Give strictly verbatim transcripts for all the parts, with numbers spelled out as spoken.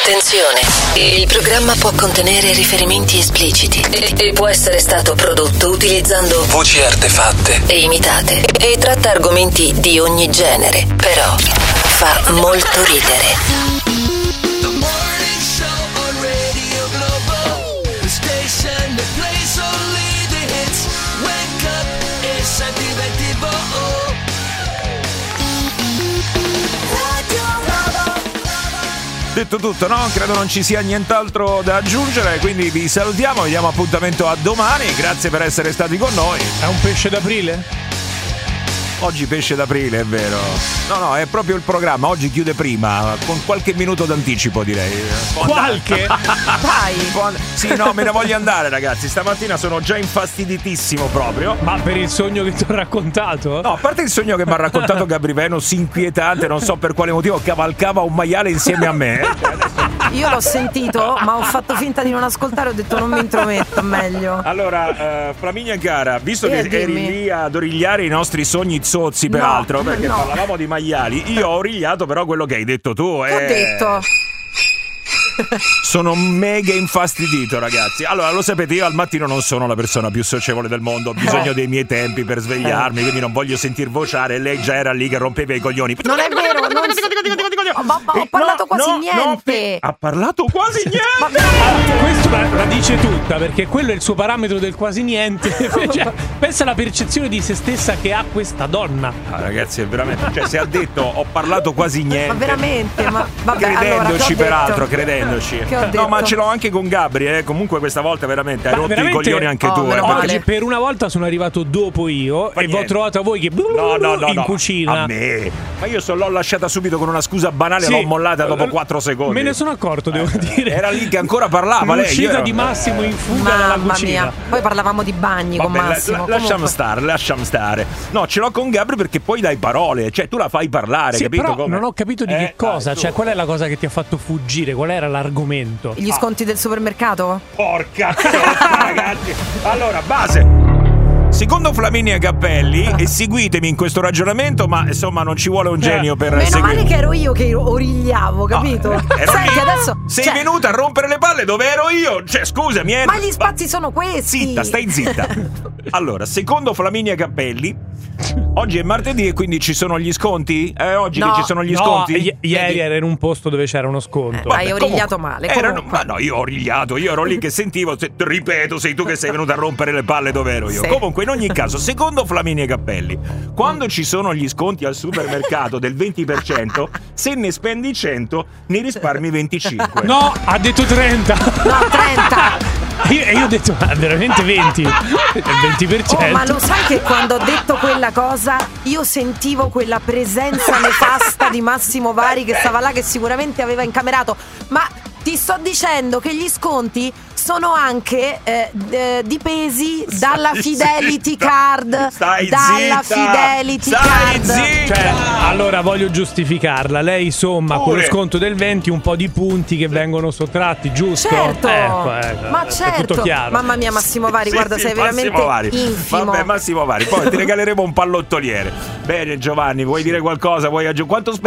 Attenzione, il programma può contenere riferimenti espliciti e, e può essere stato prodotto utilizzando voci artefatte e imitate e tratta argomenti di ogni genere, però fa molto ridere. Detto tutto, no? Credo non ci sia nient'altro da aggiungere, quindi vi salutiamo, vi diamo appuntamento a domani, grazie per essere stati con noi. È un pesce d'aprile? Oggi pesce d'aprile, è vero. No, no, è proprio il programma, oggi chiude prima, con qualche minuto d'anticipo direi. Qualche? Dai! Sì, no, me ne voglio andare ragazzi, stamattina sono già infastiditissimo proprio. Ma per il sogno che ti ho raccontato? No, a parte il sogno che mi ha raccontato Gabri Venus, inquietante, non so per quale motivo, cavalcava un maiale insieme a me. Io l'ho sentito, ma ho fatto finta di non ascoltare, ho detto non mi intrometto, meglio. Allora, uh, Flaminia cara, visto Eh, che eri dimmi. lì ad origliare i nostri sogni zozzi, No, peraltro, perché no. parlavamo di maiali, io ho origliato però quello che hai detto tu. Che ho eh. detto? Sono mega infastidito ragazzi. Allora lo sapete, io al mattino non sono la persona più socievole del mondo, ho bisogno dei miei tempi per svegliarmi, quindi non voglio sentir vociare. Lei già era lì che rompeva i coglioni. Non è vero, non so- ma, ma ho parlato quasi no, niente. no, pe- ha parlato quasi niente. Ma veramente? Questo la, la dice tutta, perché quello è il suo parametro del quasi niente. Cioè, pensa alla percezione di se stessa che ha questa donna. Ah, ragazzi, è veramente, cioè se ha detto ho parlato quasi niente. Ma veramente, ma vabbè, allora, credendoci che ho peraltro, detto? credendoci. Che ho No, detto? ma ce l'ho anche con Gabri, eh. Comunque questa volta veramente hai Ma rotto veramente? i coglioni anche Oh, tu, eh. meno perché- male. Oggi per una volta sono arrivato dopo io Fa e vi ho niente. trovato a voi che No, no, no, in no. cucina. A me. Ma io so, l'ho lasciata subito con una scusa banale, Sì. l'ho mollata dopo quattro secondi. Me ne sono accorto, devo dire. Era lì che ancora parlava lei. io L'uscita ero- di Massimo in fuga dalla Mamma cucina. mia. Poi parlavamo di bagni con Vabbè, la- Massimo. la- lasciamo Comunque- stare, lasciamo stare. No, ce l'ho con Gabri perché poi dai parole, cioè tu la fai parlare, Sì, capito? però come? non ho capito di Eh, che cosa, dai, su. cioè qual è la cosa che ti ha fatto fuggire, qual era l'argomento? Gli sconti del supermercato? Porca zozza, ragazzi. Allora, base. Secondo Flaminia Cappelli, e seguitemi in questo ragionamento, ma insomma non ci vuole un genio per Meno seguire. male che ero io che origliavo, capito? No, ero Senti, lì. adesso sei cioè, venuta a rompere le palle dove ero io. Cioè, scusami, eh. ma gli spazi sono questi. Zitta, stai zitta. Allora, secondo Flaminia Cappelli, oggi è martedì e quindi ci sono gli sconti? Eh, oggi No. che ci sono gli No, sconti? i- ieri Vedi? era in un posto dove c'era uno sconto. Eh, hai origliato male, Erano, comunque. ma no, io ho origliato, io ero lì che sentivo, se- ripeto, sei tu che sei venuta a rompere le palle dove ero io. Sì. Comunque, in ogni caso, secondo Flaminia Cappelli, quando ci sono gli sconti al supermercato del venti per cento, se ne spendi cento, ne risparmi venticinque. No, ha detto trenta. No, trenta. Io- E io ho detto, ma veramente venti? Il venti per cento. Oh, ma lo sai che quando ho detto quella cosa io sentivo quella presenza nefasta di Massimo Vari che stava là, che sicuramente aveva incamerato. Ma ti sto dicendo che gli sconti sono anche eh, d- dipesi dalla Stai Fidelity zitta. Card. Stai dalla zitta. Fidelity Stai Card. zitta. Cioè, allora voglio giustificarla. Lei somma con lo Pure. sconto del venti un po' di punti che vengono sottratti, giusto? Certo, Ecco, ecco, ma è certo. tutto chiaro. Mamma mia, Massimo Vari, Sì, guarda, sì, sei Massimo veramente Vari. infimo. Vabbè, Massimo Vari, poi ti regaleremo un pallottoliere. Bene, Giovanni, vuoi dire qualcosa? Vuoi aggiungere? Quanto, spe-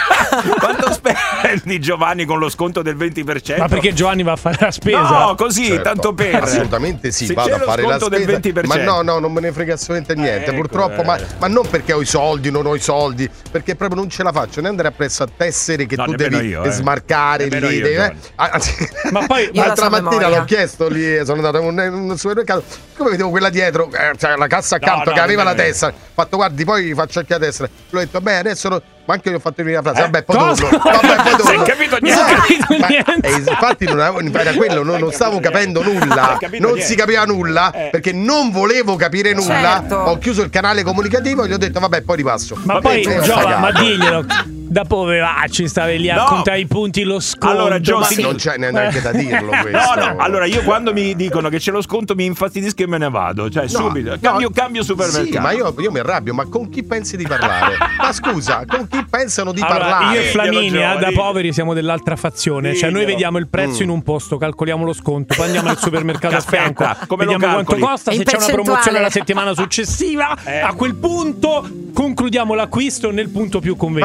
Quanto spendi, Giovanni, con lo sconto del venti per cento? Ma perché Giovanni va a fare la spesa? No, così, Certo. tanto per. Assolutamente sì, Se vado c'è a lo fare la sconto del spesa. venti per Ma cento. no, no, non me ne frega assolutamente niente. Ecco, Purtroppo, eh. ma, ma non perché ho i soldi, non ho i soldi, perché proprio non ce la faccio né andare appresso a tessere che No, tu nemmeno devi io, eh. smarcare Nemmeno lì. io, devi- eh. Giovanni. Ah, anzi, Ma poi Io la l'altra so a mattina memoria. l'ho chiesto lì, sono andato in un, in un supermercato, come vedevo quella dietro, eh, cioè la cassa accanto No, no, che aveva la nemmeno io. testa, ho fatto guardi, poi faccio anche a destra. L'ho detto, beh, adesso no- ma anche io ho fatto venire la frase, Eh? vabbè, poi Cosa? dopo. Vabbè, poi dopo. Non hai capito niente. No, Non ho capito ma- niente. e infatti non avevo, era quello, non, non stavo capendo Non nulla, hai capito non niente. si capiva nulla, Eh. perché non volevo capire nulla. Certo. Ho chiuso il canale comunicativo e gli ho detto, vabbè, poi ripasso. Ma Vabbè, poi, tu- Giova, ma cagato. diglielo. Da poveracci stavi lì a No. contare i punti, lo sconto. Allora, Gio, ma- sì. Non c'è neanche da dirlo questo. No, no, allora io quando mi dicono che c'è lo sconto mi infastidisco e me ne vado, cioè No, subito, no. cambio, cambio supermercato. Sì, ma io, io mi arrabbio, ma con chi pensi di parlare? Ma scusa, con chi pensano di Allora, parlare? io e Flaminia Diglielo, Gio, da diglielo. poveri siamo dell'altra fazione. Cioè, noi Diglielo. vediamo il prezzo in un posto, calcoliamo lo sconto, poi andiamo al supermercato a Aspetta, fianco, come lo vediamo quanto calcoli? costa, In se c'è una percentuale. promozione la settimana successiva. Eh. A quel punto concludiamo l'acquisto nel punto più conveniente. Pensa, io la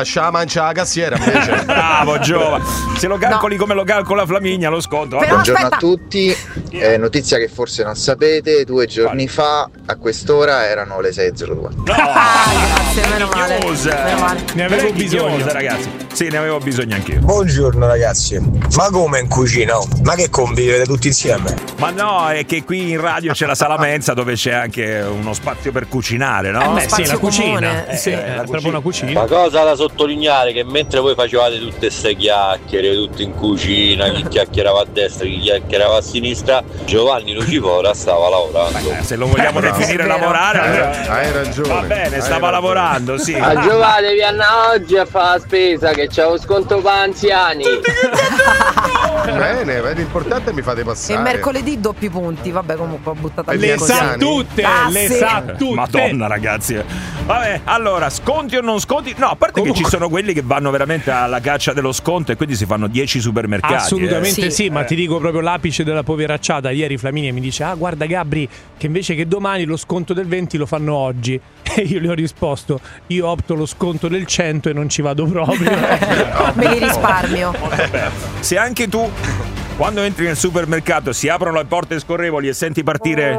lascia mancia la cassiera invece. Bravo Giova. Se lo calcoli no. come lo calcola Flaminia lo sconto. Però, buongiorno aspetta. a tutti, eh, notizia che forse non sapete, due giorni fa a quest'ora erano le sei e zero due. No, ah, grazie, meno male. meno male. Ne avevo bisogno, ragazzi. Sì, ne avevo bisogno anch'io. Buongiorno ragazzi. Ma come in cucina? Ma che convivete tutti insieme? Ma no, è che qui in radio c'è la sala mensa dove c'è anche uno spazio per cucinare, no? Eh, beh, sì, la cucina. Eh, sì, eh, è la proprio una cucina. La cosa da sottolineare è che mentre voi facevate tutte queste chiacchiere, tutti in cucina, chi chiacchierava a destra, chi chiacchierava a sinistra, Giovanni Lucifora stava lavorando. Beh, se lo vogliamo eh, definire no, lavorare, allora, hai ragione. Va bene, stava lavorando, sì. A Giovanni vi hanno oggi a fare la spesa che c'è lo sconto per anziani. Bene, è l'importante mi fate passare. E mercoledì doppi punti, vabbè comunque ho buttato le le sa tutte, ah, le sì. sa tutte. Madonna ragazzi. Vabbè, allora, sconti o non sconti? No, a parte comunque. Che ci sono quelli che vanno veramente alla caccia dello sconto e quindi si fanno dieci supermercati. Assolutamente eh. sì, sì, ma eh. ti dico proprio l'apice della poveracciata. Ieri Flaminia mi dice: ah, guarda Gabri, che invece che domani lo sconto del venti lo fanno oggi. E io le ho risposto: io opto lo sconto del cento e non ci vado proprio. Me li risparmio. Se anche tu quando entri nel supermercato si aprono le porte scorrevoli e senti partire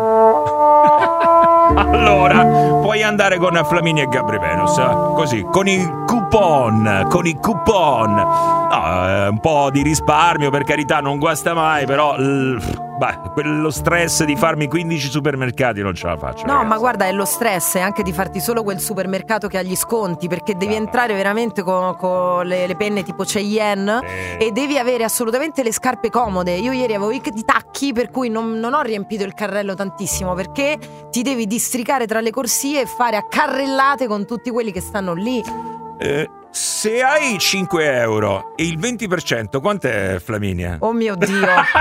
allora puoi andare con Flaminia e Gabri Venus così con i coupon con i coupon no, un po' di risparmio per carità non guasta mai però l- beh, quello stress di farmi quindici supermercati non ce la faccio no ragazzi. Ma guarda è lo stress è anche di farti solo quel supermercato che ha gli sconti perché devi ah, entrare veramente con, con le, le penne tipo Cheyenne eh. e devi avere assolutamente le scarpe comode. Io ieri avevo i tacchi per cui non, non ho riempito il carrello tantissimo perché ti devi districare tra le corsie e fare a carrellate con tutti quelli che stanno lì. Eh, se hai cinque euro e il venti per cento quant'è Flaminia? Oh mio Dio.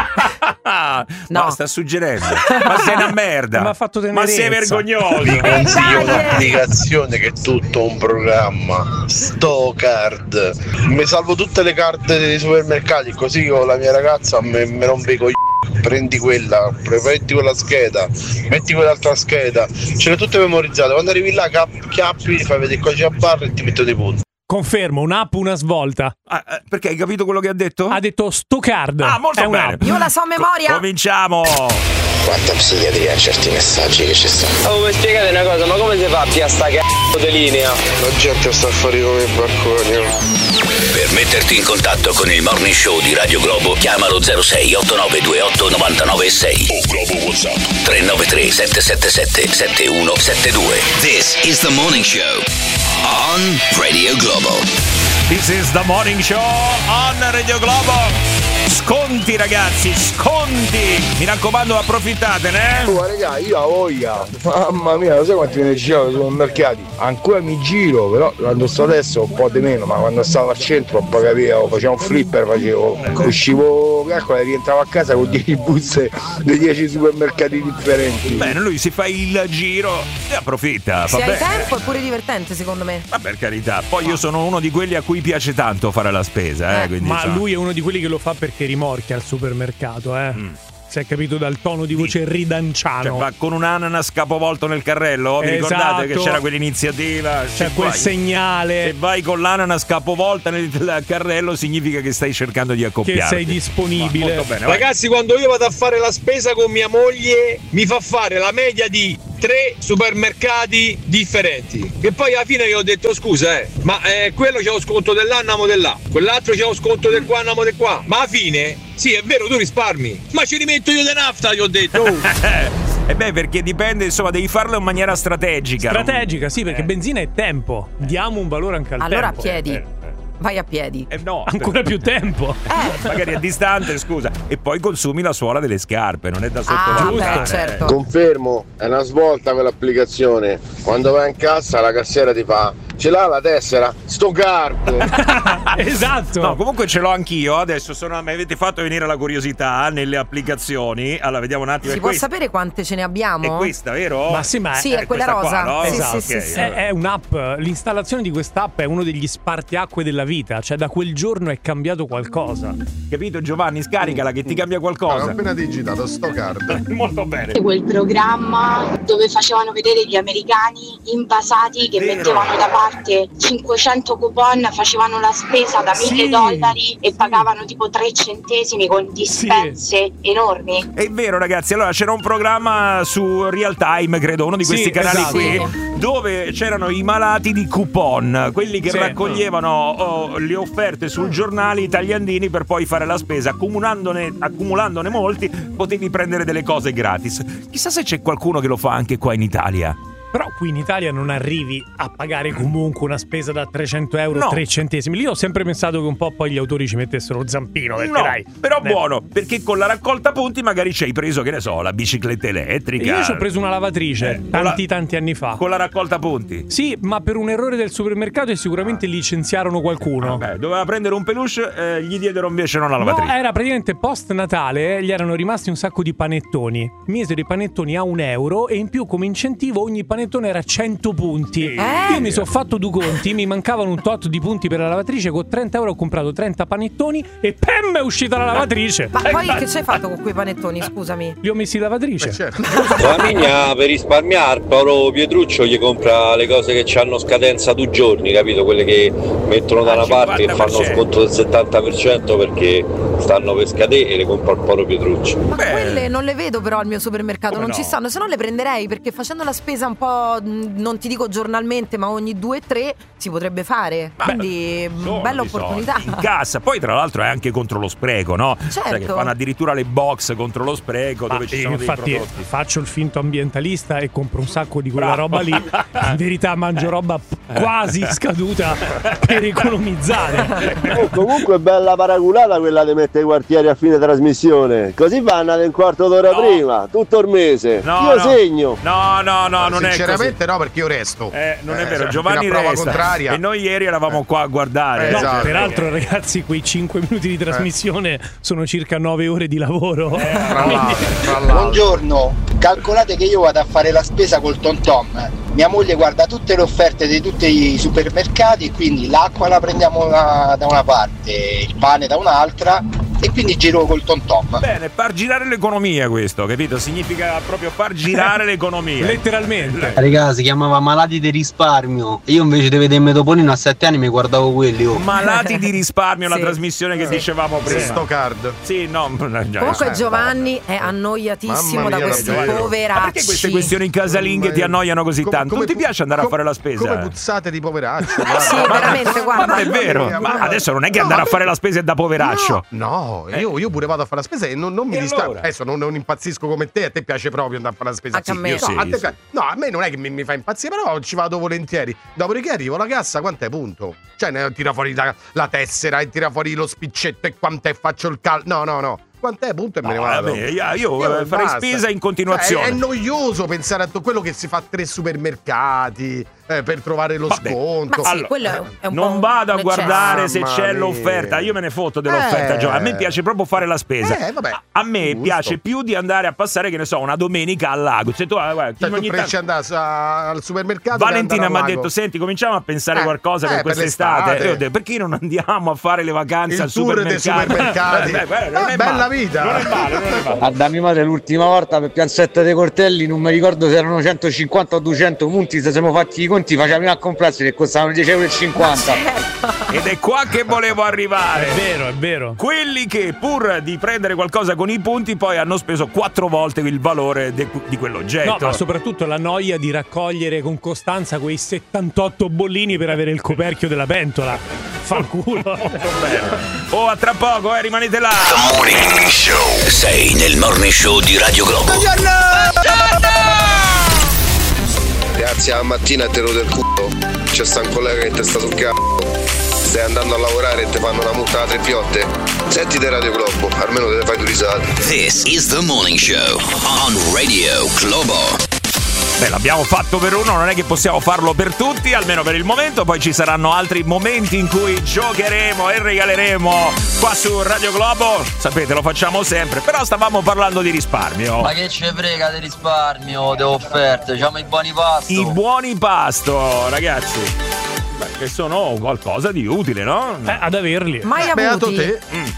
No, no, sta suggerendo. Ma sei una merda. Ma, fatto ma sei vergognoso. Vi consiglio un'applicazione che è tutto un programma. Stocard. Mi salvo tutte le carte dei supermercati così con la mia ragazza me, me non vedo. Prendi quella, metti quella scheda, metti quell'altra scheda, ce le tutte memorizzate. Quando arrivi là, cap- chiappi, fai vedere il codice a barra e ti metto dei punti. Confermo, un'app, una svolta. Ah, perché hai capito quello che ha detto? Ha detto Stocard. Ah, molto è bene. Io la so a memoria. Cominciamo. Quanta psichiatria in certi messaggi che ci stanno. Oh, mi spiegate una cosa, ma come si fa a pia sta c***o di linea? La gente sta fuori come i barconi. Per metterti in contatto con il Morning Show di Radio Globo, chiamalo zero sei otto nove due otto nove nove sei o Globo WhatsApp tre nove tre sette sette sette sette uno sette due. This is the Morning Show on Radio Globo. This is the Morning Show on Radio Globo. Sconti ragazzi, sconti! Mi raccomando, approfittatene. Oh raga, io ho voglia. Mamma mia, lo sai quanti me ne girano sui mercati? Ancora mi giro, però quando sto adesso un po' di meno, ma quando stavo al centro un po' capivo, facevo un flipper, facevo, uscivo, calcola, rientravo a casa con dieci buste dei dieci supermercati differenti. Bene, lui si fa il giro e approfitta. Se vabbè. hai tempo è pure divertente secondo me. Ma per carità, poi io sono uno di quelli a cui piace tanto fare la spesa, eh, Eh, quindi, Ma insomma. lui è uno di quelli che lo fa perché rimorchia al supermercato, eh. Mm. Si è capito dal tono di voce ridanciano. Cioè, va con un ananas capovolto nel carrello. Vi Esatto. ricordate che c'era quell'iniziativa? C'è Se quel vai, segnale. Se vai con l'ananas capovolta nel carrello significa che stai cercando di accoppiarti. Che sei disponibile. Ma molto bene, vai. Ragazzi, quando io vado a fare la spesa con mia moglie mi fa fare la media di tre supermercati differenti. Che poi alla fine io ho detto scusa, eh, ma eh, quello c'è lo sconto dell'annamo dell'A, quell'altro c'è lo sconto del qua, annamo del qua. Ma alla fine, sì, è vero, tu risparmi, ma ci rimetto io de nafta, gli ho detto. Oh. E beh, perché dipende, insomma, devi farlo in maniera strategica. Strategica, sì, perché eh. benzina è tempo. Diamo un valore anche al Allora tempo. a piedi. Eh, eh. Vai a piedi. Eh no, Ancora più tempo. Eh. magari a distante, scusa. E poi consumi la suola delle scarpe, non è da sottovalutare. Ah, beh, certo. Confermo, è una svolta quell'applicazione. Quando vai in cassa la cassiera ti fa: ce l'ha la tessera? Sto cardo. Esatto. No, comunque ce l'ho anch'io. Adesso sono, mi avete fatto venire la curiosità nelle applicazioni. Allora, vediamo un attimo. Si è può questa. sapere quante ce ne abbiamo? È questa, vero? Ma sì, ma Sì, è, è quella questa rosa. qua, no? Sì, Esatto, sì, ok. sì, sì. è, è un'app. L'installazione di quest'app è uno degli spartiacque della vita. Cioè, da quel giorno è cambiato qualcosa. Capito, Giovanni? Scaricala che ti cambia Ho qualcosa. appena digitato sto card. Molto bene. Quel programma dove facevano vedere gli americani invasati che Vero. mettevano da parte parte, cinquecento coupon facevano la spesa da mille Sì, dollari e sì. pagavano tipo tre centesimi con dispense enormi. È vero, ragazzi, allora c'era un programma su Real Time, credo, uno di questi Sì, canali esatto. qui, dove c'erano i malati di coupon, quelli che Sì. raccoglievano oh, le offerte sul giornale italiandini per poi fare la spesa, accumulandone, accumulandone molti, potevi prendere delle cose gratis. Chissà se c'è qualcuno che lo fa anche qua in Italia. Però qui in Italia non arrivi a pagare comunque una spesa da trecento euro, No. tre centesimi. Lì ho sempre pensato che un po' poi gli autori ci mettessero lo zampino, perché No, dai. però eh. buono, perché con la raccolta punti magari ci hai preso, che ne so, la bicicletta elettrica. Io ci ho preso una lavatrice Eh, con tanti la- tanti anni fa. Con la raccolta punti. Sì, ma per un errore del supermercato e sicuramente licenziarono qualcuno. Beh, doveva prendere un peluche, eh, gli diedero invece una No, lavatrice. era praticamente post Natale, eh, gli erano rimasti un sacco di panettoni. Misero i panettoni a un euro e in più come incentivo ogni panettone era cento punti. Eh? Io mi sono fatto due conti, mi mancavano un tot di punti per la lavatrice, con trenta euro ho comprato trenta panettoni e pam è uscita la lavatrice. Ma poi che ci hai fatto con quei panettoni, scusami? Li ho messi in lavatrice. Eh, certo. La migna per risparmiare, Paolo Pietruccio gli compra le cose che hanno scadenza due giorni, capito? Quelle che mettono da Al una parte e fanno cinquanta per cento. sconto del settanta per cento perché stanno per scadere e le compra il Paolo Pietruccio. Ma Beh. quelle non le vedo però al mio supermercato, Come non no? ci stanno, se no le prenderei perché facendo la spesa un po', mh, non ti dico giornalmente, ma ogni due o tre si potrebbe fare. Quindi mh, Sono bella di soldi. opportunità. In cassa. Poi tra l'altro è anche contro lo spreco, no? Certo. Cioè che fanno addirittura le box contro lo spreco Ma dove ci io sono dei infatti prodotti. faccio il finto ambientalista e compro un sacco di quella Bravo. roba lì. In verità mangio roba quasi scaduta per economizzare. Oh, comunque è bella paraculata quella di mettere i quartieri a fine trasmissione. Così vanno un quarto d'ora No. prima, tutto il mese. No, Io no. segno. No, no, no, non è così. Sinceramente no, perché io resto. Eh, non è Eh, vero, cioè, Giovanni fino a prova resta. contraria. E noi ieri eravamo qua a guardare. Eh, No, esatto. peraltro ragazzi quei cinque minuti di trasmissione sono circa nove ore di lavoro. Tra l'altro, tra l'altro. Buongiorno, calcolate che io vado a fare la spesa col Tom Tom. Mia moglie guarda tutte le offerte di tutti i supermercati, quindi l'acqua la prendiamo da, da una parte, il pane da un'altra e quindi giro col Tom Tom. Bene, far girare l'economia questo, capito? Significa proprio far girare l'economia. Letteralmente. Raga, si chiamava Malati di risparmio. Io invece di vedermi Topolino a sette anni mi guardavo quelli. Oh. Malati di risparmio, la Sì. trasmissione che dicevamo prima. Sto card. Sì, no, già, Comunque eh, Giovanni è annoiatissimo Mamma da mia, questi Giovanni. poveracci. Ma perché queste questioni casalinghe ti annoiano così Come- tanto? come Non ti pu- piace andare a com- fare la spesa? Come puzzate di poveraccio. Sì, guarda. veramente, guarda. Ma non è vero, ma adesso non è che andare a fare la spesa è da poveraccio. No, no, io, io pure vado a fare la spesa e non, non mi E distraggo. allora? Adesso non, non impazzisco come te, a te piace proprio andare a fare la spesa. Anche a me. io sì, no, a te sì. piace- no, a me non è che mi, mi fa impazzire, però ci vado volentieri. Dopodiché arrivo alla cassa, quant'è punto? Cioè, ne tira fuori la, la tessera e tira fuori lo spiccetto e quant'è faccio il cal. No, no, no. Quant'è punto e me ne No, vado. vabbè, io- io, eh, farei basta. spesa in continuazione. Cioè, è, è noioso pensare a tutto quello che si fa a tre supermercati eh, per trovare lo Vabbè. sconto. Ma sì, quello è, è un po' Non vado a un guardare eccesso. se Mamma c'è mia. l'offerta. Io me ne fotto dell'offerta, Eh. Giovanni. A me piace proprio fare la spesa. Eh, vabbè. A- A me Giusto. piace più di andare a passare, che ne so, una domenica al lago. Se tu, ah, guarda, Cioè, tu ogni preferisci tanto- andare sa- al supermercato. Valentina che mi ha andare al detto: lago. senti, cominciamo a pensare Eh, qualcosa eh, per per quest'estate. l'estate. E io ho detto, perché non andiamo a fare le vacanze Il al tour dei supermercato? supermercati. Beh, beh, non Ah, è bella male. vita. Non è male, non è male. A da mia madre l'ultima volta per Piazzetta dei Cortelli non mi ricordo se erano centocinquanta o duecento punti, se siamo fatti i conti facciamo a comprarsi che costavano dieci euro e cinquanta. Ed è qua che volevo arrivare. È vero, è vero. Quelli che pur di prendere qualcosa con i punti poi hanno speso quattro volte il valore de- di quell'oggetto. No, ma soprattutto la noia di raccogliere con costanza quei settantotto bollini per avere il coperchio della pentola. Fa culo. Oh, a tra poco, eh, rimanete là. The Morning Show. Sei nel Morning Show di Radio Globo. Grazie, alla mattina te lo del culo. C'è sta un collega che ti sta sul c***o. Stai andando a lavorare e ti fanno una multa da tre piotte. Sentite Radio Globo, almeno te ne fai due risate. This is The Morning Show on Radio Globo. Beh, l'abbiamo fatto per uno, non è che possiamo farlo per tutti, almeno per il momento. Poi ci saranno altri momenti in cui giocheremo e regaleremo qua su Radio Globo. Sapete, lo facciamo sempre. Però stavamo parlando di risparmio. Ma che ce frega di risparmio, delle offerte, diciamo i buoni pasto. I buoni pasto, ragazzi. Beh, che sono qualcosa di utile, no? Eh, ad averli. Mai Beato avuti? te. Mm.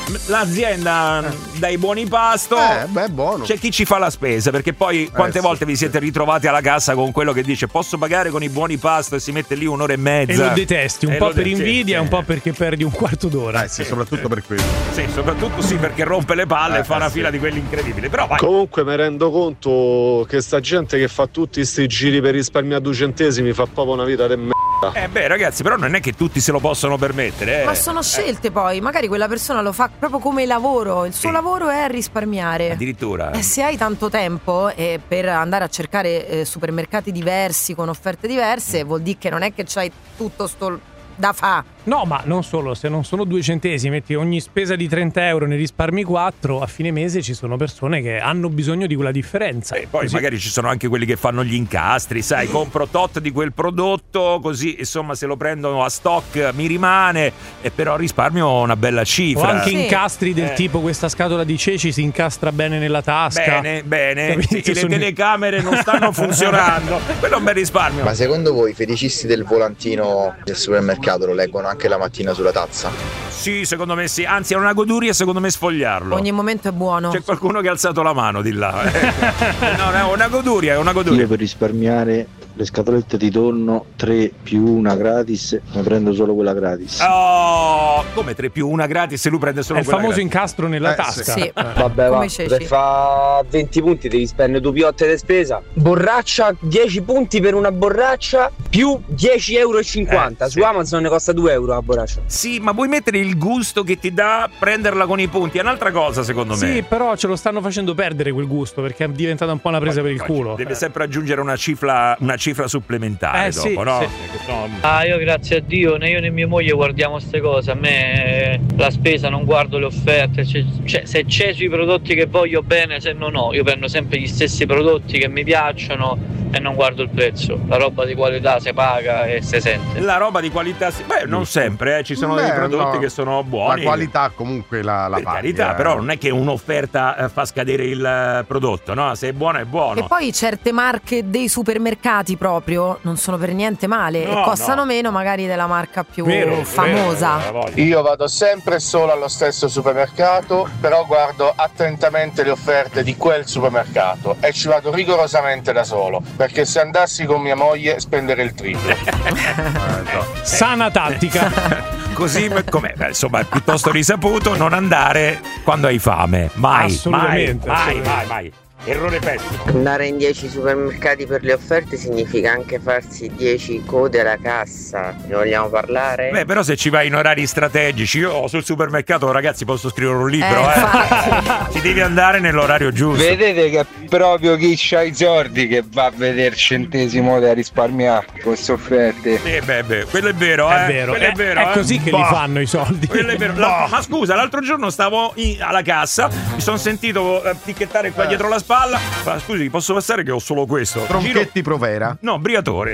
L'azienda dai buoni pasto, Eh, beh, buono. c'è chi ci fa la spesa, perché poi quante sì, volte vi siete ritrovati alla cassa con quello che dice posso pagare con i buoni pasto e si mette lì un'ora e mezza E lo detesti, un E po' lo per de- sì, invidia e sì. un po' perché perdi un quarto d'ora. Eh sì, soprattutto per quello. Sì, soprattutto sì, perché rompe le palle Eh, e fa una sì. fila di quelli incredibili. Però vai. Comunque mi rendo conto che sta gente che fa tutti sti giri per risparmiare due centesimi fa proprio una vita de merda. Eh beh ragazzi, però non è che tutti se lo possono permettere, eh. Ma sono scelte poi, magari quella persona lo fa proprio come lavoro, il suo lavoro è risparmiare. Addirittura. E se hai tanto tempo eh, per andare a cercare eh, supermercati diversi con offerte diverse, vuol dire che non è che c'hai tutto sto da fa. No, ma non solo, se non sono due centesimi, metti ogni spesa di trenta euro ne risparmi quattro, a fine mese ci sono persone che hanno bisogno di quella differenza. E poi Così. magari ci sono anche quelli che fanno gli incastri, sai, compro tot di quel prodotto, così insomma se lo prendo a stock mi rimane, e però risparmio una bella O cifra. anche Sì. incastri del Eh. tipo questa scatola di ceci si incastra bene nella tasca. Bene, bene, Capito? sì, le Sono- telecamere non stanno funzionando, quello è un bel risparmio. Ma secondo voi i feticisti del volantino del supermercato lo leggono anche la mattina sulla tazza? Sì, secondo me sì, anzi è una goduria secondo me sfogliarlo. Ogni momento è buono. C'è qualcuno che ha alzato la mano di là. No, no, è una goduria, è una goduria. Io per risparmiare le scatolette di tonno tre più una gratis, ne prendo solo quella gratis. Oh, come tre più una gratis se lui prende solo È il quella famoso gratis. incastro nella Eh, tasca. Sì. Eh. Vabbè, Come va, ceci. per fare venti punti devi spendere due piotte di spesa. Borraccia, dieci punti per una borraccia più dieci euro e cinquanta. Eh, Su sì. Amazon ne costa due euro la borraccia. Sì, ma vuoi mettere il gusto che ti dà prenderla con i punti? È un'altra cosa secondo me. Sì, però ce lo stanno facendo perdere quel gusto perché è diventata un po' una presa per il culo. Deve sempre aggiungere una cifra, una cifra supplementare Eh, dopo, sì, no? sì. Perché sennò- Ah, io grazie a Dio, né io né mia moglie guardiamo queste cose. A me eh, la spesa non guardo le offerte. Cioè, cioè, se c'è sui prodotti che voglio bene, se no no. Io prendo sempre gli stessi prodotti che mi piacciono e non guardo il prezzo. La roba di qualità si paga e si sente. La roba di qualità, sì. Beh, non sempre, eh. Ci sono Beh, dei prodotti no. che sono buoni. La qualità comunque la, la Per paghi, carità, eh. però non è che un'offerta eh, fa scadere il eh, prodotto, no? Se è buono è buono. E poi certe marche dei supermercati proprio non sono per niente male No, e costano no. meno magari della marca più Vero, famosa. vero, vero, Io vado sempre solo allo stesso supermercato, però guardo attentamente le offerte di quel supermercato e ci vado rigorosamente da solo, perché se andassi con mia moglie spendere il triplo. Sana tattica. Così com'è? Beh, insomma, è piuttosto risaputo non andare quando hai fame. Mai, Assolutamente, mai, mai, assolutamente. mai, mai. Errore pessimo. Andare in dieci supermercati per le offerte significa anche farsi dieci code alla cassa. Ne vogliamo parlare? Beh, però se ci vai in orari strategici, io sul supermercato, ragazzi, posso scrivere un libro, Eh, eh. Ci devi andare nell'orario giusto. Vedete che è proprio chi c'ha i soldi che va a vedere centesimo da risparmiare con queste offerte. Eh, beh, beh, quello è vero, eh. È vero, quello è, è, vero, è eh. così che li Bah. fanno i soldi. Quello è vero. La- ma scusa, l'altro giorno stavo in- alla cassa, mi sono sentito eh, ticchettare qua Eh. dietro la spalla. Ma scusi, posso passare che ho solo questo? Tronchetti Provera. No, Briatore.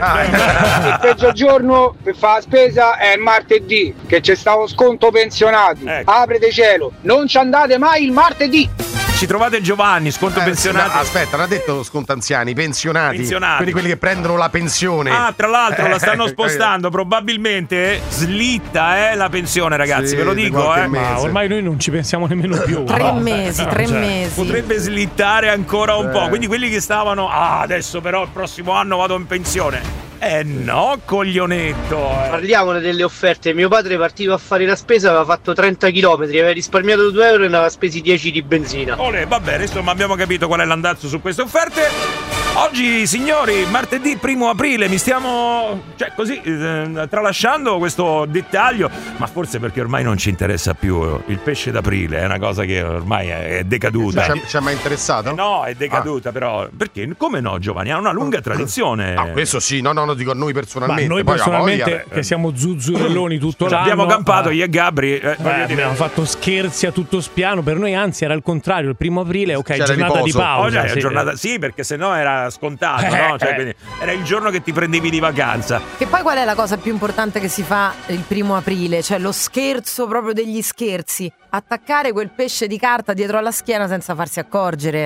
Il peggio giorno per fare la spesa è il martedì, che c'è stato sconto pensionati. Aprite cielo, non ci andate mai il martedì. Ci trovate Giovanni, sconto Eh, pensionati. no, aspetta, non ha detto sconto anziani, pensionati. Pensionati. Quelli, quelli che prendono la pensione. Ah, tra l'altro la stanno Eh, spostando, probabilmente slitta eh, la pensione, ragazzi, Sì, ve lo di dico, qualche eh. mese. Ma ormai noi non ci pensiamo nemmeno più. Tre No. mesi, No, tre cioè, mesi. Potrebbe slittare ancora un Eh. po'. Quindi quelli che stavano, ah, adesso però il prossimo anno vado in pensione. Eh no, coglionetto. eh. Parliamone delle offerte. Mio padre partiva a fare la spesa, aveva fatto trenta chilometri, aveva risparmiato due euro e ne aveva spesi dieci di benzina. Olè, va bene, insomma abbiamo capito qual è l'andazzo su queste offerte. Oggi, signori, martedì primo aprile, mi stiamo, cioè così, eh, tralasciando questo dettaglio, ma forse perché ormai non ci interessa più il pesce d'aprile, è una cosa che ormai è, è decaduta. Ci ha- ci ha mai interessato? Eh no, è decaduta però, perché come no, Giovanni, ha una lunga tradizione. Ah, questo sì, no, no, lo dico a noi Ma personalmente. noi poi a personalmente voglia, che siamo zuzzurelloni tutto Ci l'anno. abbiamo campato eh, io e Gabri, eh, voglio eh, dire. abbiamo fatto scherzi a tutto spiano. Per noi, anzi, era il contrario. Il primo aprile, ok, C'era giornata riposo. di pausa. Oggi è sì. giornata, sì, perché sennò era scontato, Eh, no? Cioè, eh. quindi era il giorno che ti prendevi di vacanza. Che poi qual è la cosa più importante che si fa il primo aprile? Cioè lo scherzo proprio degli scherzi. Attaccare quel pesce di carta dietro alla schiena senza farsi accorgere.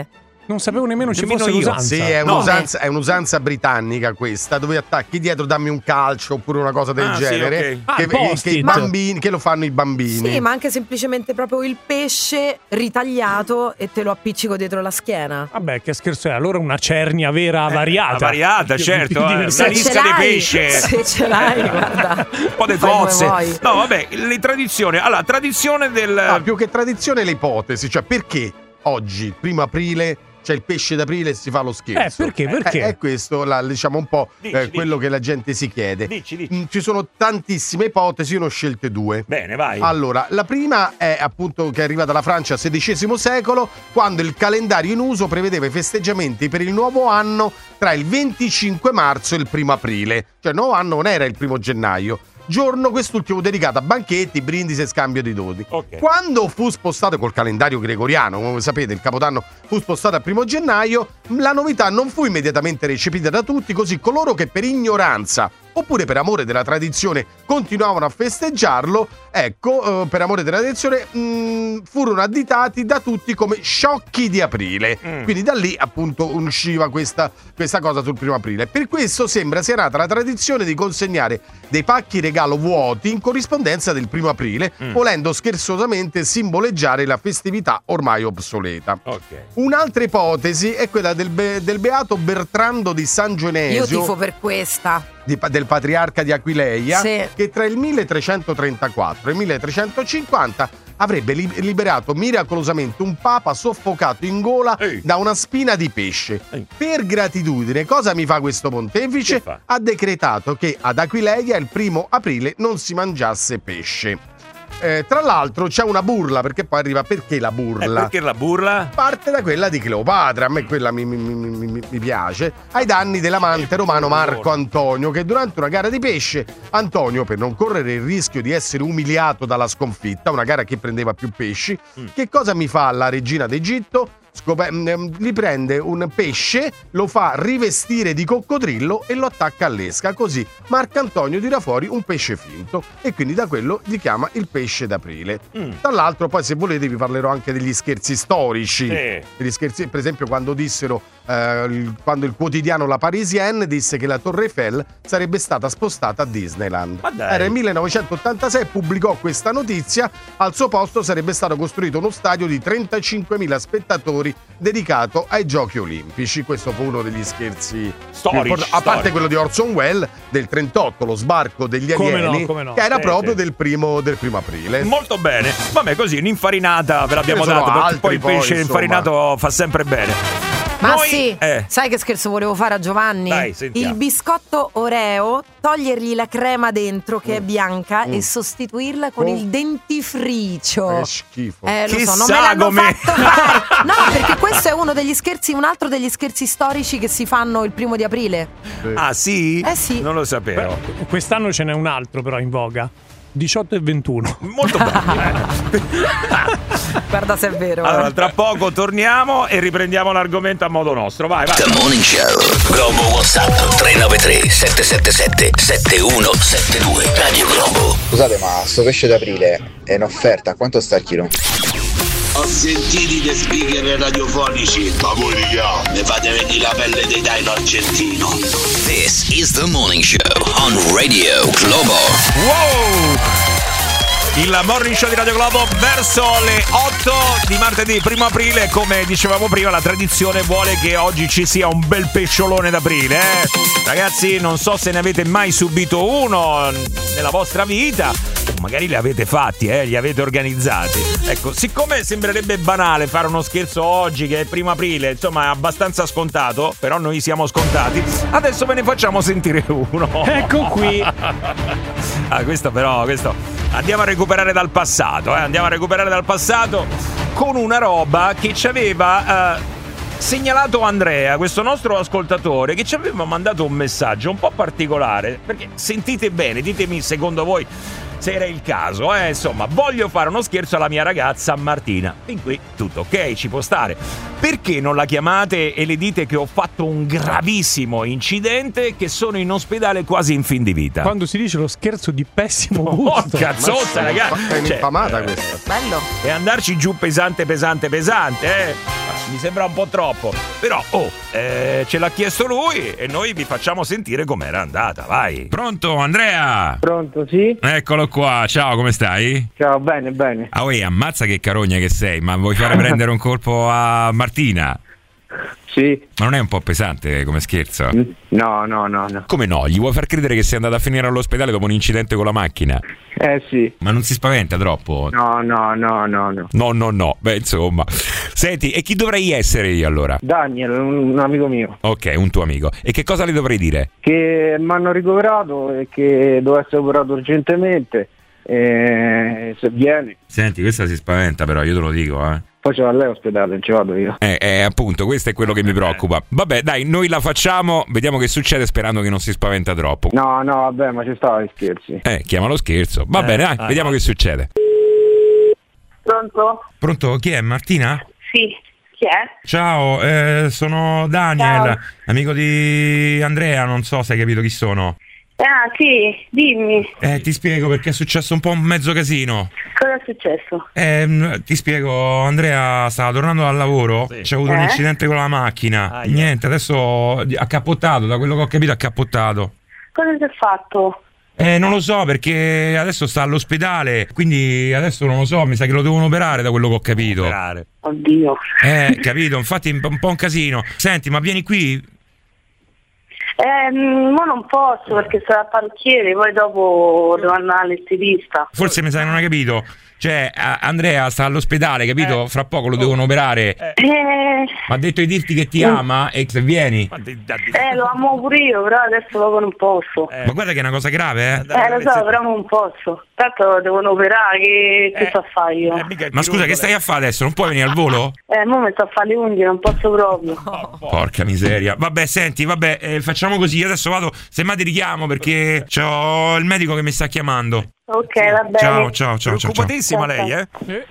Non sapevo nemmeno ci Nemmeno fosse io. l'usanza. Sì, è No. un'usanza, è un'usanza britannica questa, dove attacchi dietro dammi un calcio oppure una cosa del Ah, sì, genere. ok. Ah, Che, Post-it. che i bambini, che lo fanno i bambini. Sì, ma anche semplicemente proprio il pesce ritagliato e te lo appiccico dietro la schiena. Vabbè, che scherzo è? Allora una cernia vera variata. variata, Più- certo, più eh. divertente. Una lisca di l'hai, pesce. se ce l'hai, guarda. Un po' di Fai come cozze. vuoi. No, vabbè, le tradizioni. Allora, tradizione del. Ah, più che tradizione le ipotesi, cioè perché oggi, primo aprile, c'è il pesce d'aprile e si fa lo scherzo? Eh, perché? Perché? È questo, la, diciamo, un po' Dici, eh, dici. quello che la gente si chiede. Dici, dici. Mm, Ci sono tantissime ipotesi, io ne ho scelte due. Bene, vai. Allora, la prima è appunto che arriva dalla Francia al sedicesimo secolo, quando il calendario in uso prevedeva i festeggiamenti per il nuovo anno tra il venticinque marzo e il primo aprile. Cioè, il nuovo anno non era il primo gennaio. Giorno quest'ultimo dedicato a banchetti, brindisi e scambio di doni. Ok. Quando fu spostato col calendario gregoriano, come sapete, il Capodanno fu spostato al primo gennaio, la novità non fu immediatamente recepita da tutti, così coloro che per ignoranza oppure per amore della tradizione continuavano a festeggiarlo, ecco, eh, per amore della tradizione, mh, furono additati da tutti come sciocchi di aprile. Mm. Quindi da lì appunto usciva questa, questa cosa sul primo aprile. Per questo sembra sia nata la tradizione di consegnare dei pacchi regalo vuoti in corrispondenza del primo aprile, Mm. volendo scherzosamente simboleggiare la festività ormai obsoleta. Ok. Un'altra ipotesi è quella del, be- del beato Bertrando di San Genesio, Io tifo per questa. di- del patriarca di Aquileia, Sì. che tra il milletrecentotrentaquattro e il milletrecentocinquanta avrebbe li- liberato miracolosamente un papa soffocato in gola Ehi. da una spina di pesce. Ehi. Per gratitudine, cosa mi fa questo pontefice? Che fa? Ha decretato che ad Aquileia il primo aprile non si mangiasse pesce. Eh, tra l'altro c'è una burla, perché poi arriva perché la Eh, burla? perché la burla? Parte da quella di Cleopatra, a me quella mi, mi- mi- mi- mi piace, ai danni dell'amante romano Marco Antonio, che durante una gara di pesce, Antonio, per non correre il rischio di essere umiliato dalla sconfitta, una gara che prendeva più pesci, Mm. che cosa mi fa la regina d'Egitto? Scop- mm, gli prende un pesce, lo fa rivestire di coccodrillo e lo attacca all'esca, così Marco Antonio tira fuori un pesce finto e quindi da quello gli chiama il pesce d'aprile. Mm. Tra l'altro poi se volete vi parlerò anche degli scherzi storici. Sì. Degli scherzi, per esempio quando dissero eh, il- quando il quotidiano La Parisienne disse che la Torre Eiffel sarebbe stata spostata a Disneyland. Ma dai. Era il millenovecentottantasei, pubblicò questa notizia, al suo posto sarebbe stato costruito uno stadio di trentacinquemila spettatori dedicato ai Giochi Olimpici. Questo fu uno degli scherzi Storici, più importanti, a parte storici. quello di Orson Welles del trentotto, lo sbarco degli Come no, alieni, come no. che era Sì, proprio sì. del primo, del primo aprile. Molto bene. Vabbè, così un'infarinata ve l'abbiamo Ce ne sono dato, perché altri poi il poi, pesce insomma. infarinato fa sempre bene. Ma Noi- sì, eh. sai che scherzo volevo fare a Giovanni? Dai, sentiamo. Il biscotto Oreo, togliergli la crema dentro che è Mm. bianca Mm. e sostituirla con Oh. il dentifricio. Che schifo. Eh, lo Che so, non me l'hanno sagome. fatto fare. No, perché questo è uno degli scherzi, un altro degli scherzi storici che si fanno il primo di aprile. Ah, sì? Eh sì. Non lo sapevo. Beh, quest'anno ce n'è un altro però in voga. diciotto e ventuno. Molto bene. Guarda se è vero. Allora, eh. tra poco torniamo e riprendiamo l'argomento a modo nostro. Vai, vai. The Morning Show. Globo WhatsApp tre nove tre sette sette sette sette uno sette due. Radio Globo. Scusate, ma sto pesce d'aprile è in offerta, quanto sta il chilo? Ho sentito dei speaker radiofonici, ma voi raga, mi fate venire la pelle dei Taino argentino. This is The Morning Show on Radio Globo. Wow! Il Morning Show di Radio Globo verso le otto di martedì primo aprile. Come dicevamo prima, la tradizione vuole che oggi ci sia un bel pesciolone d'aprile, eh? Ragazzi, non so se ne avete mai subito uno nella vostra vita, magari li avete fatti, eh? Li avete organizzati. Ecco, siccome sembrerebbe banale fare uno scherzo oggi che è primo aprile, insomma è abbastanza scontato, però noi siamo scontati, adesso ve ne facciamo sentire uno. Ecco qui. Ah, questo però, questo andiamo a recuperare dal passato, eh? Andiamo a recuperare dal passato con una roba che ci aveva eh, segnalato Andrea, questo nostro ascoltatore, che ci aveva mandato un messaggio un po' particolare, perché sentite bene, ditemi secondo voi se era il caso, eh? Insomma, voglio fare uno scherzo alla mia ragazza Martina. Fin qui tutto ok, ci può stare. Perché non la chiamate e le dite che ho fatto un gravissimo incidente, che sono in ospedale quasi in fin di vita? Quando si dice lo scherzo di pessimo Oh, gusto. cazzozza, ragazzi! È Cioè, un'infamata eh, questa. Bello. E andarci giù pesante, pesante, pesante, eh? Mi sembra un po' troppo. Però, oh, eh, ce l'ha chiesto lui e noi vi facciamo sentire com'era andata, vai. Pronto, Andrea? Pronto, sì? Eccolo qua, ciao, come stai? Ciao, bene, bene. Ah, uè, ammazza che carogna che sei, ma vuoi fare prendere un colpo a Martina? Sì. Ma non è un po' pesante come scherzo? No, no, no, no. Come no? Gli vuoi far credere che sei andato a finire all'ospedale dopo un incidente con la macchina? Eh sì. Ma non si spaventa troppo? No, no, no, no, no. No, no, no. Beh, insomma. Senti, e chi dovrei essere io allora? Daniel, un, un amico mio. Ok, un tuo amico. E che cosa le dovrei dire? Che mi hanno ricoverato e che devo essere operato urgentemente. E se viene. Senti, questa si spaventa però, io te lo dico, eh. Poi ce l'ha lei ospedale, non ci vado io. Eh, eh, appunto, questo è quello che mi preoccupa. Vabbè, dai, noi la facciamo, vediamo che succede sperando che non si spaventa troppo. No, no, vabbè, ma ci stava gli scherzi. Eh, chiamalo scherzo. Va Eh, bene, dai, ah, vediamo no. che succede. Pronto? Pronto, chi è? Martina? Sì, chi è? Ciao, eh, sono Daniel, Ciao. amico di Andrea, non so se hai capito chi sono. Ah, sì, dimmi. Eh, ti spiego perché è successo un po' un mezzo casino. Cosa è successo? Ehm, ti spiego, Andrea stava tornando dal lavoro, c'è avuto un Eh? incidente con la macchina. Niente, adesso ha cappottato, da quello che ho capito ha cappottato. Cosa si è fatto? Eh, non lo so perché adesso sta all'ospedale, quindi adesso non lo so, mi sa che lo devono operare da quello che ho capito. Oddio. Eh, capito, infatti è un po' un casino. Senti, ma vieni qui. Eh, ma non posso perché sono al parrucchiere, poi dopo devo andare all'estetista. Forse mi sa che non hai capito. Cioè, a- Andrea sta all'ospedale, capito? Fra poco lo devono operare. Eh, Mi ha detto di dirti che ti ama e se vieni. eh, lo amo pure io, però adesso proprio non posso. Ma guarda che è una cosa grave, eh. Eh, lo so, però non posso. Tanto devono operare, che, che sto a fare io? Ma scusa, che stai a fare adesso? Non puoi venire al volo? Eh, mo mi sto a fare le unghie, non posso proprio. Porca miseria. Vabbè, senti, vabbè, eh, facciamo così. Adesso vado, semmai ti richiamo perché c'ho il medico che mi sta chiamando. Ok, va bene. Ciao, ciao, ciao, ciao. ciao. Preoccupatissima lei, eh?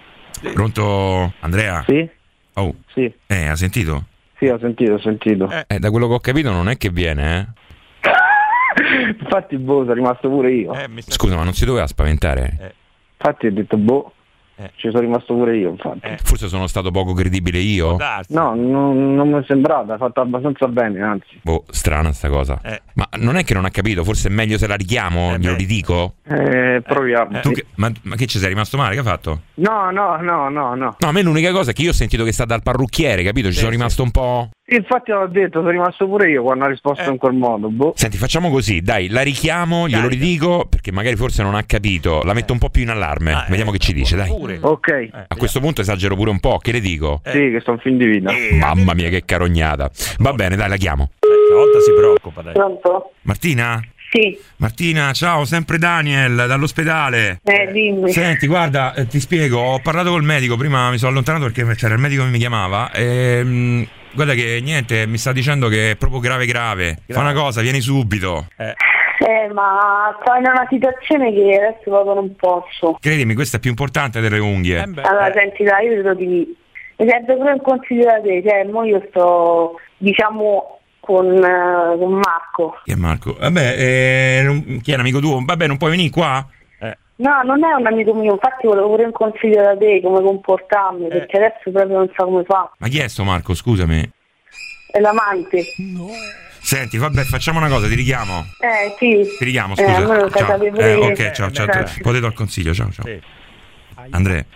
Pronto, Andrea? Sì? Oh. Sì. Eh, ha sentito? Sì, ho sentito, ho sentito. Eh, da quello che ho capito non è che viene, eh? Infatti, boh, sono rimasto pure io. Scusa, ma non si doveva spaventare? Infatti ho detto, boh, ci sono rimasto pure io, infatti. Forse sono stato poco credibile io? No, non, non mi è sembrata, ha fatto abbastanza bene, anzi. Boh, strana sta cosa. Ma non è che non ha capito, forse è meglio se la richiamo, glielo ridico? Eh, proviamo. Tu che- ma, ma che ci sei rimasto male? Che ha fatto? No, no, no, no, no. No, a me l'unica cosa è che io ho sentito che sta dal parrucchiere, capito? Ci sono rimasto un po'... Infatti l'ho detto, sono rimasto pure io quando ha risposto in quel modo, boh. Senti, facciamo così, dai, la richiamo, glielo ridico, perché magari forse non ha capito. La metto un po' più in allarme, vediamo che ci dice, dai. Ok. A questo punto esagero pure un po', che le dico? Sì, che sto un fin di vita. Mamma mia, che carognata. Va bene, dai, la chiamo. Stavolta si preoccupa, dai. Pronto? Martina? Sì. Martina, ciao, sempre Daniel, dall'ospedale. Eh, dimmi. Senti, guarda, eh, ti spiego, ho parlato col medico, prima mi sono allontanato perché c'era il medico che mi chiamava e... mh, guarda che niente, mi sta dicendo che è proprio grave grave. Fa una cosa, vieni subito. Eh, ma sto in una situazione che adesso proprio non posso. Credimi, questa è più importante delle unghie. Allora, senti, dai, io te lo dico. Mi serve pure un consiglio da te, cioè, mo io sto, diciamo, con, eh, con Marco. Chi è Marco? Vabbè, eh, non- chi è un amico tuo? Vabbè, non puoi venire qua? No, non è un amico mio, infatti volevo pure un consiglio da te, come comportarmi, perché adesso proprio non so come fa. Ma chi è sto Marco? Scusami. È l'amante. Senti, vabbè, facciamo una cosa, ti richiamo. Eh, sì. Ti richiamo, Eh, scusa. almeno lo ciao. sapevo pure Eh, io. ok, ciao, ciao. Grazie. Poi ti do il consiglio, ciao, ciao. Andrea.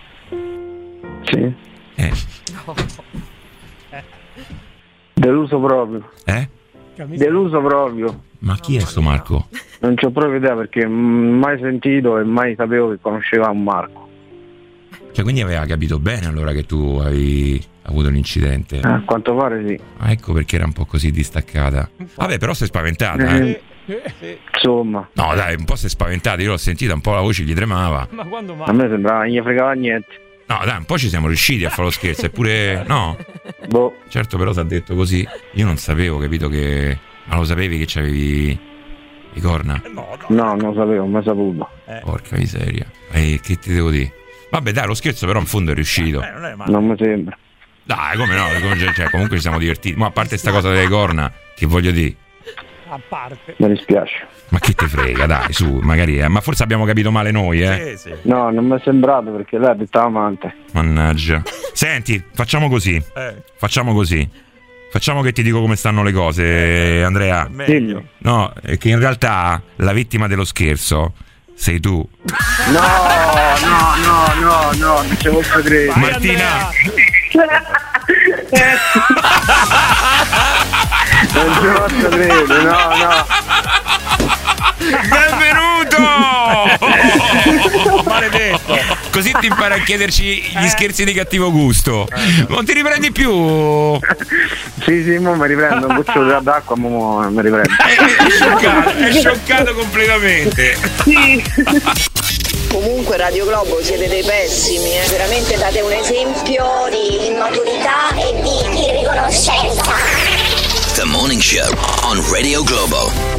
Sì. Eh. Deluso proprio. Eh? Deluso proprio. Ma chi è sto Marco? Non c'ho proprio idea perché mm, mai sentito e mai sapevo che conosceva un Marco. Cioè, quindi aveva capito bene allora che tu avevi avuto l'incidente. Eh, a quanto pare sì. Ah, ecco perché era un po' così distaccata. Vabbè, però sei spaventata, eh? Eh, Insomma. No, dai, un po' sei spaventata. Io l'ho sentita, un po' la voce gli tremava. Ma quando A me sembrava non gli fregava niente. No, dai, un po' ci siamo riusciti a fare lo scherzo, eppure no. Boh. Certo, però ti ha detto così. Io non sapevo, capito che... Ma lo sapevi che c'avevi le corna? No, non lo sapevo, mai saputo. Porca miseria. E che ti devo dire? Vabbè, dai, lo scherzo però in fondo è riuscito. Non mi sembra. Dai, come no? Come- Cioè, comunque ci siamo divertiti. Ma a parte sta cosa delle corna, che voglio dire? A parte. Mi dispiace. Ma che te frega, dai, su, magari, eh, ma forse abbiamo capito male noi, eh? Sì, sì. No, non mi è sembrato perché lei ha detto amante. Mannaggia. Senti, facciamo così. Eh. Facciamo così. Facciamo che ti dico come stanno le cose, Andrea. Meglio. No, è che in realtà la vittima dello scherzo sei tu. No, no, no, no, no, non ci posso credere. Martina. Non ci posso credere, no, no. Benvenuto! Maledetto! Così ti impara a chiederci gli scherzi di cattivo gusto. Non ti riprendi più? Sì, sì, mo mi riprendo un goccio d'acqua, mo mi riprendo. È, è scioccato, è scioccato completamente. Sì. Comunque Radio Globo siete dei pessimi, eh? Veramente date un esempio di immaturità e di irriconoscenza. The Morning Show on Radio Globo.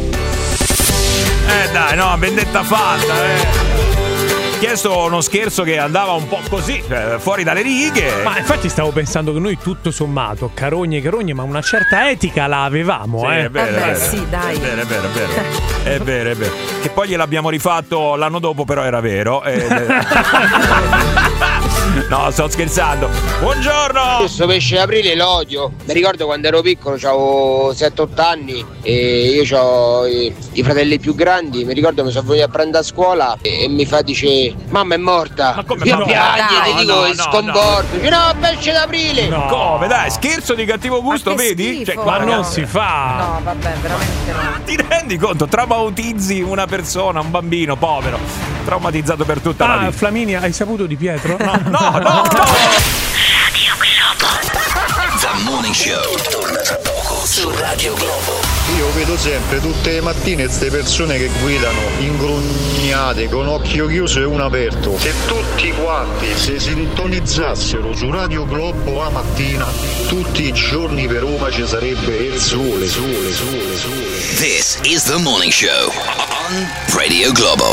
Eh dai, no, vendetta fatta, eh. Chiesto uno scherzo che andava un po' così, eh, fuori dalle righe. Ma infatti stavo pensando che noi tutto sommato, carogne e carogne, ma una certa etica la avevamo, sì, eh. È vero, eh è beh, vero. sì, dai. È vero, è vero, è vero. È vero, è vero. Che poi gliel'abbiamo rifatto l'anno dopo, però era vero. Eh, no, sto scherzando. Buongiorno! Questo pesce d'aprile l'odio. Mi ricordo quando ero piccolo, avevo sette otto anni e io ho i, i fratelli più grandi. Mi ricordo mi sono venuto a prendere a scuola e, e mi fa, dice, mamma è morta. Ma come io no? piango, No, ti dico, no, è no, sconvolto. Dice, no, pesce d'aprile. No. Come? Dai, scherzo di cattivo gusto, vedi? schifo, qua Ma non si fa. No, vabbè, veramente no. Ti rendi conto? Traumatizzi una persona, un bambino povero, traumatizzato per tutta la Ah, vita. Flaminia, hai saputo di Pietro? No, no, no, no. The Morning Show torna tra poco su Radio Globo. Io vedo sempre tutte le mattine queste persone che guidano ingrugnate con occhio chiuso e uno aperto. Se tutti quanti se si sintonizzassero su Radio Globo la mattina, tutti i giorni per Roma ci sarebbe il sole, sole, sole, sole. This is The Morning Show on Radio Globo.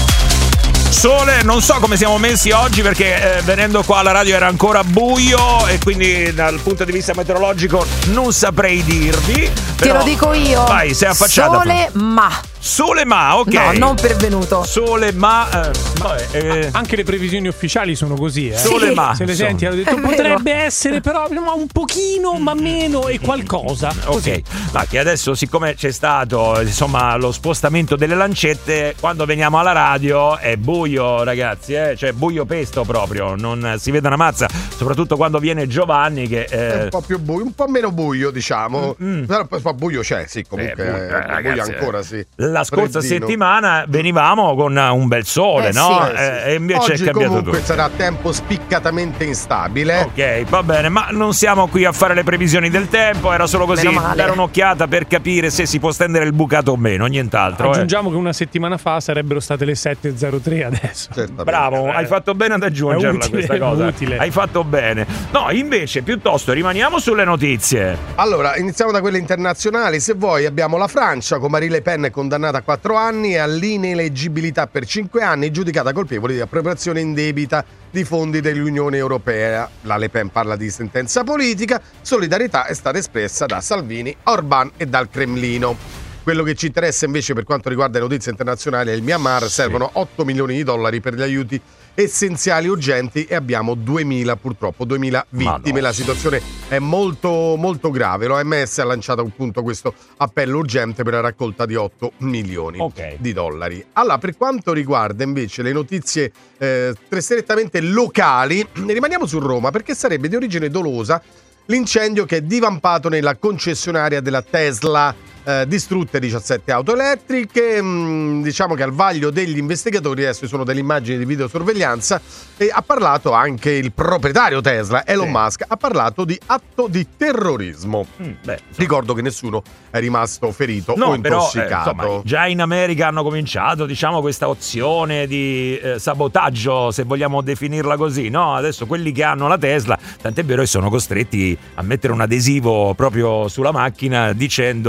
Sole, non so come siamo messi oggi perché eh, venendo qua alla radio era ancora buio e quindi dal punto di vista meteorologico non saprei dirvi. Te lo dico io. Vai, sei affacciata. Sole ma. Sole ma, ok. No, non pervenuto. Sole ma. Eh, vabbè, eh. Anche le previsioni ufficiali sono così, eh. Sole Sì. ma. Se le Insomma. senti, hanno detto È vero. potrebbe essere, però no, un pochino, ma meno e qualcosa. Così. Ok, ma che adesso siccome c'è stato insomma lo spostamento delle lancette, quando veniamo alla radio è buio, ragazzi, eh? Cioè buio pesto proprio, non si vede una mazza, soprattutto quando viene Giovanni che È eh... un po' più buio, un po' meno buio, diciamo. Mm. Però un po' buio c'è, sì, comunque. Eh, buio, eh, ragazzi, buio ancora, sì. la scorsa Freddino. settimana venivamo con un bel sole, Eh, no? sì, eh, sì. Eh, e invece Oggi è cambiato comunque tutto. sarà tempo spiccatamente instabile. Ok, va bene, ma non siamo qui a fare le previsioni del tempo, era solo così Meno male. dare un'occhiata per capire se si può stendere il bucato o meno, nient'altro. eh. Aggiungiamo che una settimana fa sarebbero state le sette e zero tre adesso. Bravo, hai fatto bene ad aggiungerla È utile, questa cosa. è utile. Hai fatto bene. No, invece, piuttosto rimaniamo sulle notizie. Allora, iniziamo da quelle internazionali. Se vuoi, abbiamo la Francia con Marine Le Pen condannata a quattro anni e all'ineleggibilità per cinque anni, giudicata colpevole di appropriazione indebita di fondi dell'Unione Europea. La Le Pen parla di sentenza politica. Solidarietà è stata espressa da Salvini, Orbán e dal Cremlino. Quello che ci interessa invece per quanto riguarda le notizie internazionali è il Myanmar. Servono otto milioni di dollari per gli aiuti essenziali urgenti e abbiamo duemila purtroppo duemila vittime. Madonna. La situazione è molto molto grave. L'O M S ha lanciato appunto questo appello urgente per la raccolta di otto milioni Ok. di dollari. Allora, per quanto riguarda invece le notizie eh, strettamente locali, rimaniamo su Roma perché sarebbe di origine dolosa l'incendio che è divampato nella concessionaria della Tesla. Eh, distrutte diciassette auto elettriche, mh, diciamo che al vaglio degli investigatori adesso ci sono delle immagini di videosorveglianza e ha parlato anche il proprietario Tesla, Elon Sì. Musk, ha parlato di atto di terrorismo. Mm, beh, Ricordo che nessuno è rimasto ferito No, o però eh, intossicato. insomma, già in America hanno cominciato, diciamo, questa opzione di eh, sabotaggio, se vogliamo definirla così, no? Adesso quelli che hanno la Tesla, tant'è vero che sono costretti a mettere un adesivo proprio sulla macchina dicendo io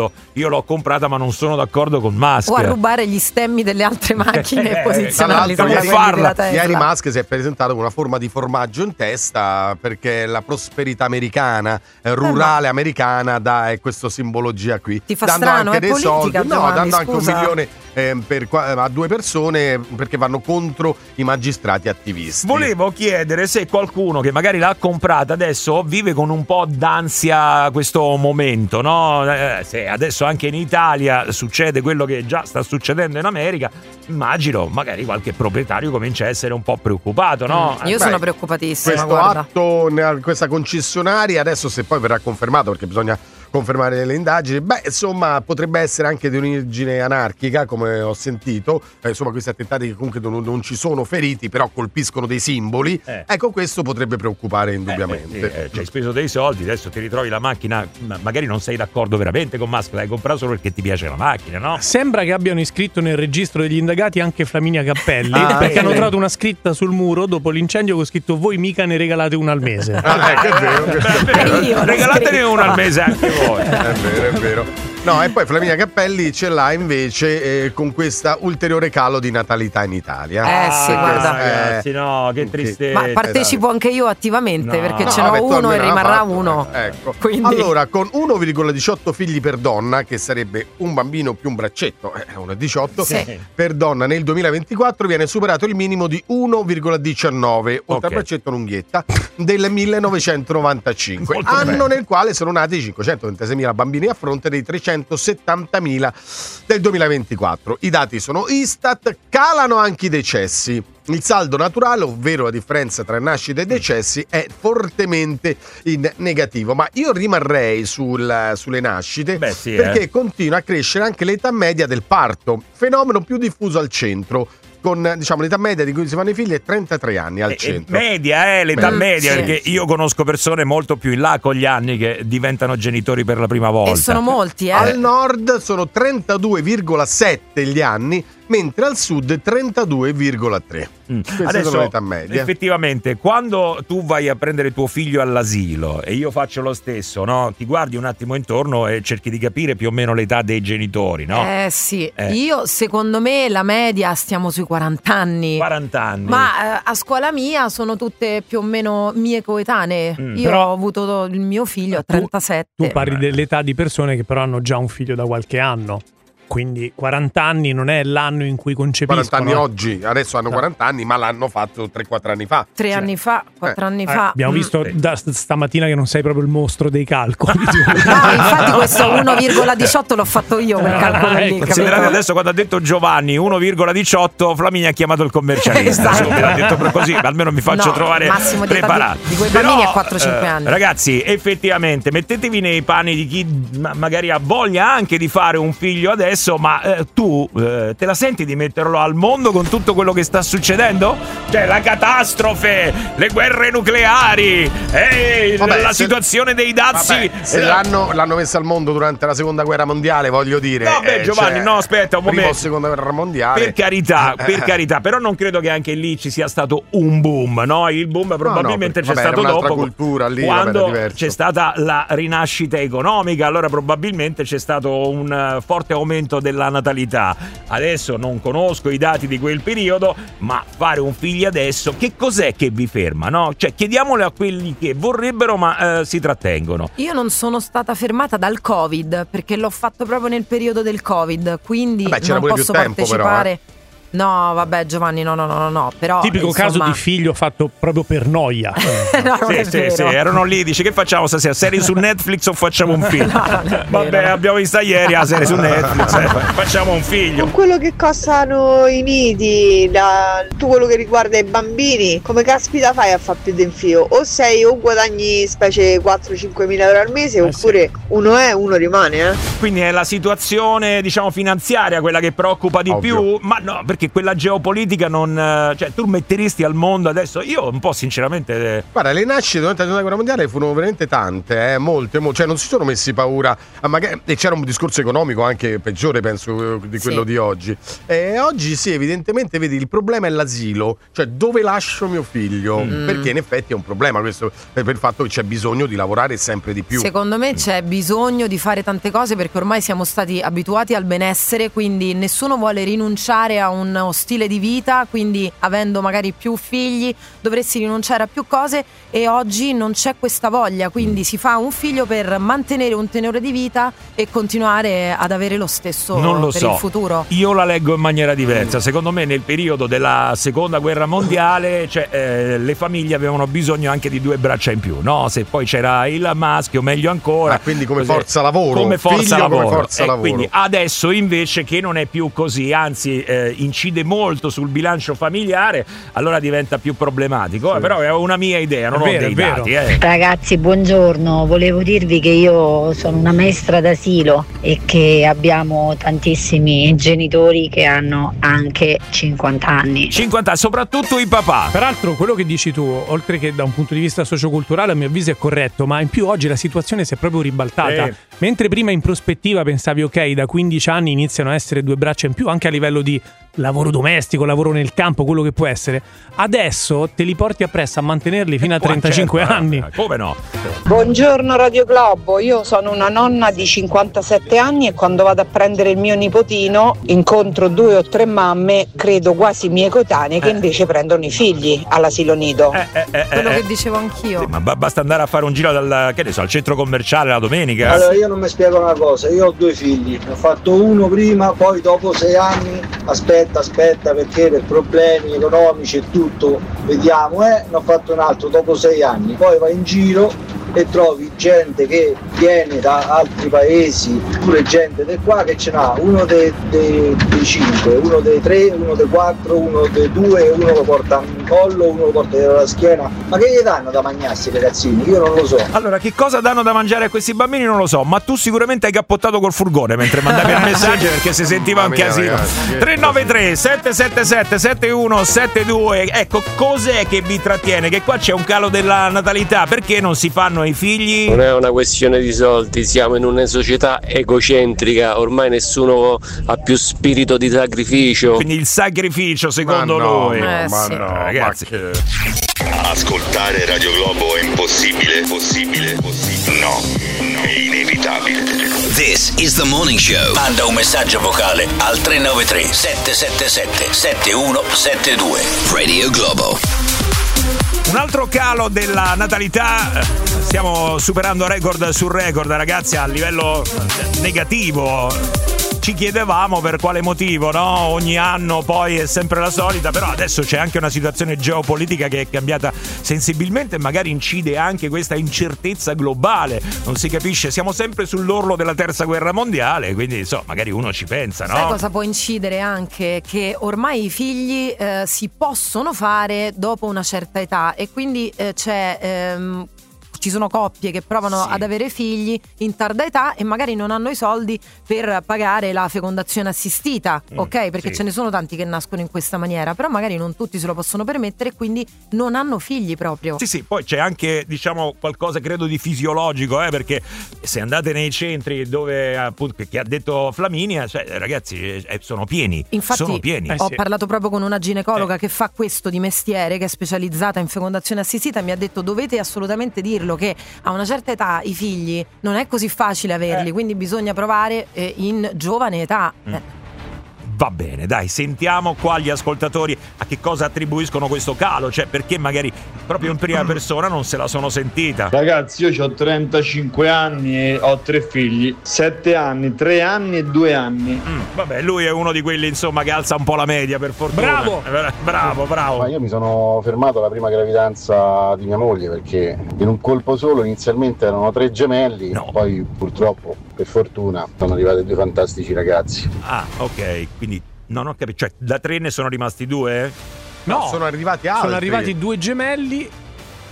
l'ho comprata ma non sono d'accordo con Musk. O a rubare gli stemmi delle altre macchine e posizionarli Tra come l'altro, quelli ieri, della Tesla. ieri Musk si è presentato con una forma di formaggio in testa perché la prosperità americana, eh, rurale americana, dà eh, questa simbologia qui. Ti fa dando strano, anche è dei politica, soldi, no, Giovanni, dando anche scusa. un milione eh, per, a due persone perché vanno contro i magistrati attivisti. Volevo chiedere se qualcuno che magari l'ha comprata adesso vive con un po' d'ansia questo momento, no? Eh, se adesso anche in Italia succede quello che già sta succedendo in America, immagino magari qualche proprietario comincia a essere un po' preoccupato, no? Io Beh, sono preoccupatissima, Questo guarda. atto, questa concessionaria, adesso se poi verrà confermato, perché bisogna confermare le indagini, beh insomma potrebbe essere anche di origine anarchica, come ho sentito, eh, insomma questi attentati che comunque non, non ci sono feriti però colpiscono dei simboli, Eh. ecco questo potrebbe preoccupare indubbiamente. Eh, sì, eh, ci hai speso dei soldi, adesso ti ritrovi la macchina, ma magari non sei d'accordo veramente con Musk, l'hai comprato solo perché ti piace la macchina, no? Sembra che abbiano iscritto nel registro degli indagati anche Flaminia Cappelli, Ah, perché sì. hanno trovato una scritta sul muro dopo l'incendio con scritto "Voi mica ne regalate una al mese". Ah, ecco, è vero, è vero. Io l'ho Regalatene scritto. una al mese anche voi. È vero, è vero. No, e poi Flaminia Cappelli ce l'ha invece eh, con questa ulteriore calo di natalità in Italia. Eh sì, Ah, guarda. ragazzi, no, che tristezza. Ma partecipo anche io attivamente No. perché No, ce n'ho vabbè, tu uno e almeno rimarrà l'ha fatto, uno. eh, ecco. Quindi- Allora, con uno virgola diciotto figli per donna, che sarebbe un bambino più un braccetto, eh, uno virgola diciotto Sì. per donna nel duemilaventiquattro, viene superato il minimo di uno virgola diciannove, oltre Ok. al braccetto un'unghietta, del millenovecentonovantacinque, Molto anno bene. nel quale sono nati cinquecentoventiseimila bambini a fronte dei trecentosettantamila del duemilaventiquattro. I dati sono Istat, calano anche i decessi. Il saldo naturale, ovvero la differenza tra nascite e decessi, è fortemente in negativo, ma io rimarrei sul- sulle nascite Beh, sì, perché eh. continua a crescere anche l'età media del parto, fenomeno più diffuso al centro, con diciamo l'età media di cui si fanno i figli è trentatré anni al Eh, centro. media, eh, l'età Beh, media, sì. perché io conosco persone molto più in là con gli anni che diventano genitori per la prima volta. E sono molti, eh. Al nord sono trentadue virgola sette gli anni, mentre al sud trentadue virgola tre. Mm. Queste Adesso, sono l'età media. effettivamente, quando tu vai a prendere tuo figlio all'asilo e io faccio lo stesso, no? Ti guardi un attimo intorno e cerchi di capire più o meno l'età dei genitori, no? Eh sì, Eh. io secondo me la media stiamo sui quaranta anni. quaranta anni. Ma eh, a scuola mia sono tutte più o meno mie coetanee. Mm. Io Però- ho avuto il mio figlio a Tu- trentasette. Tu parli dell'età di persone che però hanno già un figlio da qualche anno. Quindi quaranta anni non è l'anno in cui concepiscono. quaranta anni oggi, adesso hanno No. quaranta anni, ma l'hanno fatto tre quattro anni fa. Tre anni fa, quattro anni Eh, fa. abbiamo Mm. visto da st- stamattina che non sei proprio il mostro dei calcoli. No, infatti questo uno virgola diciotto l'ho fatto io quel calcolo lì, Considerate capito? adesso quando ha detto Giovanni uno virgola diciotto, Flaminia ha chiamato il commercialista. Esatto. Subito, ha detto per così, almeno mi faccio No, trovare massimo di età preparato. di- di quei Però, bambini a quattro cinque eh, anni. Ragazzi, effettivamente, mettetevi nei panni di chi ma- magari ha voglia anche di fare un figlio adesso, ma eh, tu eh, te la senti di metterlo al mondo con tutto quello che sta succedendo? Cioè, la catastrofe, le guerre nucleari, eh, Vabbè, la se- situazione dei dazi. Vabbè, se eh, l'hanno, l'hanno messa al mondo durante la seconda guerra mondiale, voglio dire. No, beh, eh, Giovanni, cioè, no, aspetta un prima o momento. seconda guerra mondiale. Per carità, per carità, però non credo che anche lì ci sia stato un boom, no? Il boom probabilmente perché, c'è vabbè, stato era un'altra dopo, cultura lì, quando vabbè, era diverso. c'è stata la rinascita economica, allora probabilmente c'è stato un eh, forte aumento della natalità. Adesso non conosco i dati di quel periodo, ma fare un figlio adesso, che cos'è che vi ferma, no? Cioè, chiediamolo a quelli che vorrebbero ma eh, si trattengono. Io non sono stata fermata dal Covid perché l'ho fatto proprio nel periodo del Covid, quindi Vabbè, c'era non pure più posso tempo, però, partecipare. eh. No, vabbè, Giovanni, no, no, no, no, no, però Tipico insomma... caso di figlio fatto proprio per noia. No, non Sì, è sì, vero. sì, erano lì, dice che facciamo stasera? Serie su Netflix o facciamo un film? No, non è Vabbè, vero. abbiamo vista ieri la serie su Netflix, eh, facciamo un figlio. Con quello che costano i nidi, da tutto quello che riguarda i bambini, come caspita fai a far più di un figlio? O sei o guadagni specie quattro cinque mila euro al mese, oppure uno è, uno rimane, eh? Quindi è la situazione, diciamo, finanziaria quella che preoccupa di Ovvio. più, ma no, perché perché quella geopolitica non, cioè tu metteresti al mondo adesso, io un po' sinceramente. Guarda, le nascite durante la seconda guerra mondiale furono veramente tante, eh, molte, molte, cioè non si sono messi paura, ah, magari, e c'era un discorso economico anche peggiore, penso, di quello sì. di oggi. E oggi sì, evidentemente, vedi, il problema è l'asilo, cioè dove lascio mio figlio, Mm. perché in effetti è un problema questo, per il fatto che c'è bisogno di lavorare sempre di più. Secondo me c'è bisogno di fare tante cose perché ormai siamo stati abituati al benessere, quindi nessuno vuole rinunciare a uno stile di vita, quindi avendo magari più figli dovresti rinunciare a più cose e oggi non c'è questa voglia, quindi si fa un figlio per mantenere un tenore di vita e continuare ad avere lo stesso Non lo per so. il futuro. Io la leggo in maniera diversa. Secondo me nel periodo della seconda guerra mondiale, cioè, eh, le famiglie avevano bisogno anche di due braccia in più, no? Se poi c'era il maschio, meglio ancora. Ah, quindi come Così, forza lavoro, come forza figlio lavoro. come forza E lavoro. quindi adesso invece che non è più così, anzi eh, incide molto sul bilancio familiare, allora diventa più problematico. Sì. Però è una mia idea, non È ho vero, dei è vero. dati. Eh. Ragazzi, buongiorno, volevo dirvi che io sono una maestra d'asilo e che abbiamo tantissimi genitori che hanno anche cinquanta anni. cinquanta, soprattutto i papà. Peraltro quello che dici tu, oltre che da un punto di vista socioculturale, a mio avviso è corretto, ma in più oggi la situazione si è proprio ribaltata. Eh. Mentre prima in prospettiva pensavi ok, da quindici anni iniziano a essere due braccia in più anche a livello di lavoro domestico, lavoro nel campo, quello che può essere, adesso te li porti appresso a mantenerli fino a trentacinque certo, anni. eh, come no? Buongiorno Radio Globo, io sono una nonna di cinquantasette anni e quando vado a prendere il mio nipotino incontro due o tre mamme, credo quasi mie coetanee, che invece prendono i figli all'asilo nido. Eh, eh, eh, Quello eh. che dicevo anch'io. Sì, ma ba- basta andare a fare un giro dal, che ne so, al centro commerciale la domenica. Allora io non mi spiego una cosa, io ho due figli, ne ho fatto uno prima, poi dopo sei anni, aspetta, aspetta perché per problemi economici e tutto, vediamo, eh, ne ho fatto un altro dopo sei anni, poi vai in giro e trovi gente che viene da altri paesi, pure gente di qua che ce n'ha, uno dei, dei, dei cinque, uno dei tre, uno dei quattro, uno dei due, uno lo porta in collo, uno lo porta dietro la schiena, ma che gli danno da mangiare sti ragazzini? Io non lo so. Allora, che cosa danno da mangiare a questi bambini non lo so, ma tu sicuramente hai cappottato col furgone mentre mandavi il messaggio perché si sentiva un Mamma mia, casino. ragazzi, tre nove tre sette sette sette sette uno sette due. Ecco, cos'è che vi trattiene? Che qua c'è un calo della natalità, perché non si fanno i figli? Non è una questione di soldi, siamo in una società egocentrica, ormai nessuno ha più spirito di sacrificio. Quindi il sacrificio secondo Ma no, lui. no, Eh, ma sì, no, ragazzi. ma che- Ascoltare Radio Globo è impossibile? Possibile? Possibile? No, no, è inevitabile. This is the morning show. Manda un messaggio vocale al tre nove tre sette sette sette sette uno sette due. Radio Globo. Un altro calo della natalità, stiamo superando record su record, ragazzi, a livello negativo. Ci chiedevamo per quale motivo, no? Ogni anno poi è sempre la solita, però adesso c'è anche una situazione geopolitica che è cambiata sensibilmente e magari incide anche questa incertezza globale. Non si capisce, siamo sempre sull'orlo della terza guerra mondiale, quindi insomma, magari uno ci pensa, no? Sai cosa può incidere anche? Che ormai i figli eh, si possono fare dopo una certa età e quindi eh, c'è... Ehm, ci sono coppie che provano Sì. ad avere figli in tarda età e magari non hanno i soldi per pagare la fecondazione assistita, Mm, ok? Perché sì. ce ne sono tanti che nascono in questa maniera, però magari non tutti se lo possono permettere e quindi non hanno figli proprio. Sì, sì, poi c'è anche, diciamo, qualcosa credo di fisiologico, eh, perché se andate nei centri dove, appunto, che, che ha detto Flaminia, cioè, ragazzi, eh, sono pieni, Infatti sono pieni. ho parlato proprio con una ginecologa che fa questo di mestiere, che è specializzata in fecondazione assistita e mi ha detto dovete assolutamente dirlo che a una certa età i figli non è così facile averli, Eh. quindi bisogna provare eh, in giovane età. Mm. Eh. Va bene, dai, sentiamo qua gli ascoltatori a che cosa attribuiscono questo calo, cioè perché magari proprio in prima persona non se la sono sentita. Ragazzi, io ho trentacinque anni e ho tre figli, sette anni, tre anni e due anni. Mm, vabbè, lui è uno di quelli, insomma, che alza un po' la media, per fortuna. Bravo! Eh, Bravo, bravo. Ma io mi sono fermato alla prima gravidanza di mia moglie perché in un colpo solo inizialmente erano tre gemelli, poi purtroppo, per fortuna, sono arrivati due fantastici ragazzi. Ah, ok, quindi non ho capito, cioè da tre ne sono rimasti due? No, sono arrivati altri. sono arrivati due gemelli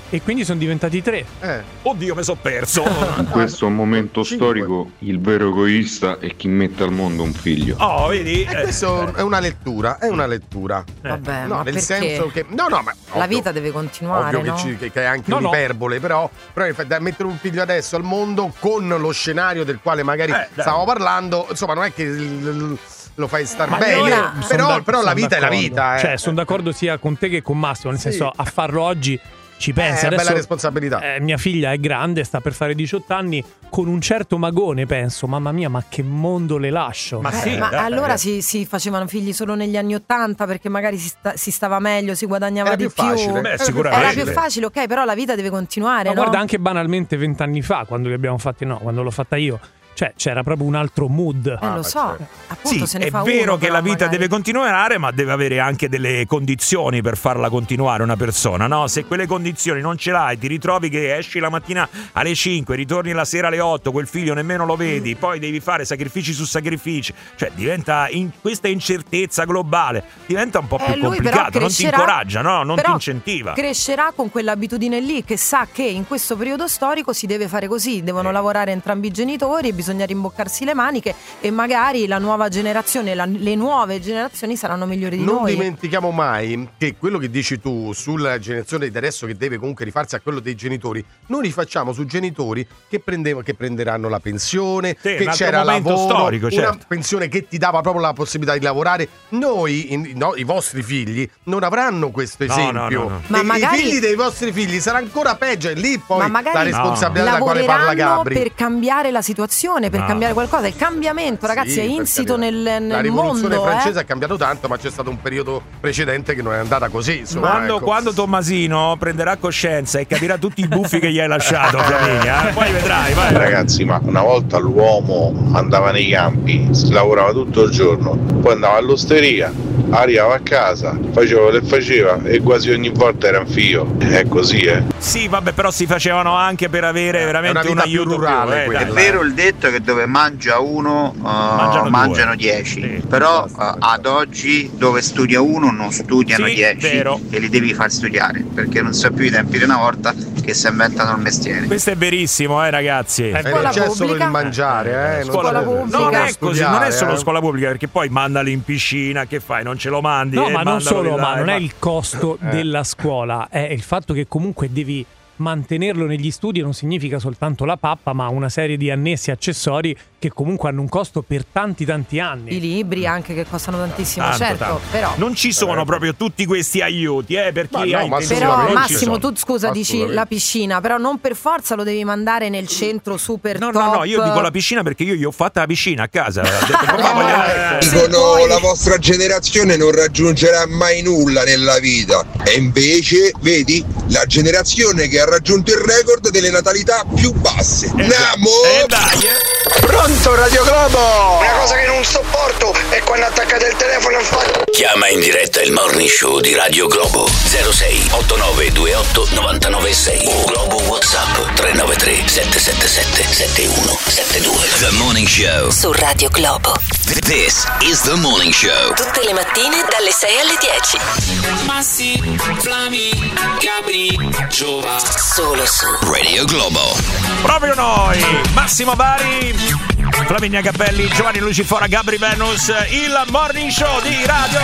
E quindi sono diventati tre. Eh. Oddio, mi sono perso. In questo momento storico il vero egoista è chi mette al mondo un figlio. Oh, vedi? E questo è una lettura, è una lettura. Vabbè, no, ma nel perché? senso che no, no, ma La ovvio, vita deve continuare, ovvio no? che, ci, che, che è anche No, no. un'iperbole, però, però in effetti, da mettere un figlio adesso al mondo con lo scenario del quale magari Eh, dai. stavamo parlando, insomma, non è che l- l- lo fai star Ma bene, allora- però, Son da- però la son vita è la d'accordo. vita, eh. Cioè, sono d'accordo sia con te che con Massimo, nel Sì. senso, a farlo oggi ci pensi. è una Adesso, bella responsabilità. eh, mia figlia è grande, sta per fare diciotto anni, con un certo magone penso, mamma mia, ma che mondo le lascio? Ma Eh, sì, ma dai, allora ragazzi. si, si facevano figli solo negli anni Ottanta perché magari si, sta- si stava meglio, si guadagnava Era di più facile. Beh, Era più sicuramente. Era più facile, ok, però la vita deve continuare, Ma no? guarda, anche banalmente vent'anni fa, quando li abbiamo fatti, no, quando l'ho fatta io, cioè c'era proprio un altro mood. Eh, lo so, appunto Sì, se ne è fa vero uno, che però la vita magari. deve continuare, ma deve avere anche delle condizioni per farla continuare una persona, no? Se quelle condizioni non ce l'hai, ti ritrovi che esci la mattina alle cinque, ritorni la sera alle otto, quel figlio nemmeno lo vedi, poi devi fare sacrifici su sacrifici, cioè diventa in questa incertezza globale, diventa un po' più Eh, lui però complicato, non ti crescerà- incoraggia, no? Non ti però incentiva. Crescerà con quell'abitudine lì che sa che in questo periodo storico si deve fare così, devono lavorare entrambi i genitori e bisogna rimboccarsi le maniche e magari la nuova generazione, la- le nuove generazioni saranno migliori di Non noi. dimentichiamo mai che quello che dici tu sulla generazione di adesso che deve comunque rifarsi a quello dei genitori, noi rifacciamo su genitori che, prendeva, che prenderanno la pensione, Sì, un che altro c'era momento lavoro, storico, una certo. pensione che ti dava proprio la possibilità di lavorare. Noi, in- no, i vostri figli, non avranno questo No, esempio. no, no, no. Ma E magari- i figli dei vostri figli sarà ancora peggio, e lì poi Ma la magari responsabilità della quale parla lavoreranno Gabri. per cambiare la situazione, per No. cambiare qualcosa. Il cambiamento, ragazzi, Sì, è per insito carità. nel, nel La rivoluzione mondo. francese eh. è cambiato tanto, ma c'è stato un periodo precedente che non è andata così. Insomma, Quando, ecco. quando Tommasino prenderà coscienza e capirà tutti i buffi che gli hai lasciato, Flaminia, eh, poi vedrai, vai. Ragazzi, ma una volta l'uomo andava nei campi, si lavorava tutto il giorno, poi andava all'osteria, arrivava a casa, faceva quello che faceva e quasi ogni volta era un figlio. È così, eh. Sì, vabbè, però si facevano anche per avere veramente una un vita più aiuto rurale più, eh, quella. dai. È vero il detto che dove mangia uno uh, Mangiano mangiano, due. dieci, Sì. però uh, ad oggi dove studia uno non studiano Sì, dieci vero. e li devi far studiare perché non so più i tempi di una volta che si inventano il mestiere. Questo è verissimo, eh, ragazzi. Eh, Scuola c'è solo pubblica? il mangiare, eh. non Scuola c'è- pubblica. Non solo è così, studiare, non è solo eh. scuola pubblica, perché poi mandali in piscina, che fai? Non ce lo mandi? No, eh, ma non mandalo solo, di là, ma non eh, è il costo Eh. della scuola, è il fatto che comunque devi mantenerlo negli studi, non significa soltanto la pappa, ma una serie di annessi accessori che comunque hanno un costo per tanti tanti anni. I libri anche che costano tantissimo, Tanto, certo, tanto. però Non ci sono proprio tutti questi aiuti, eh, per Ma chi no, ha ma intenzione. Però Assolutamente. Non ci Massimo, sono. tu scusa dici Assolutamente. la piscina, però non per forza lo devi mandare nel centro super No, top. no, no, io dico la piscina perché io gli ho fatta la piscina a casa. Ha detto, papà, voglio- eh, Se Dicono poi- la vostra generazione non raggiungerà mai nulla nella vita e invece vedi la generazione che ha raggiunto il record delle natalità più basse. Namo! Eh, dai, eh. Pronto Radio Globo! Una cosa che non sopporto è quando attaccate il telefono e fate... Chiama in diretta il Morning Show di Radio Globo zero sei otto nove due otto nove nove sei o Globo WhatsApp tre nove tre sette sette sette sette uno sette due. The Morning Show Su Radio Globo. This is The Morning Show. Tutte le mattine dalle sei alle dieci. Massi, Flami, Gabri, Giova. Solo su Radio Globo. Proprio noi, Massimo Bari, Flaminia Cappelli, Giovanni Lucifora, Gabri Venus, il Morning Show di Radio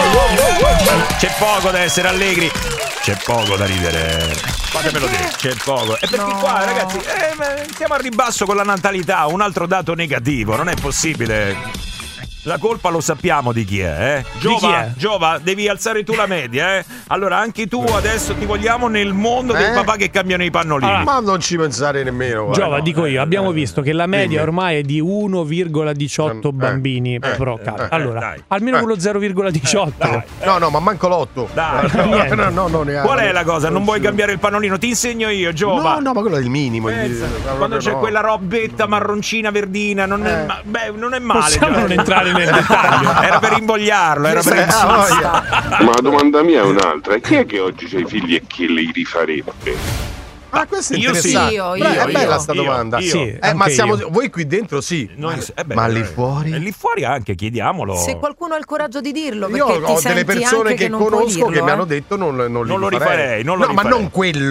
Globo. C'è poco da essere allegri, c'è poco da ridere. Fatemelo dire, c'è poco. E perché No. qua, ragazzi, eh, ma siamo a ribasso con la natalità, un altro dato negativo, non è possibile. La colpa lo sappiamo di chi è, eh? Giova, chi è? Giova, devi alzare tu la media, eh? Allora anche tu adesso ti vogliamo nel mondo del Eh? papà che cambiano i pannolini. Allora, Ma non ci pensare nemmeno. guarda. Giova, dico io, abbiamo visto che la media Dimmi. ormai è di uno virgola diciotto Eh, bambini eh, pro eh, casa. eh, Allora, dai. almeno Eh. quello zero virgola diciotto. No, no, ma manco l'otto. Dai, no, niente. no, no, no, neanche. Qual è la cosa? Non vuoi cambiare il pannolino? Ti insegno io, Giova. No, no, ma quello è il minimo. Pensa, il- quando proprio c'è no. quella robetta marroncina verdina, non è, Eh. ma- beh, non è male. Possiamo Giova. non entrare nel dettaglio. Era per invogliarlo, era per Eh, ah, voglia. Ma la domanda mia è un'altra: chi è che oggi c'ha i figli e chi li rifarebbe? Ah, questo è Io sì. interessante. Io, Beh, io, è bella io. sta Io, domanda. io. Sì, Eh, ma anche siamo io. voi qui dentro sì. Noi- eh beh, ma lì eh, fuori? eh, lì fuori anche, chiediamolo. Se qualcuno ha il coraggio di dirlo, Io perché ti ho senti delle persone anche che che non puoi conosco dirlo, che mi eh. hanno detto non, non, li Non lo rifarei, non lo no, ma rifarei. non quello.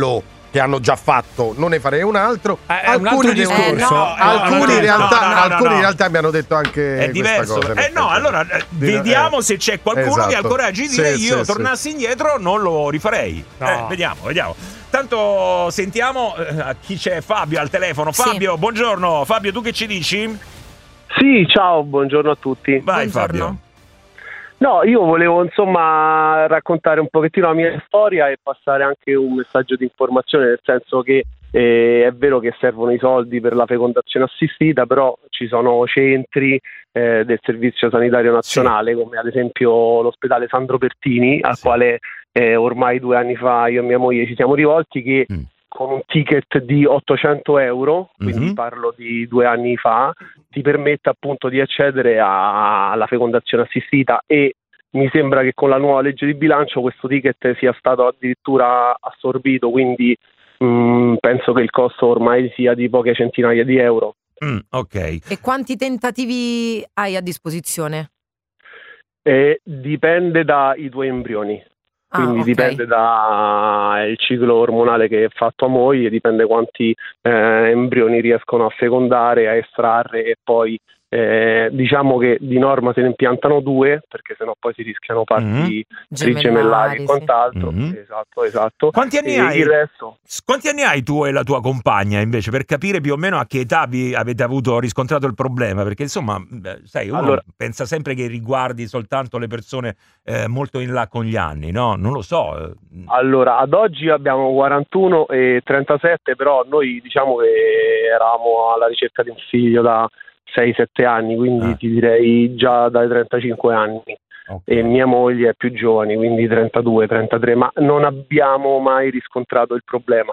che hanno già fatto, non ne farei un altro. Eh, alcuni un altro devono- discorso. eh, no, alcuni no, in realtà, no, no, no, alcuni no. in realtà mi hanno detto anche È diverso. questa cosa. Eh no, allora eh, vediamo eh, se c'è qualcuno esatto. che ha il coraggio di dire Sì, io sì, tornassi indietro non lo rifarei. No. Eh, vediamo, vediamo. Tanto sentiamo eh, chi c'è. Fabio al telefono. Fabio, buongiorno. Fabio, tu che ci dici? Sì, ciao, buongiorno a tutti. Vai Fabio. No, io volevo insomma raccontare un pochettino la mia storia e passare anche un messaggio di informazione, nel senso che eh, è vero che servono i soldi per la fecondazione assistita, però ci sono centri eh, del Servizio Sanitario Nazionale, sì. come ad esempio l'ospedale Sandro Pertini, al sì. quale eh, ormai due anni fa io e mia moglie ci siamo rivolti, che mm. con un ticket di ottocento euro, quindi mm-hmm. parlo di due anni fa, ti permette appunto di accedere a, alla fecondazione assistita, e mi sembra che con la nuova legge di bilancio questo ticket sia stato addirittura assorbito, quindi mh, penso che il costo ormai sia di poche centinaia di euro. Mm, ok. E quanti tentativi hai a disposizione? Eh, dipende dai tuoi embrioni. Quindi ah, okay. dipende dal ciclo ormonale che è fatto a moglie, dipende quanti eh, embrioni riescono a fecondare, a estrarre, e poi eh, diciamo che di norma se ne impiantano due, perché sennò poi si rischiano parti mm-hmm. trigemellari e quant'altro. Mm-hmm. Esatto, esatto. Quanti anni e hai? Il resto? Quanti anni hai tu e la tua compagna, invece, per capire più o meno a che età vi avete avuto riscontrato il problema? Perché insomma, sai, uno allora, pensa sempre che riguardi soltanto le persone eh, molto in là con gli anni, no? Non lo so. Allora, ad oggi abbiamo quarantuno e trentasette, però noi diciamo che eravamo alla ricerca di un figlio da sei sette anni, quindi ah. ti direi già dai trentacinque anni. Okay. E mia moglie è più giovane, quindi trentadue trentatré, ma non abbiamo mai riscontrato il problema.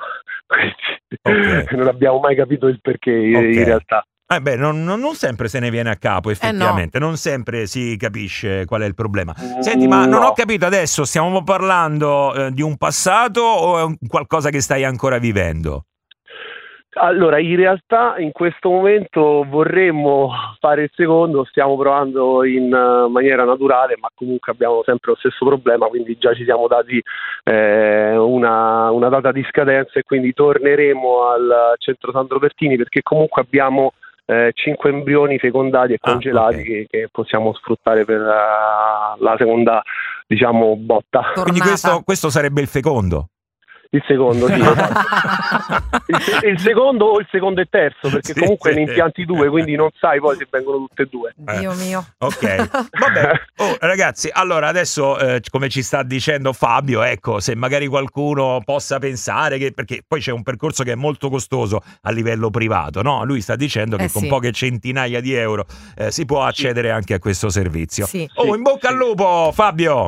Okay. Non abbiamo mai capito il perché okay. in realtà. Eh beh, non, non, non sempre se ne viene a capo, effettivamente, eh no. non sempre si capisce qual è il problema. Senti, ma non no. ho capito adesso, stiamo parlando eh, di un passato o è un qualcosa che stai ancora vivendo? Allora, in realtà in questo momento vorremmo fare il secondo, stiamo provando in uh, maniera naturale, ma comunque abbiamo sempre lo stesso problema, quindi già ci siamo dati eh, una, una data di scadenza, e quindi torneremo al centro Sandro Pertini, perché comunque abbiamo eh, cinque embrioni fecondati e congelati ah, okay. che, che possiamo sfruttare per uh, la seconda, diciamo, botta. Tornata. Quindi questo, questo sarebbe il fecondo? Il secondo, sì. il, il secondo o il secondo e terzo, perché sì, comunque sì. ne impianti due, quindi non sai poi se vengono tutte e due. Dio eh. mio. Ok, vabbè. Oh, ragazzi, allora adesso, eh, come ci sta dicendo Fabio, ecco, se magari qualcuno possa pensare che, perché poi c'è un percorso che è molto costoso a livello privato, no? Lui sta dicendo che eh, con sì. poche centinaia di euro eh, si può accedere sì. anche a questo servizio. Sì. Oh, in bocca al lupo, Fabio!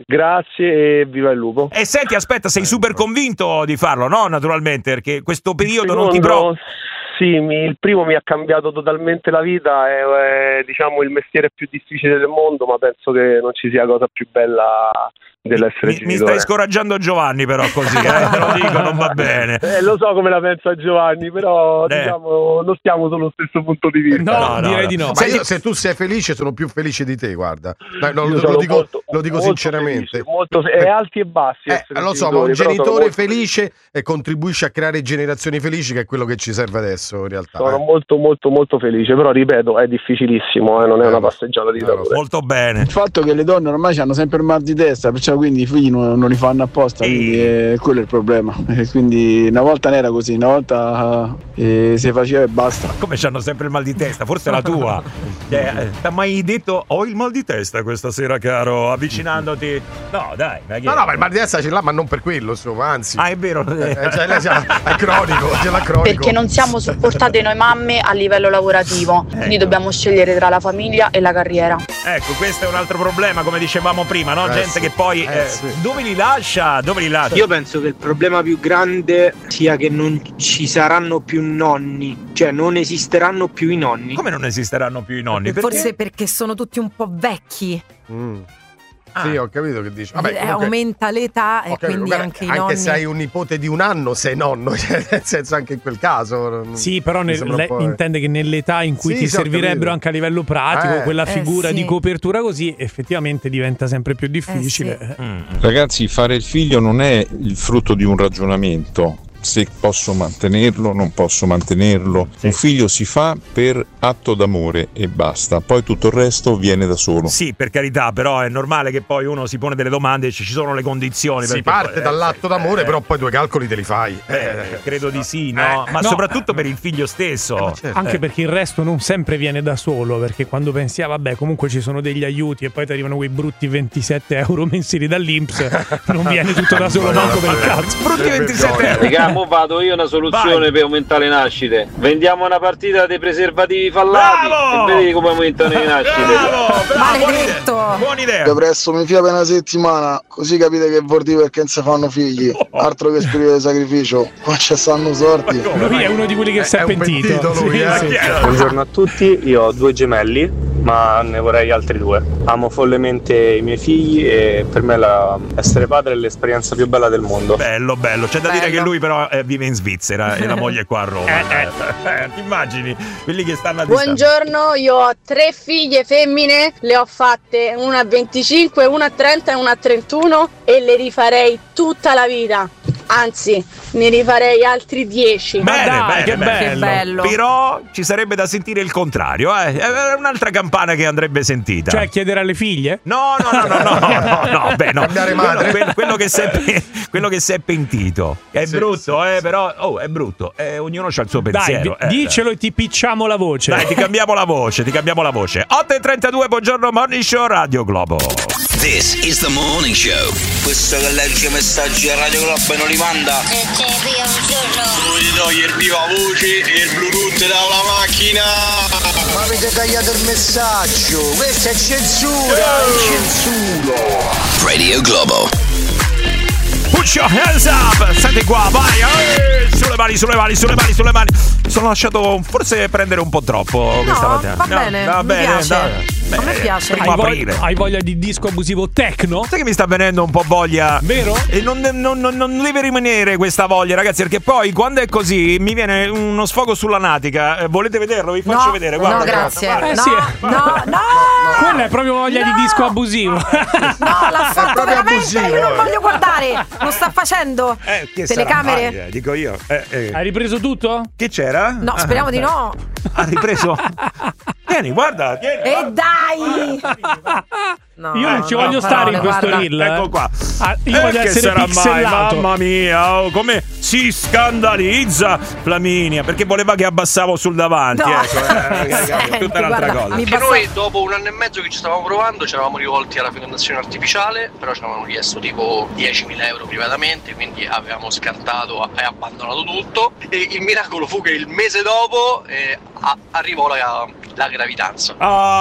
Grazie e viva il lupo. E senti, aspetta, sei super convinto di farlo, no? Naturalmente, perché questo periodo secondo, non ti prova. Sì, mi, il primo mi ha cambiato totalmente la vita, è, è diciamo il mestiere più difficile del mondo, ma penso che non ci sia cosa più bella dell'essere mi, genitore. Mi stai scoraggiando Giovanni, però, così, eh? Te lo dico, non va bene. Eh, lo so come la pensa Giovanni, però eh. diciamo non stiamo sullo stesso punto di vista. No, no, no direi no. di no. Ma io, se tu sei felice, sono più felice di te, guarda. No, lo, lo dico, molto, lo dico molto sinceramente. Felice, molto, è alti e bassi. Eh, lo so, ma un genitore felice e contribuisce a creare generazioni felici, che è quello che ci serve adesso in realtà. Sono eh. molto molto molto felice, però ripeto, è difficilissimo, eh, non è una passeggiata di salute. Molto bene. Il fatto che le donne ormai hanno sempre il mal di testa, perciò quindi i figli non, non li fanno apposta, quindi eh, quello è il problema. E quindi una volta non era così, una volta eh, si faceva e basta. Come c'hanno sempre il mal di testa? Forse la tua. eh, T'ha mai detto ho il mal di testa questa sera, caro, avvicinandoti? No, dai. No, no, ma il mal di testa ce l'ha, ma non per quello, insomma, anzi. Ah, è vero. Eh, cioè, lei è cronico, ce l'ha cronico. Perché non siamo supportate noi mamme a livello lavorativo, ecco. Quindi dobbiamo scegliere tra la famiglia e la carriera. Ecco, questo è un altro problema, come dicevamo prima, no? Eh, Gente sì. che poi eh, eh, sì. dove li lascia? Dove li lascia? Io penso che il problema più grande sia che non ci saranno più nonni, cioè non esisteranno più i nonni. Come non esisteranno più i nonni? Perché? Forse perché sono tutti un po' vecchi. Mm. Ah. Sì, ho capito che dici. Vabbè, eh, comunque, aumenta l'età e okay, quindi guarda, anche i anche nonni. Anche se hai un nipote di un anno sei nonno, cioè, nel senso anche in quel caso. Sì, però nel, lei intende che nell'età in cui sì, ti sì, servirebbero anche a livello pratico eh, quella figura eh, sì. di copertura così, effettivamente diventa sempre più difficile. Eh, sì. mm. Ragazzi, fare il figlio non è il frutto di un ragionamento, se posso mantenerlo, non posso mantenerlo. Sì. Un figlio si fa per atto d'amore e basta, poi tutto il resto viene da solo. Sì, per carità, però è normale che poi uno si pone delle domande e ci sono le condizioni. Si perché parte poi, dall'atto eh, d'amore, eh, però poi due calcoli te li fai. eh, credo di sì, no? Eh, Ma no. soprattutto per il figlio stesso. Eh, certo. Anche perché il resto non sempre viene da solo, perché quando pensi, ah, vabbè, comunque ci sono degli aiuti e poi ti arrivano quei brutti ventisette euro mensili dall'I N P S, non viene tutto da solo, manco per il cazzo. Brutti ventisette euro. Raga, mo vado io una soluzione Vai. per aumentare le nascite. Vendiamo una partita dei preservativi fallati Bravo! e vedi come aumentano le nascite. Bravo, bravo, buona idea. Maledetto. Buona idea. Io presto mi fia per una settimana, così capite che vuol dire perché non si fanno figli. Altro che spirito di sacrificio, ma ci stanno sorti. Lui è uno di quelli che si è, È un pentito. pentito lui, Sì, eh. sì. Buongiorno a tutti, io ho due gemelli, ma ne vorrei altri due. Amo follemente i miei figli e per me la... essere padre è l'esperienza più bella del mondo. Bello, bello. C'è da Bello. dire che lui però eh, vive in Svizzera e la moglie è qua a Roma. Eh, eh. Eh, ti immagini? Quelli che stanno a distanza. Buongiorno, io ho tre figlie femmine, le ho fatte una a venticinque, una a trenta e una a trentuno e le rifarei tutta la vita. Anzi, ne rifarei altri dieci. Bene, dai, bene, che bene. Che bello. Però ci sarebbe da sentire il contrario, eh. È un'altra campana che andrebbe sentita. Cioè, chiedere alle figlie? No, no, no, no, no, no, no, beh, no. Cambiare Quello, madre. quello- quello che si è, pe- quello che si è pentito. È Sì, brutto, sì, eh, sì. però, oh, è brutto. Eh, ognuno ha il suo Dai, pensiero. di- eh. dicelo e ti picciamo la voce. Dai, ti cambiamo la voce, ti cambiamo la voce. otto e trentadue, buongiorno Morning Show Radio Globo. This is the morning show. Questo che legge messaggi a Radio Globo e non li manda. Lui ti toglie il viva voce e il bluetooth dalla macchina. Ma avete tagliato il messaggio. Questa è censura. Censura. Radio Globo. Put your hands up! Senti qua, vai! eh, Sulle mani, sulle mani, sulle mani, sulle mani. Sono lasciato forse prendere un po' troppo questa mattina. va bene, va mi bene, piace. dai. A me piace. Prima Hai, vog- aprire. hai voglia di disco abusivo techno? Sai che mi sta venendo un po' voglia? Vero? E non, non- non- non deve rimanere questa voglia, ragazzi, perché poi quando è così mi viene uno sfogo sulla natica. Eh, volete vederlo? Vi faccio No, vedere. Guarda, no, guarda, grazie. guarda. Eh, no, sì. no, no. Quella è proprio voglia di disco abusivo. No, l'ha fatto proprio veramente. abusivo, Io non eh. voglio guardare. Lo sta facendo. Eh, che sarà Telecamere? mai, eh, dico io. Eh, eh. Hai ripreso tutto? Che c'era? No, speriamo di no. Ha ripreso? Tieni, guarda, tieni. E dai! No, Io non ci no, voglio parole, stare in questo guarda. reel. eh. Ecco qua. Ah, io Eh, voglio che essere sarà mai? pixelato. Mamma mia, oh, come si scandalizza Flaminia, perché voleva che abbassavo sul davanti. No. Ecco, eh, ragazzi, Senti, tutta un'altra guarda, cosa. mi Anche basta- noi dopo un anno e mezzo che ci stavamo provando ci eravamo rivolti alla fecondazione artificiale, però ci avevano chiesto tipo diecimila euro privatamente, quindi avevamo scartato e abbandonato tutto e il miracolo fu che il mese dopo eh, a- arrivò la, la gravidanza.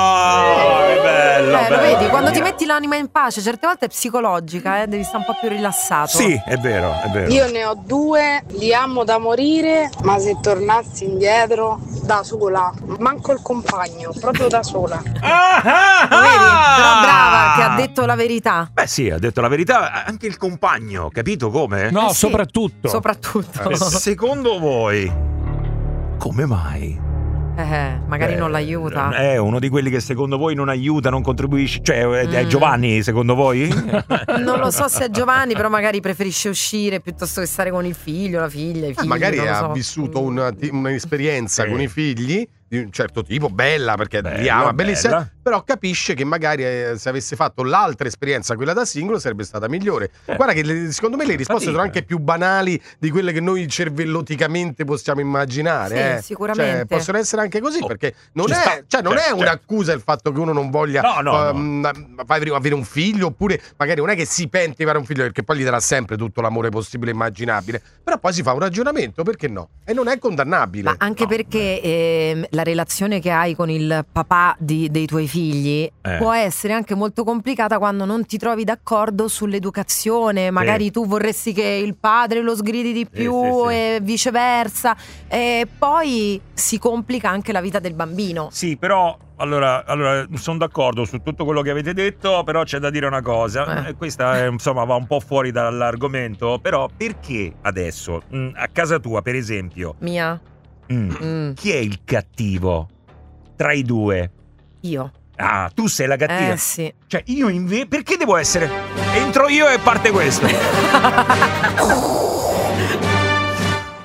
Oh, che bello, Eh, lo bello. vedi, quando ti metti l'anima in pace, certe volte è psicologica, eh, devi stare un po' più rilassato. Sì, è vero, è vero. Io ne ho due, li amo da morire, ma se tornassi indietro, da sola, manco il compagno, proprio da sola. Ah, Lo vedi? Però brava, che ha detto la verità. Beh sì, ha detto la verità, anche il compagno, capito come? No, Eh sì, soprattutto. Soprattutto. Eh, secondo voi, come mai? Eh, magari Eh, non l'aiuta. È uno di quelli che secondo voi non aiuta, non contribuisce. Cioè, è- è Mm. Giovanni, secondo voi? Non lo so se è Giovanni, però magari preferisce uscire piuttosto che stare con il figlio, la figlia, i figli. Magari non lo ha so. vissuto una- un'esperienza Sì. con i figli di un certo tipo, bella perché li Bella, ama, bellissima, bella. però capisce che magari eh, se avesse fatto l'altra esperienza, quella da singolo, sarebbe stata migliore. Guarda che le- secondo me le risposte Fatica. sono anche più banali di quelle che noi cervelloticamente possiamo immaginare. Sì, eh. sicuramente. Cioè, possono essere anche così, Oh, perché non ci è, sta. cioè, non Certo, è un'accusa il fatto che uno non voglia No, no, ehm, avere avere un figlio, oppure magari non è che si pente di avere un figlio, perché poi gli darà sempre tutto l'amore possibile e immaginabile, però poi si fa un ragionamento, perché no? E non è condannabile. Ma anche perché ehm, la relazione che hai con il papà di- dei tuoi figli Eh. può essere anche molto complicata quando non ti trovi d'accordo sull'educazione. Magari tu vorresti che il padre lo sgridi di più sì, sì. e viceversa. E poi si complica anche la vita del bambino. Sì, però allora, allora sono d'accordo su tutto quello che avete detto, però c'è da dire una cosa. Eh. Eh, Questa è, insomma va un po' fuori dall'argomento, però perché adesso mh, a casa tua, per esempio, Mia, mh, Mm. chi è il cattivo tra i due? io. Ah, tu sei la cattiva. Eh sì. Cioè, io invece perché devo essere? Entro io e parte questo.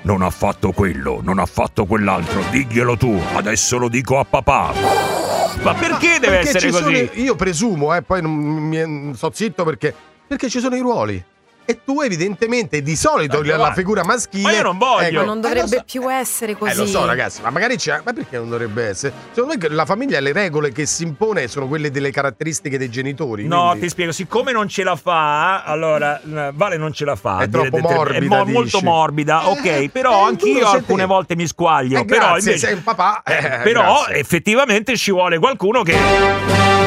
non ha fatto quello, non ha fatto quell'altro, diglielo tu, adesso lo dico a papà. Ma perché deve perché essere ci così? Sono, io presumo, eh, poi non mi sto zitto perché perché ci sono i ruoli. E tu evidentemente di solito Dai, la figura maschile. Ma io non voglio. ecco, Ma non dovrebbe eh, lo so, più essere così. Eh lo so ragazzi, ma magari c'è. Ma perché non dovrebbe essere? Secondo me la famiglia, le regole che si impone sono quelle delle caratteristiche dei genitori. No, quindi... ti spiego, siccome non ce la fa, allora Vale non ce la fa. È troppo morbida, è mo- molto dici. morbida, ok, Eh, però eh, anch'io tu lo alcune sei volte mi squaglio. Eh, però grazie, invece, sei un papà. eh, Eh, però grazie. effettivamente ci vuole qualcuno che...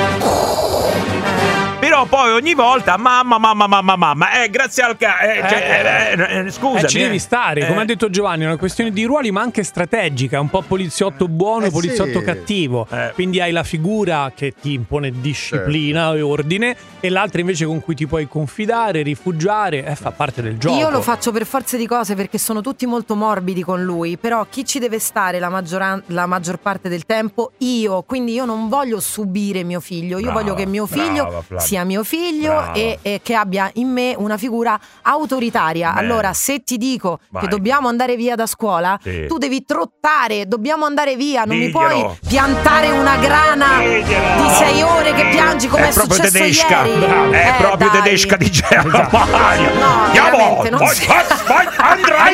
Però poi ogni volta mamma, mamma, mamma, mamma, eh, grazie al ca... Eh, cioè, eh, eh, scusami. Eh, ci devi stare, eh. come ha detto Giovanni, è una questione di ruoli ma anche strategica, un po' poliziotto buono, Eh, poliziotto sì. cattivo. Eh. Quindi hai la figura che ti impone disciplina e ordine e l'altra invece con cui ti puoi confidare, rifugiare, eh, fa parte del gioco. Io lo faccio per forza di cose perché sono tutti molto morbidi con lui, però chi ci deve stare la, maggioran- la maggior parte del tempo? Io, quindi io non voglio subire mio figlio, io Brava, voglio che mio figlio brava, Flavia. sia mio figlio Brava. e, e che abbia in me una figura autoritaria. Bene. Allora se ti dico Vai. che dobbiamo andare via da scuola, Sì. tu devi trottare, dobbiamo andare via, non mi Diglielo. puoi piantare una grana Diglielo. di sei ore che piangi come è, È proprio successo tedesca, ieri. bravo. È Eh, proprio dai. tedesca di Germania. No, Andiamo, veramente, non vai, si- vai, vai, andrai,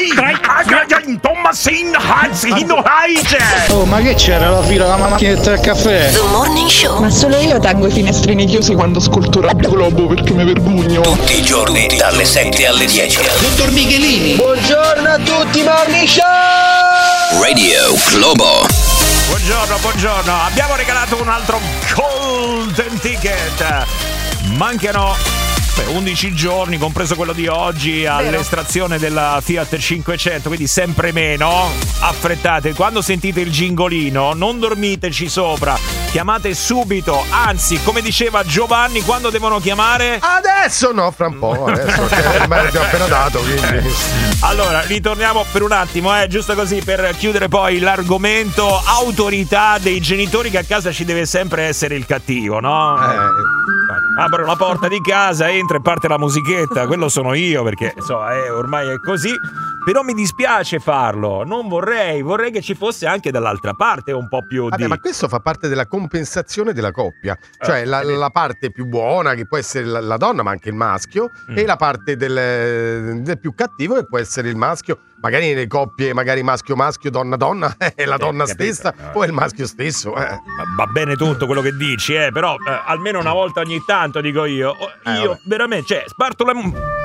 vai, Thomasin, Hans, Hinoheise. Oh, ma che c'era la fila alla macchinetta del caffè? The Morning Show. Ma solo io tengo i finestrini chiusi quando ascolto Radio Globo perché mi vergogno. Tutti i giorni dalle sette alle dieci. Dottor Michelini. Buongiorno a tutti, Morning Show! Radio Globo. Buongiorno, buongiorno. Abbiamo regalato un altro golden ticket. Mancano beh, undici giorni, compreso quello di oggi, all'estrazione della Fiat cinquecento, quindi sempre meno. Affrettate, quando sentite il gingolino non dormiteci sopra, chiamate subito, anzi come diceva Giovanni, quando devono chiamare? Adesso no, fra un po', adesso che ormai ti ho appena dato, quindi. Allora, ritorniamo per un attimo, eh, giusto così per chiudere poi l'argomento autorità dei genitori, che a casa ci deve sempre essere il cattivo, no? Eh. Apro la porta di casa, entra e parte la musichetta, quello sono io perché insomma eh, ormai è così, però mi dispiace farlo, non vorrei, vorrei che ci fosse anche dall'altra parte un po' più Vabbè, di... ma questo fa parte della compensazione della coppia, cioè Eh, la, capito. la parte più buona che può essere la, la donna ma anche il maschio Mm. e la parte del, del più cattivo che può essere il maschio, magari nelle coppie magari maschio maschio donna donna è la Eh, donna capito. stessa Eh. o è il maschio stesso eh. Va- Va bene tutto quello che dici, eh, però eh, almeno una volta ogni tanto dico io, oh, Eh, io vabbè. veramente, cioè, sparto la...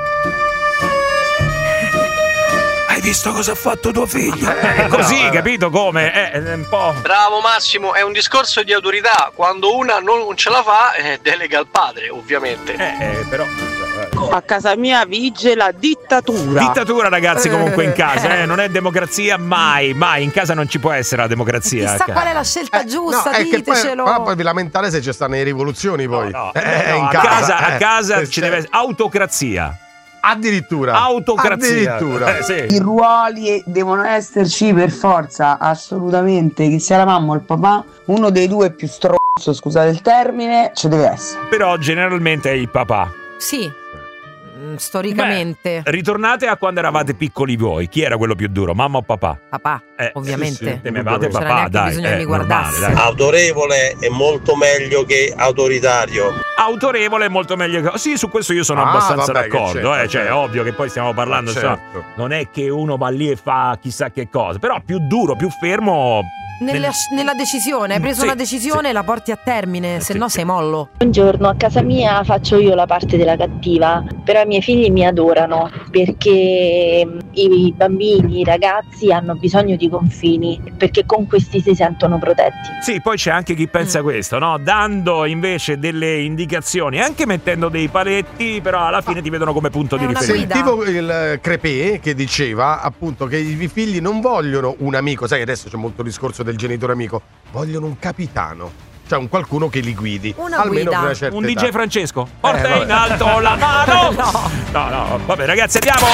Hai visto cosa ha fatto tuo figlio? È così, no, eh. capito come? Eh, è un po'... Bravo Massimo, è un discorso di autorità. Quando una non ce la fa, eh, delega al padre, ovviamente. Eh, eh, però... A casa mia vige la dittatura. Dittatura, ragazzi, comunque in casa, eh? Non è democrazia mai, mai. In casa non ci può essere la democrazia. Chissà Ca- qual è la scelta giusta, No, è che poi, ditecelo. però poi vi lamentare se ci stanno le rivoluzioni poi No, Eh, no, in a casa, casa, a eh. casa Eh, ci deve essere autocrazia. addirittura Autocrazia. addirittura Eh, sì. I ruoli devono esserci per forza, assolutamente, che sia la mamma o il papà, uno dei due più stronzo, scusate il termine, ci deve essere. Però generalmente è il papà. Sì, mm, storicamente. Beh, ritornate a quando eravate piccoli voi. Chi era quello più duro, mamma o papà? Papà, Eh, ovviamente. sì, sì, temevate Non c'era papà, neanche dai. bisogno che eh, mi normale, guardasse. dai. Autorevole è molto meglio che autoritario. Autorevole è molto meglio che... Sì, su questo io sono Ah, abbastanza vabbè, che d'accordo, c'entra, eh, cioè, è certo. ovvio che poi stiamo parlando, Ma insomma, certo. non è che uno va lì e fa chissà che cosa, però più duro, più fermo... Nella, nel- nella decisione, hai preso Sì, una decisione e la porti a termine, se sì, no sì. sei mollo. Buongiorno, a casa mia faccio io la parte della cattiva, però i miei figli mi adorano perché mm, i bambini, i ragazzi hanno bisogno di confini, perché con questi si sentono protetti. Sì, poi c'è anche chi pensa Mm. questo, no? Dando invece delle indicazioni, anche mettendo dei paletti, però alla fine ti vedono come punto È di una riferimento. guida. Sentivo il Crepè che diceva appunto che i figli non vogliono un amico, sai che adesso c'è molto discorso del genitore amico, vogliono un capitano, cioè un qualcuno che li guidi, Una almeno guida. per una certa Un D J età. Francesco, porta Eh, vabbè. in alto la mano. No. No, no, vabbè ragazzi, andiamo.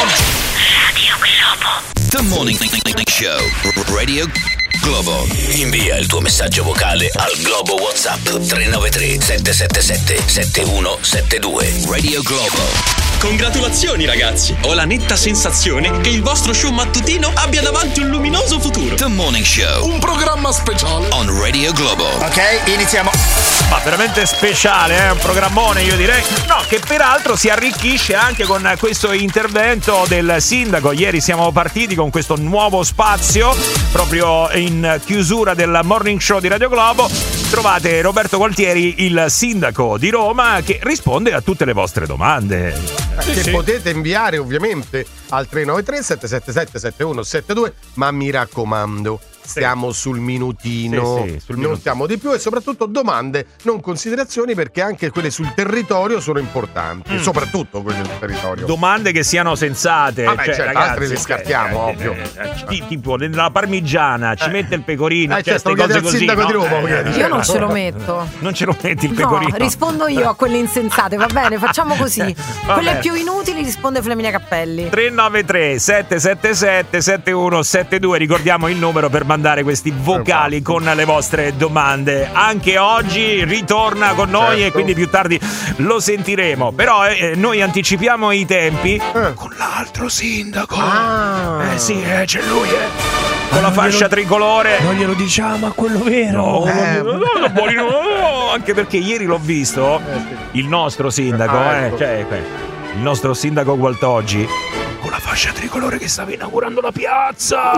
The Morning Show Radio Globo. Invia il tuo messaggio vocale al Globo WhatsApp tre nove tre sette sette sette sette uno sette due. Radio Globo. Congratulazioni ragazzi! Ho la netta sensazione che il vostro show mattutino abbia davanti un luminoso futuro. The Morning Show. Un programma speciale. On Radio Globo. Ok, iniziamo. Ma veramente speciale, eh? Un programmone, io direi. No, che peraltro si arricchisce anche con questo intervento del sindaco. Ieri siamo partiti con questo nuovo spazio, proprio in chiusura del Morning Show di Radio Globo. Trovate Roberto Gualtieri, il sindaco di Roma, che risponde a tutte le vostre domande. Sì, che sì. Potete inviare ovviamente al tre nove tre sette sette sette sette uno sette due, ma mi raccomando, stiamo sì. sul minutino, sì, sì, sul non minutino. Stiamo di più, e soprattutto domande, non considerazioni, perché anche quelle sul territorio sono importanti, mm. soprattutto quelle sul territorio. Domande che siano sensate. Ah, beh, cioè, certo, ragazzi, altre le scartiamo, eh, ovvio. Eh, eh, tipo nella parmigiana ci eh. mette il pecorino, eh, cioè, certo, queste cose così. Sindaco no? di Roma, eh, io non ce lo metto. Non ce lo metti il pecorino? No, rispondo io a quelle insensate, va bene, facciamo così. Quelle più inutili risponde Flaminia Cappelli. tre nove tre sette sette sette sette uno sette due, ricordiamo il numero per mandare questi vocali con le vostre domande. Anche oggi ritorna con noi, certo. E quindi più tardi lo sentiremo. Però eh, noi anticipiamo i tempi eh. con l'altro sindaco. Ah. Eh sì, eh, c'è lui, eh. Con la fascia glielo, tricolore. Non glielo diciamo a quello vero. No, eh. no, no, no, no, anche perché ieri l'ho visto. Eh, sì. Il nostro sindaco, ah, eh, ecco. cioè, il nostro sindaco Gualtoggi, con la fascia tricolore che stava inaugurando la piazza.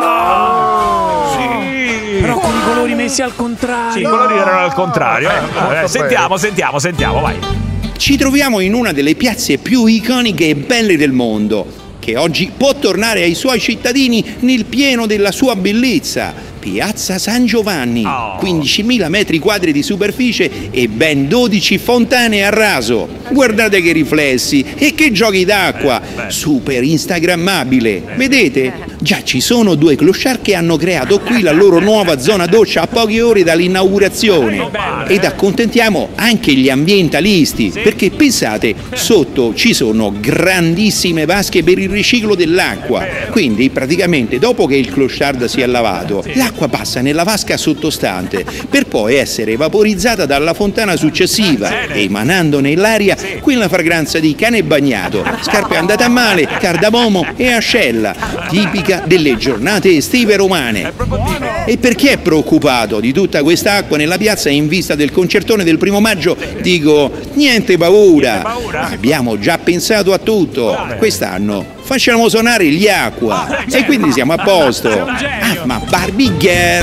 No! Sì. Però con i colori messi al contrario. Sì, i colori erano al contrario. Eh. Eh, sentiamo, sentiamo, sentiamo, vai. Ci troviamo in una delle piazze più iconiche e belle del mondo, che oggi può tornare ai suoi cittadini nel pieno della sua bellezza. Piazza San Giovanni, oh. quindicimila metri quadri di superficie e ben dodici fontane a raso. Guardate che riflessi e che giochi d'acqua, super instagrammabile. Vedete? Già ci sono due clochard che hanno creato qui la loro nuova zona doccia a poche ore dall'inaugurazione. Ed accontentiamo anche gli ambientalisti, perché pensate, sotto ci sono grandissime vasche per il riciclo dell'acqua. Quindi praticamente dopo che il clochard si è lavato, l'acqua passa nella vasca sottostante per poi essere vaporizzata dalla fontana successiva, emanando nell'aria quella fragranza di cane bagnato, scarpe andate a male, cardamomo e ascella, tipica delle giornate estive romane. E per chi è preoccupato di tutta questa acqua nella piazza in vista del concertone del primo maggio, dico niente paura, abbiamo già pensato a tutto. Quest'anno facciamo suonare gli acqua e quindi siamo a posto. Ah, ma Barbie Girl!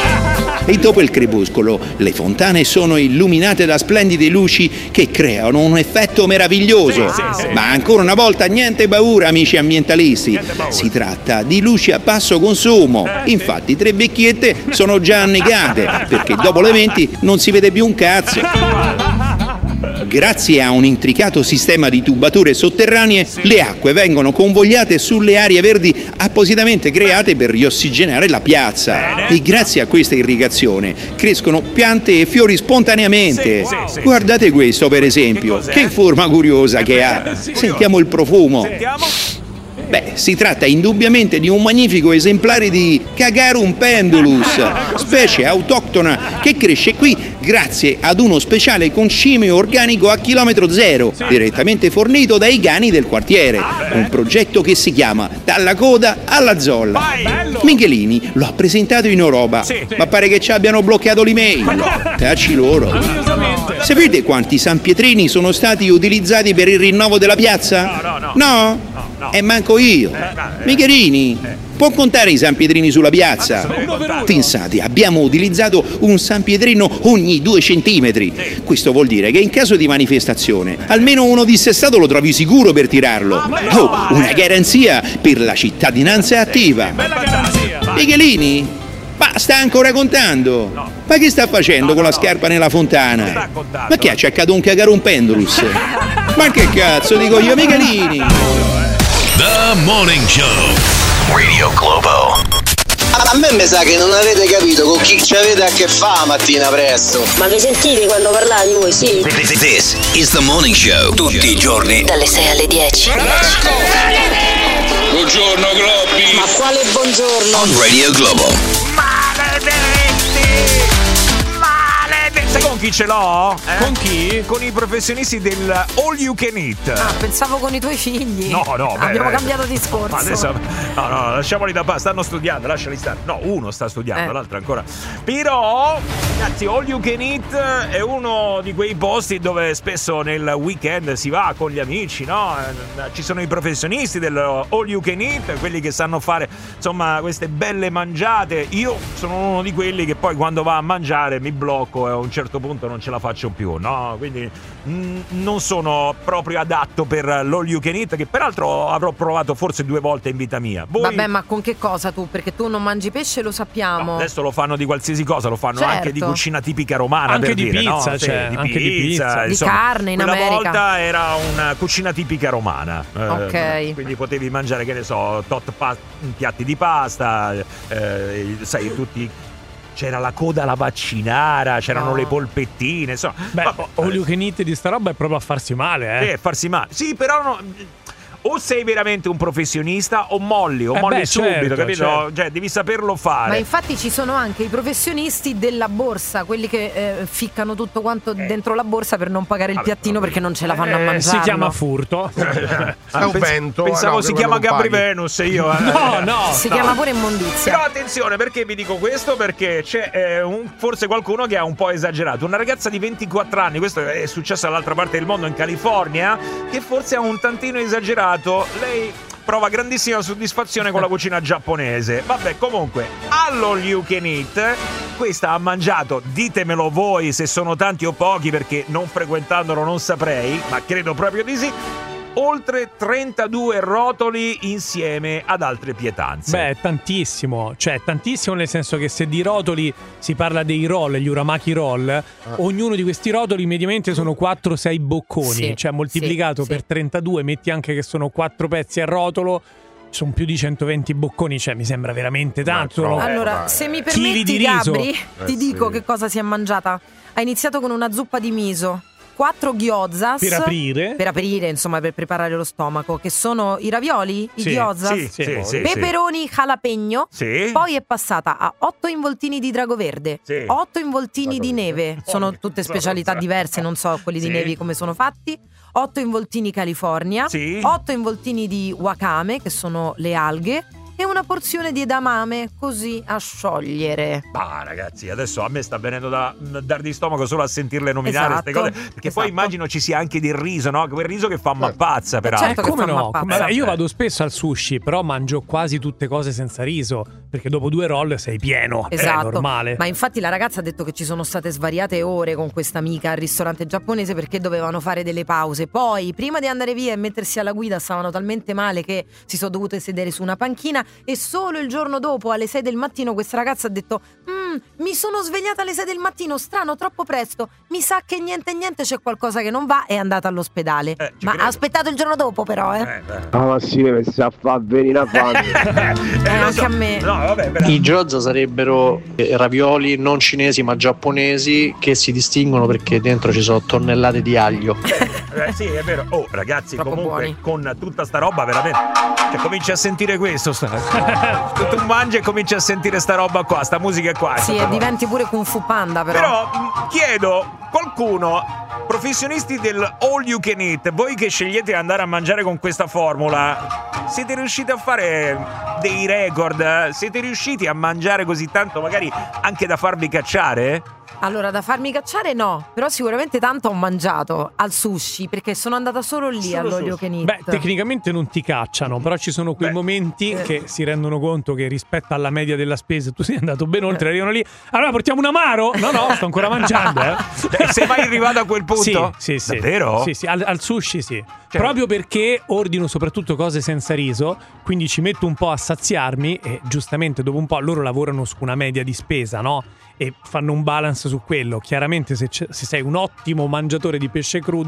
E dopo il crepuscolo le fontane sono illuminate da splendide luci che creano un effetto meraviglioso. Sì, sì, sì. Ma ancora una volta niente paura, amici ambientalisti. Si tratta di luci a basso consumo. Infatti tre vecchiette sono già annegate, perché dopo le venti non si vede più un cazzo. Grazie a un intricato sistema di tubature sotterranee, le acque vengono convogliate sulle aree verdi appositamente create per riossigenare la piazza. E grazie a questa irrigazione crescono piante e fiori spontaneamente. Guardate questo, per esempio, che forma curiosa che ha. Sentiamo il profumo. Beh, si tratta indubbiamente di un magnifico esemplare di Cagarum pendulus, specie autoctona che cresce qui grazie ad uno speciale concime organico a chilometro zero, direttamente fornito dai cani del quartiere. Un progetto che si chiama Dalla coda alla zolla. Michelini lo ha presentato in Europa, ma pare che ci abbiano bloccato l'email. Tacci loro. Sapete quanti sanpietrini sono stati utilizzati per il rinnovo della piazza? No, no, no. E manco io. Michelini, può contare i sanpietrini sulla piazza? Pensate, abbiamo utilizzato un sanpietrino ogni due centimetri. Questo vuol dire che in caso di manifestazione almeno uno dissestato lo trovi sicuro per tirarlo. Oh, una garanzia per la cittadinanza attiva. Michelini, ma sta ancora contando? Ma che sta facendo con la scarpa nella fontana? Ma che ha cercato un Cagarum pendulus? Ma che cazzo dico io, Michelini? The Morning Show Radio Globo. A me mi sa che non avete capito con chi ci avete a che fa mattina presto. Ma vi sentite quando parlate voi, sì? This is The Morning Show. Tutti i giorni dalle sei alle dieci. Buongiorno Globi. Ma quale buongiorno? On Radio Globo. Maledetti! Maledetti! Sai con chi ce l'ho? Eh? Con chi? Con i professionisti del all you can eat. Ah, pensavo con i tuoi figli. No, no, beh, abbiamo beh, cambiato discorso. Ma adesso, no, no, lasciamoli da parte, stanno studiando, lasciali stare. No, uno sta studiando, Eh. l'altro ancora. Però, ragazzi, all you can eat è uno di quei posti dove spesso nel weekend si va con gli amici, no? Ci sono i professionisti del all you can eat, quelli che sanno fare, insomma, queste belle mangiate. Io sono uno di quelli che poi quando va a mangiare mi blocco e a un certo punto non ce la faccio più, no? Quindi mh, non sono proprio adatto per l'all you can eat, che peraltro avrò provato forse due volte in vita mia. Voi... Vabbè, ma con che cosa tu? Perché tu non mangi pesce, lo sappiamo. No, adesso lo fanno di qualsiasi cosa, lo fanno Certo. anche di cucina tipica romana, Anche per di dire, pizza, no? cioè, Sì, di anche di pizza, pizza. Di insomma, carne in quella America. volta era una cucina tipica romana. Eh, Ok. quindi potevi mangiare, che ne so, tot pa- piatti di pasta, eh, sai, tutti. C'era la coda alla vaccinara, c'erano No. le polpettine, insomma. Beh, Vabbè, all you can eat di sta roba è proprio a farsi male, eh. eh, farsi male. Sì, però no, o sei veramente un professionista o molli, o Eh molli beh, subito, certo, capito? certo. Cioè, devi saperlo fare. Ma infatti ci sono anche i professionisti della borsa, quelli che eh, ficcano tutto quanto dentro la borsa per non pagare il Vabbè, piattino vabbè. perché non ce la fanno a Eh, mangiare. si chiama furto. È un pens- vento. Pensavo eh, no, si che chiama quello non Gabri paghi. Venus, io. eh. No, no. Si No. chiama pure immondizia. Però attenzione, perché vi dico questo? Perché c'è eh, un, forse qualcuno che ha un po' esagerato. Una ragazza di ventiquattro anni, questo è successo dall'altra parte del mondo, in California, che forse ha un tantino esagerato. Lei prova grandissima soddisfazione con la cucina giapponese. Vabbè, comunque, all'all you can eat, questa ha mangiato, ditemelo voi se sono tanti o pochi, perché non frequentandolo non saprei, ma credo proprio di sì, oltre trentadue rotoli insieme ad altre pietanze. Beh, tantissimo, cioè tantissimo nel senso che se di rotoli si parla dei roll, gli uramaki roll, Ah. ognuno di questi rotoli mediamente sono quattro sei bocconi, Sì, cioè moltiplicato sì, per sì. trentadue, metti anche che sono quattro pezzi a rotolo, sono più di centoventi bocconi, cioè mi sembra veramente tanto. troppo. no? Allora, dai. se mi Chili di permetti, riso. Gabri, Eh, ti dico sì. che cosa si è mangiata. Ha iniziato con una zuppa di miso, quattro gyozas Per aprire. per aprire, insomma, per preparare lo stomaco, che sono i ravioli, i Sì, gyozas, Sì, sì, sì, sì. peperoni jalapeno. Sì. Poi è passata a otto involtini di drago verde, Sì. otto involtini di neve, sono tutte specialità diverse, non so quelli di Sì. nevi come sono fatti. otto involtini California, Sì. otto involtini di wakame, che sono le alghe, e una porzione di edamame, così a sciogliere. Ah, ragazzi, adesso a me sta venendo da dar di stomaco solo a sentirle nominare queste Esatto, cose, perché poi esatto. immagino ci sia anche del riso, no? Quel riso che fa mappazza, peraltro. certo che Come fa no? mappazza. Come- Io vado spesso al sushi, però mangio quasi tutte cose senza riso, perché dopo due roll sei pieno, Esatto, è normale. ma infatti la ragazza ha detto che ci sono state svariate ore con questa amica al ristorante giapponese perché dovevano fare delle pause. Poi, prima di andare via e mettersi alla guida, stavano talmente male che si sono dovute sedere su una panchina, e solo il giorno dopo, alle sei del mattino, questa ragazza ha detto: "Mm, mi sono svegliata alle sei del mattino, strano, troppo presto, mi sa che niente niente c'è qualcosa che non va", e è andata all'ospedale. Eh, ci ma credo. ha aspettato il giorno dopo, però, eh. Eh, beh. Ah, ma sì, mi sta a far venire a fame. Eh, lo anche so. a me. No, vabbè, però- I gyoza sarebbero eh, ravioli non cinesi ma giapponesi, che si distinguono perché dentro ci sono tonnellate di aglio. Eh, sì, è vero. Oh, ragazzi, Troppo comunque buoni. con tutta sta roba veramente, cioè, cominci a sentire questo. sta- tu mangi e cominci a sentire sta roba qua, sta musica qua. Sì, sta e diventi pure Kung Fu Panda, però. Però mh, chiedo, qualcuno, professionisti del all you can eat, voi che scegliete di andare a mangiare con questa formula, siete riusciti a fare dei record? Siete riusciti a mangiare così tanto, magari anche da farvi cacciare? Allora, da farmi cacciare no, però sicuramente tanto ho mangiato al sushi, perché sono andata solo lì Solo all'olio sushi. che eat. Beh, tecnicamente non ti cacciano, però ci sono quei Beh. momenti che si rendono conto che rispetto alla media della spesa tu sei andato ben oltre, arrivano lì. Allora portiamo un amaro? No, no, sto ancora mangiando, eh. Cioè, sei mai arrivato a quel punto? Sì, sì, sì. Davvero? Sì, sì, al, al sushi sì. Cioè- Proprio perché ordino soprattutto cose senza riso, quindi ci metto un po' a saziarmi e giustamente dopo un po' loro lavorano su una media di spesa, no? E fanno un balance su quello. Chiaramente se, c'è- se sei un ottimo mangiatore di pesce crudo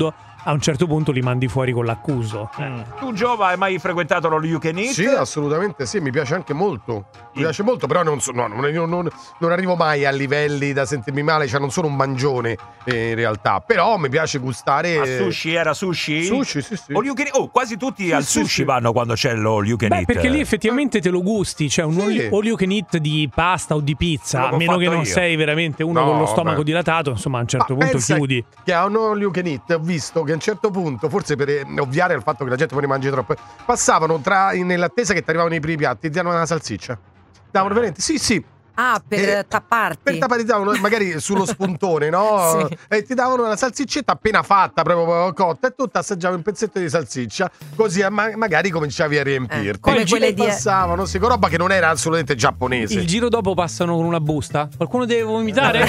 a un certo punto li mandi fuori con l'accuso. Mm. Tu, Giova, hai mai frequentato lo You Can Eat? Sì, assolutamente sì, mi piace anche molto. Mi piace molto, però non, so, no, non, non, non arrivo mai a livelli da sentirmi male, cioè non sono un mangione eh, in realtà, però mi piace gustare. A sushi era sushi? Sushi, sì, sì. All you can, oh, quasi tutti sì, al sushi sì, vanno quando c'è lo All You Can Beh, Eat. perché lì effettivamente te lo gusti, cioè un sì. All You Can Eat di pasta o di pizza, a meno che non io. sei veramente uno no, con lo stomaco beh. dilatato, insomma a un certo Ma punto chiudi. Che a un All You Can Eat ho visto che a un certo punto, forse per ovviare al fatto che la gente poi ne mangi troppo, passavano tra nell'attesa che ti arrivavano i primi piatti, ti davano una salsiccia. Davano veramente, sì, sì. Ah, per eh, tapparti. Per tapparti, davano magari sullo spuntone, no? Sì. E ti davano una salsiccetta appena fatta, proprio cotta, e tu ti assaggiavi un pezzetto di salsiccia, così ma- magari cominciavi a riempirti. Eh, come quelle di passavano, sì, con roba che non era assolutamente giapponese. Il giro dopo passano con una busta. Qualcuno deve vomitare?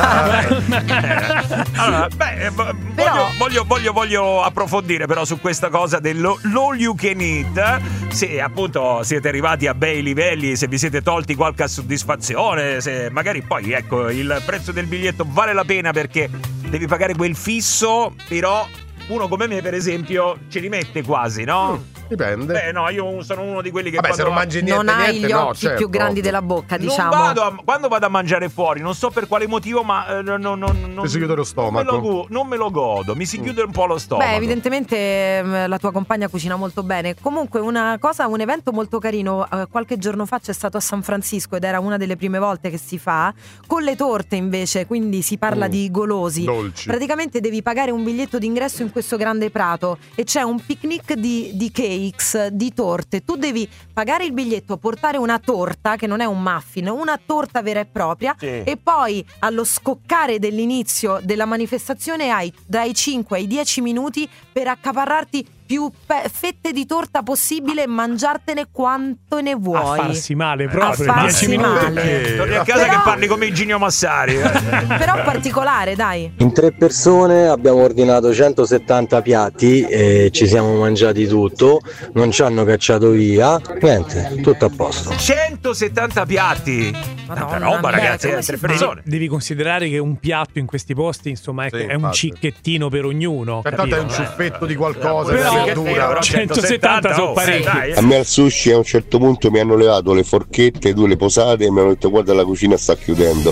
Allora, beh, voglio, voglio, voglio, voglio approfondire però su questa cosa dell'all you can eat. Se appunto siete arrivati a bei livelli, se vi siete tolti qualche soddisfazione, se magari poi ecco il prezzo del biglietto vale la pena perché devi pagare quel fisso, però uno come me per esempio ce li mette quasi, no? Mm. Dipende. Beh, no, io sono uno di quelli che Vabbè, se non mangi niente, non hai niente, gli no, occhi certo, più grandi ovvio. della bocca, diciamo. Non vado a, quando vado a mangiare fuori, non so per quale motivo, ma eh, non, non, non, Ti si chiude lo stomaco. Non me lo, non me lo godo, mi si chiude un po' lo stomaco. Beh, evidentemente eh, la tua compagna cucina molto bene. Comunque una cosa, un evento molto carino, eh, qualche giorno fa c'è stato a San Francisco ed era una delle prime volte che si fa, con le torte invece, quindi si parla mm. di golosi. Dolci. Praticamente devi pagare un biglietto d'ingresso in questo grande prato e c'è un picnic di, di cakes, di torte. Tu devi pagare il biglietto, portare una torta che non è un muffin, una torta vera e propria, sì. E poi allo scoccare dell'inizio della manifestazione hai dai cinque ai dieci minuti per accaparrarti più pe- fette di torta possibile e mangiartene quanto ne vuoi. A farsi male proprio. A farsi male. Torni a casa però, che parli come Iginio Massari. Però particolare, dai. In tre persone abbiamo ordinato centosettanta piatti e ci siamo mangiati tutto, non ci hanno cacciato via, niente, tutto a posto. centosettanta piatti? Tanta roba, ragazzi, eh, tre persone. Devi, devi considerare che un piatto in questi posti, insomma, ecco, sì, è un cicchettino per ognuno. Pertanto è un ciuffetto di qualcosa, però, verdura. centosettanta sono parecchi. A me al sushi a un certo punto mi hanno levato le forchette, due le posate e mi hanno detto guarda la cucina sta chiudendo.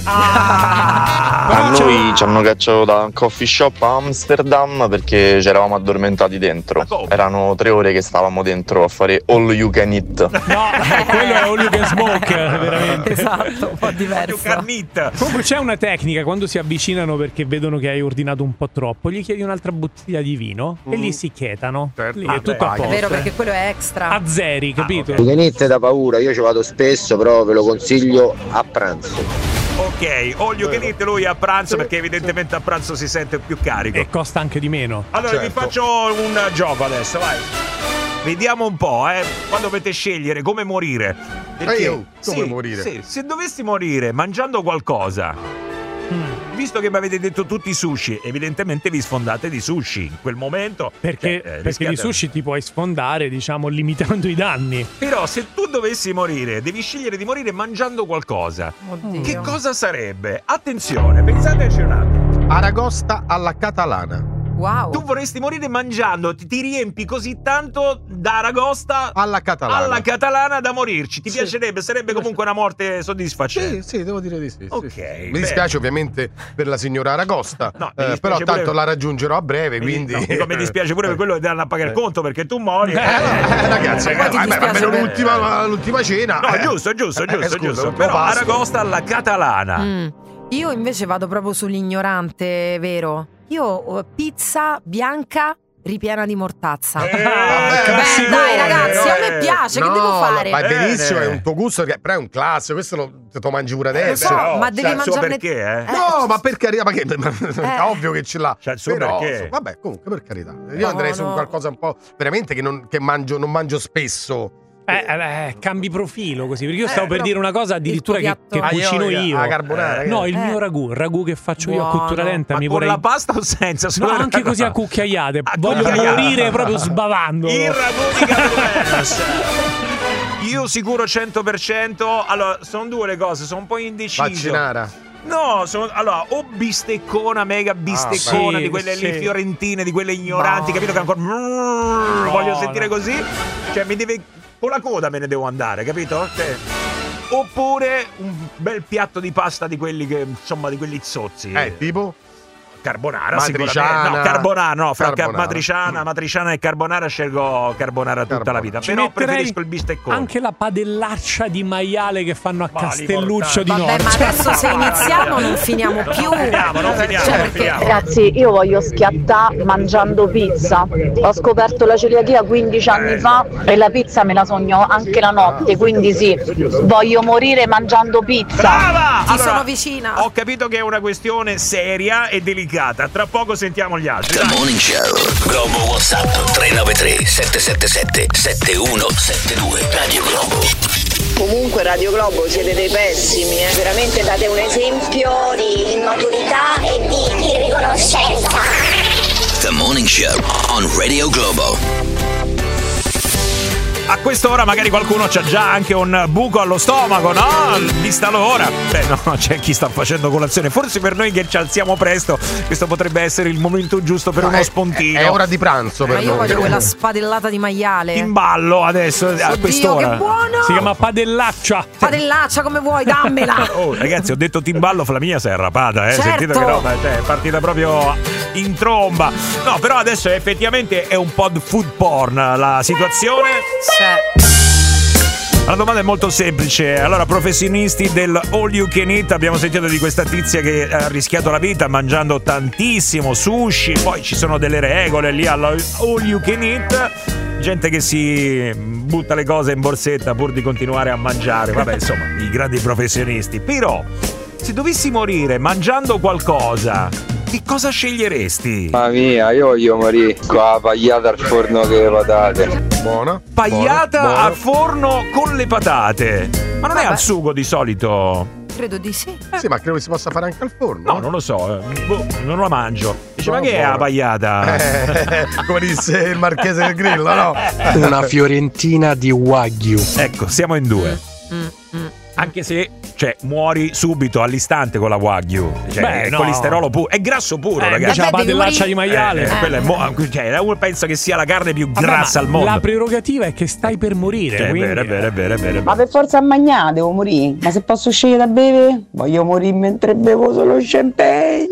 Ah, a noi ci hanno cacciato da un coffee shop a Amsterdam perché ci eravamo addormentati dentro. Erano tre ore che stavamo dentro a fare all you can eat. No, quello è all you can smoke, veramente. Esatto, un po' diverso. Comunque c'è una tecnica quando si avvicinano perché vedono che hai ordinato un po' troppo, gli chiedi un'altra bottiglia di vino mm. e lì si chetano. Certo. Lì è tutto a posto. È vero, perché quello è extra. A zeri, capito? Ah, okay. Niente da paura, io ci vado spesso, però ve lo consiglio a pranzo. Ok, all you can eat lui a pranzo perché evidentemente a pranzo si sente più carico. E costa anche di meno. Allora certo. Vi faccio un gioco adesso, vai. Vediamo un po', eh, quando dovete scegliere come morire. Perché, eh io, come sì, morire? Sì, se dovessi morire mangiando qualcosa, mm. visto che mi avete detto tutti sushi, evidentemente vi sfondate di sushi in quel momento. Perché, cioè, eh, perché di sushi ti puoi sfondare, diciamo, limitando i danni. Però se tu dovessi morire, devi scegliere di morire mangiando qualcosa. Oddio. Che cosa sarebbe? Attenzione, pensateci un attimo. Aragosta alla catalana. Wow. Tu vorresti morire mangiando, ti, ti riempi così tanto da aragosta alla catalana. alla catalana da morirci. Ti sì. piacerebbe? Sarebbe comunque una morte soddisfacente. Sì, sì, devo dire di sì. Ok. Sì. Mi dispiace ovviamente per la signora Aragosta, no, eh, però tanto pure... la raggiungerò a breve, mi, quindi... No, dico, mi dispiace pure per quello che devono a pagare il conto perché tu muori. Eh, eh, ragazzi, eh, vabbè, almeno per... l'ultima, l'ultima cena. No, eh. giusto, giusto, giusto, eh, scusa, giusto. Però passo. aragosta alla catalana. Mm. Io invece vado proprio sull'ignorante, vero? Io pizza bianca ripiena di mortazza. Eh, Beh, dai ragazzi, a me piace, no, che devo fare? Ma è Bene. benissimo, è un tuo gusto, però è un classico, questo lo, te lo mangi pure adesso. so, no, ma devi c'è il suo mangiarne... perché, eh? No, ma per carità, ma che, Eh. ovvio che ce l'ha. C'è il suo però, perché. vabbè, comunque per carità. Io No, andrei su no. qualcosa un po' veramente che, non, che mangio, non mangio spesso. Eh, eh, cambi profilo così, perché io stavo Eh, per però dire una cosa addirittura che, che Ah, cucino io, io. la carbonara, Eh, che- no, il Eh. mio ragù, il ragù che faccio io a Buono. cottura lenta, Ma mi con vorrei la pasta o senza? No, Solo anche la- così a cucchiaiate. A Voglio cucchiaiate. morire proprio sbavando. Il ragù di Carlos. Io sicuro cento per cento. Allora, sono due le cose, sono un po' indeciso. Vaccinara. No, sono, allora, o bisteccona, mega bisteccona, Ah, sì, di quelle lì sì. fiorentine, di quelle ignoranti, No. capito? Che ancora no, voglio sentire no. così. Cioè, mi deve. Con la coda me ne devo andare, capito? Cioè, oppure un bel piatto di pasta di quelli che, insomma, di quelli zozzi. Eh, tipo? Carbonara, Matriciana. sicuramente. No, carbonara, no, fra Carbonara. matriciana, matriciana e carbonara scelgo carbonara tutta la vita. Ci Però metterei preferisco il bisteccone. anche la padellaccia di maiale che fanno a Castelluccio di Vabbè, Norcia. ma adesso se iniziamo non finiamo più. Non finiamo, non finiamo, Cioè, non perché- finiamo. Ragazzi, io voglio schiattare mangiando pizza. Ho scoperto la celiachia quindici anni fa e la pizza me la sogno anche la notte, quindi sì, voglio morire mangiando pizza. Brava! Ti sono vicina. Ho capito che è una questione seria e delicata. Tra poco sentiamo gli altri. The Morning Show. Globo WhatsApp tre nove tre sette sette sette sette uno sette due. Radio Globo. Comunque Radio Globo siete dei pessimi, eh. Veramente date un esempio di immaturità e di irriconoscenza. The Morning Show on Radio Globo. A quest'ora magari qualcuno c'ha già anche un buco allo stomaco, no? Vista l'ora. Beh, no, c'è chi sta facendo colazione. Forse per noi che ci alziamo presto, questo potrebbe essere il momento giusto per No, uno è- spuntino. È ora di pranzo per Ma io noi. voglio quella spadellata di maiale. In ballo adesso, a Oddio, quest'ora. che buono! Si chiama padellaccia. Padellaccia come vuoi, dammela. Oh, ragazzi, ho detto timballo, Flaminia si è arrapata, eh. Certo. Sentite che roba, cioè, è partita proprio in tromba. No, però adesso effettivamente è un po' di food porn la situazione. La domanda è molto semplice. Allora, professionisti del all you can eat, abbiamo sentito di questa tizia che ha rischiato la vita mangiando tantissimo sushi, poi ci sono delle regole lì alla all you can eat. Gente che si butta le cose in borsetta pur di continuare a mangiare. Vabbè, insomma, i grandi professionisti. Però, se dovessi morire mangiando qualcosa, che cosa sceglieresti? Ma mia, io voglio morire con la pagliata al forno con le patate. Buona. Pagliata buona, buona. al forno con le patate. Ma non è Vabbè. al sugo di solito? Credo di sì. Sì, ma credo che si possa fare anche al forno. No, non lo so, eh. Boh, non la mangio. Dice, ma Buono, che è la buono. pagliata? Eh, come disse il marchese del Grillo, no? Una fiorentina di Wagyu. Ecco, siamo in due. Anche se, cioè, muori subito, all'istante con la Wagyu. Cioè, Beh, è no. colesterolo puro. È grasso puro, Eh, ragazzi. invece la Beh, devi padellaccia di morire. maiale. Eh, quella è mo- cioè, uno pensa che sia la carne più Vabbè, grassa ma al mondo. La prerogativa è che stai per morire. Cioè, è quindi- vero, è vero, è vero, è vero. Ma per forza a mangiare devo morire. Ma se posso scegliere da bere? Voglio morire mentre bevo solo champagne.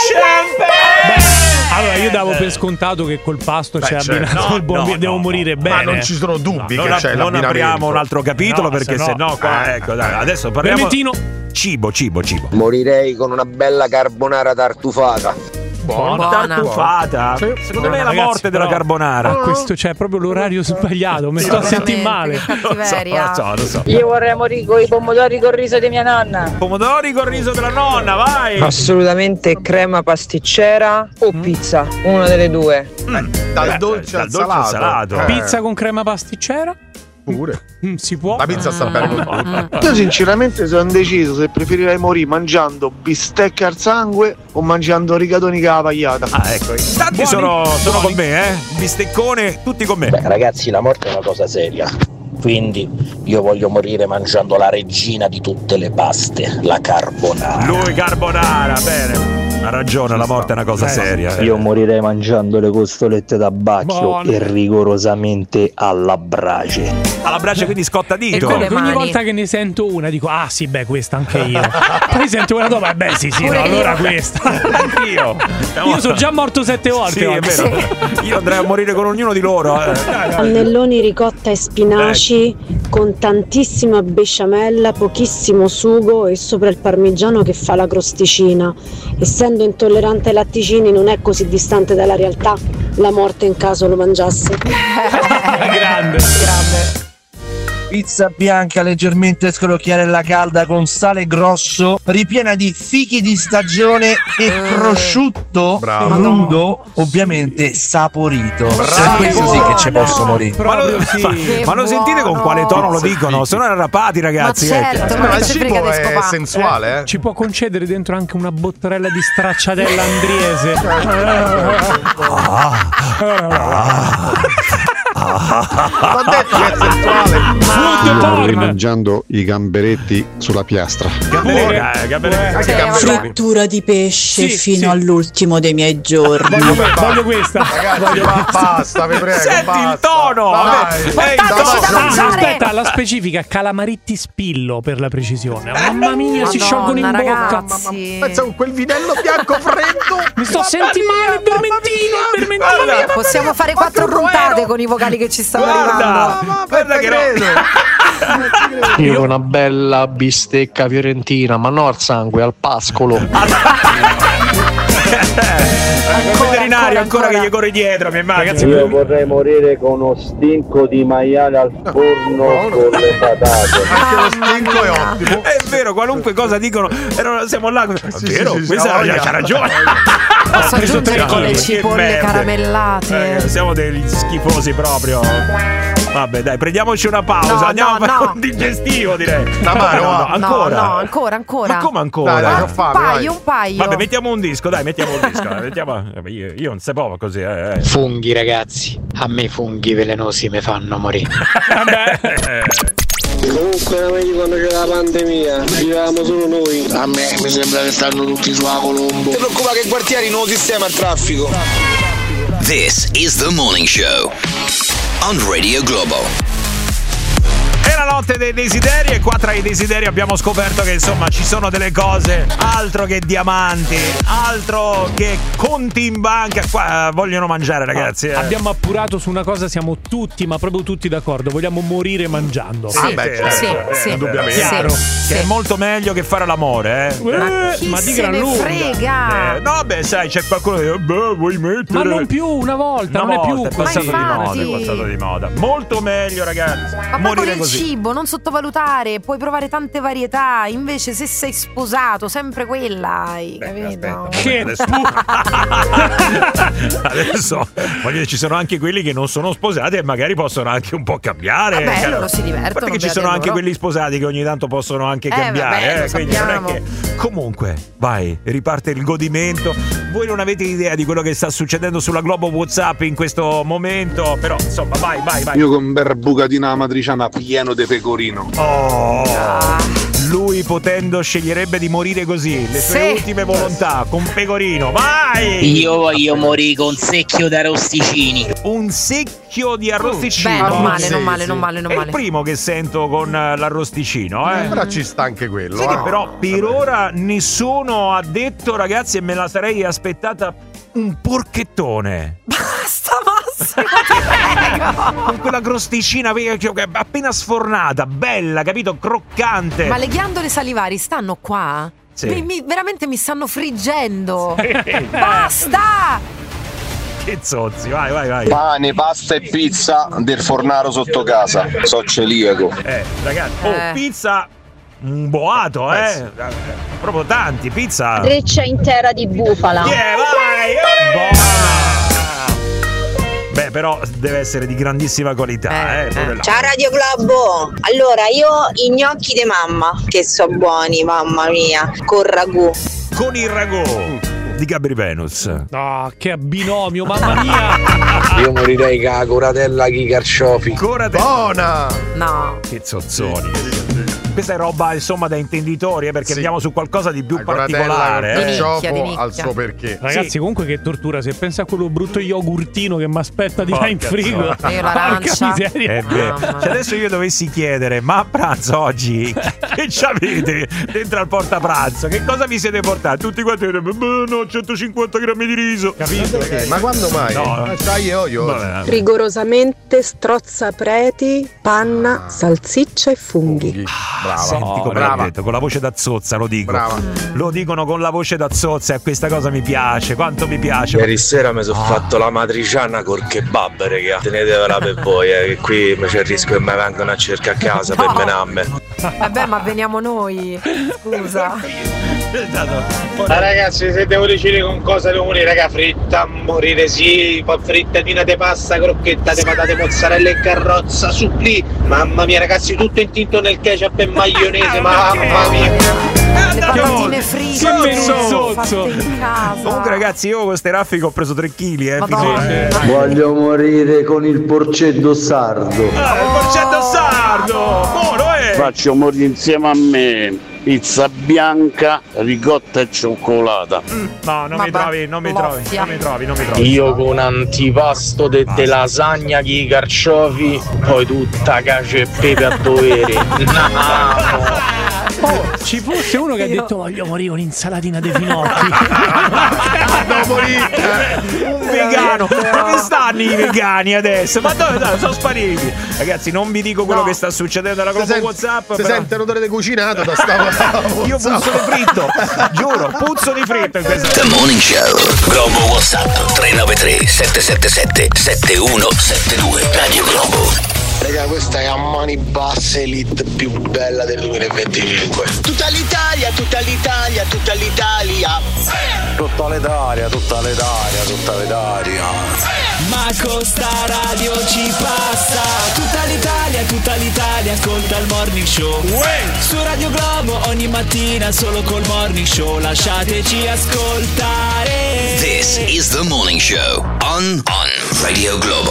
Allora, io davo per scontato che col pasto Beh, c'è certo. abbinato No, il buon no, vino. Devo no, morire no. bene. Ma non ci sono dubbi Non, che ap- c'è non l'abbinamento. apriamo un altro capitolo No, perché se se no- no qua, ecco, dai, adesso parliamo. Clementino. Cibo, cibo, cibo. Morirei con una bella carbonara tartufata. Buona. Tartufata. Sì. Secondo me è la Ragazzi, morte della però- carbonara. Ah, questo c'è proprio l'orario sbagliato. Mi sto a sentire male. Che cattiveria. Lo so, lo so. Io vorrei morire con i pomodori col riso di mia nonna. Pomodori col riso della nonna, vai! Assolutamente crema pasticcera o pizza, una delle due. Dal Beh, dolce dal al dolce al salato. salato. Eh, Pizza con crema pasticcera? Pure. Mm, si può? La pizza sta bene con tutto. Io sinceramente sono indeciso se preferirei morire mangiando bistecche al sangue o mangiando rigatoni con la pagliata. Ah, ecco. Tanti Buoni, sono, sono buoni. con me, eh? Bisteccone, tutti con me. Beh, ragazzi, la morte è una cosa seria. Quindi io voglio morire mangiando la regina di tutte le paste, la carbonara. Lui carbonara, bene. Ha ragione, la morte è una cosa Eh, seria. Io morirei mangiando le costolette da bacchio Buone. e rigorosamente alla brace. Alla brace quindi scotta E dito. con le Ogni mani. volta che ne sento una dico ah sì beh questa anche io. Poi sento una dopo beh sì sì Pure no, io. allora questa. Anch'io. Io sono già morto sette volte Sì, è oggi. vero. Io andrei a morire con ognuno di loro. eh. Cannelloni, ricotta e spinaci con tantissima besciamella, pochissimo sugo e sopra il parmigiano che fa la crosticina. Essendo intollerante ai latticini non è così distante dalla realtà la morte in caso lo mangiasse. Grande. Grande. Pizza bianca leggermente scrocchiarella calda con sale grosso, ripiena di fichi di stagione e prosciutto Bravo. crudo, ovviamente saporito. Bravo. Per questo sì che ci posso morire. Ma lo, Proprio sì. ma- Che ma lo sentite con buono. quale tono lo dicono? Sono arrapati, ragazzi. Ma eh. certo, Ma ma il non ci frega cibo di è scopare. sensuale, eh? Ci può concedere dentro anche una bottarella di stracciatella andriese. L'ho detto che è sessuale. Sto mangiando i gamberetti sulla piastra. Gamberetti, gamberetti. Frittura di pesce Sì, fino sì. all'ultimo dei miei giorni. Voglio, voglio questa. Ragazzi, Voglio ma questa. basta, vi prego. Senti basta. il tono. Dai. Ehi, Portateci da Ah, mangiare. aspetta, la specifica calamaretti spillo per la precisione. Mamma mia, si Madonna, sciolgono in bocca. ragazzi. Pensa con quel vinello bianco freddo. Mi sto sentendo male, il bermentino, il bermentino. Guarda, Possiamo fare quattro puntate con i vocali che ci stanno arrivando. guarda, guarda che no. Io una bella bistecca fiorentina, ma no al sangue, al pascolo. Il veterinario ancora, che gli corre dietro, mi immagino. Io vorrei morire con uno stinco di maiale al forno con le patate. Anche lo stinco è ottimo. È vero, qualunque cosa dicono, e non- siamo là. È Sì, vero, sì, sì, questa sì, c'ha sì. ragione. Posso preso tre aggiungere con le chili. cipolle Che merda. caramellate. Eh, siamo degli schifosi proprio. Vabbè, dai, prendiamoci una pausa. No, Andiamo no, a fare no. un digestivo, direi. Tamara, no, no, va. ancora. No, no, ancora, ancora. Ma come ancora? Dai, dai, ho un fame, paio, vai. un paio. Vabbè, mettiamo un disco, dai, mettiamo un disco. dai, mettiamo... Io, io non sapevo così, eh. eh. Funghi, ragazzi, a me i funghi velenosi mi fanno morire. Comunque era meglio quando c'era la pandemia, vivevamo solo noi. A me mi sembra che stanno tutti su a Colombo. Non ti preoccupare che i quartieri non sistema il traffico. This is the morning show on Radio Globo. È la notte dei desideri e qua tra i desideri abbiamo scoperto che insomma ci sono delle cose altro che diamanti, altro che conti in banca. Qua eh, vogliono mangiare, ragazzi. eh. Abbiamo appurato su una cosa, siamo tutti, ma proprio tutti d'accordo. Vogliamo morire mangiando. Sì, Ah, beh, certo, sì, eh, sì. indubbiamente. Chiaro. Sì, Che è sì. molto meglio che fare l'amore, eh. Ma Eh, chi ma di se gran ne lunga. frega? Eh, no, beh, sai, c'è qualcuno che dice, beh, vuoi mettere? Ma non più, una volta, Una non è più volta, è così. passato di moda, infatti. è passato di moda. Molto meglio, ragazzi. Ma poi con morire il così. cibo non sottovalutare, puoi provare tante varietà. Invece, se sei sposato, sempre quella hai, capito? Che Adesso, adesso voglio dire, ci sono anche quelli che non sono sposati e magari possono anche un po' cambiare. Vabbè, caro. loro si divertono, A parte che ci beati sono anche loro. quelli sposati che ogni tanto possono anche Eh, cambiare. vabbè, eh, lo quindi non è sappiamo. che... Comunque, vai, riparte il godimento. Voi non avete idea di quello che sta succedendo sulla Globo WhatsApp in questo momento, però insomma, vai, vai, vai. Io con un bel bucatino alla matriciana pieno di pecorino. Oh. Ah. Lui potendo sceglierebbe di morire così, le sue Sì. ultime volontà, con pecorino, vai! Io voglio morire con secchio d'arrosticini. Un secchio di arrosticino. Beh, non male, sì, non male, sì. non male, non È il male. primo che sento con eh, l'arrosticino, eh. Però ci sta anche quello. Sai che eh. però per ora nessuno ha detto, ragazzi, e me la sarei aspettata, un porchettone. Basta, Massimo, ti prego. Con quella crosticina vecchio, che è appena sfornata, bella, capito? Croccante. Ma le ghiandole salivari stanno qua? Sì. Mi- mi- veramente mi stanno friggendo. Basta! Che zozzi, vai, vai, vai. Pane, pasta e pizza del fornaro sotto casa. So celiaco. Eh, ragazzi, oh, Eh. pizza, un boato, eh. Eh, Proprio tanti, pizza. Treccia intera di bufala. Yeah, vai! eh! Beh, però deve essere di grandissima qualità, eh. proprio là. Ciao Radio Globo. Allora, io i gnocchi di mamma, che so buoni, mamma mia, con ragù. Con il ragù di Gabri Venus. Ah, che binomio, mamma mia! Io morirei con la coratella chi carciofi. Buona! No. Che zozzoni. Questa è roba, insomma, da intenditori, eh, perché Sì. andiamo su qualcosa di più La coratella particolare. è un eh. nicchia, carciofo di nicchia. al suo perché. Ragazzi, Sì. comunque che tortura. Se pensa a quello brutto yogurtino che mi aspetta di là Porca in frigo. zona. Io Porca l'arancia. miseria. Eh beh, Mamma. se adesso io dovessi chiedere, ma a pranzo oggi che c'avete dentro al portapranzo? Che cosa vi siete portati? Tutti quanti dicono, beh, no, centocinquanta grammi di riso. Capito? Perché? Ma quando mai? No. Eh, C'hai io, io. Vabbè. Rigorosamente strozzapreti, panna, salsiccia e funghi. Brava. Senti come brava. l'ho detto, con la voce da zozza lo dico. Brava. Lo dicono con la voce da zozza e questa cosa mi piace. Quanto mi piace. Ieri sera mi sono fatto la matriciana col kebab, raga. Tenetevela per voi, eh, che qui c'è il rischio che mi vengano a cercare a casa per menarmi. Vabbè, ma veniamo noi. Scusa. Ma ragazzi, se devo decidere con cosa devo morire, raga, fritta a morire, sì, poi frittatina di pasta, crocchetta di patate, mozzarella e carrozza, supplì. Mamma mia, ragazzi, tutto intinto nel ketchup e maionese, mamma mia. Le patatine fritte fatte in casa. Comunque ragazzi, io con queste raffiche ho preso tre chili, eh, Voglio morire con il porcetto sardo. Ah, il porcetto sardo! Buono, eh! Faccio morire insieme a me pizza bianca, ricotta e cioccolata. Mm, no, non mi trovi, non mi trovi, non mi trovi, non mi trovi. Io con antipasto de, de lasagna con i carciofi, poi tutta cacio e pepe a dovere. No. Oh, ci fosse uno che ha detto voglio morire con insalatina dei finocchi. Un vegano. Dove stanno i vegani adesso? Ma dove, dove sono spariti? Ragazzi, non vi dico quello No. che sta succedendo alla Globo Se sent- WhatsApp. Se però- sente l'odore di cucinato da stava. Io puzzo di fritto, giuro, puzzo di fritto in questa. The Morning Show. Globo WhatsApp tre nove tre sette sette sette sette uno sette due. Radio Globo. Raga, questa è a mani basse l'hit più bella del duemilaventicinque. Tutta l'Italia, tutta l'Italia, tutta l'Italia. Tutta l'Italia, tutta l'Italia, tutta l'Italia. Ma con sta radio ci passa. Tutta l'Italia, tutta l'Italia ascolta il Morning Show. Su Radio Globo ogni mattina solo col Morning Show. Lasciateci ascoltare. This is the Morning Show on on Radio Globo.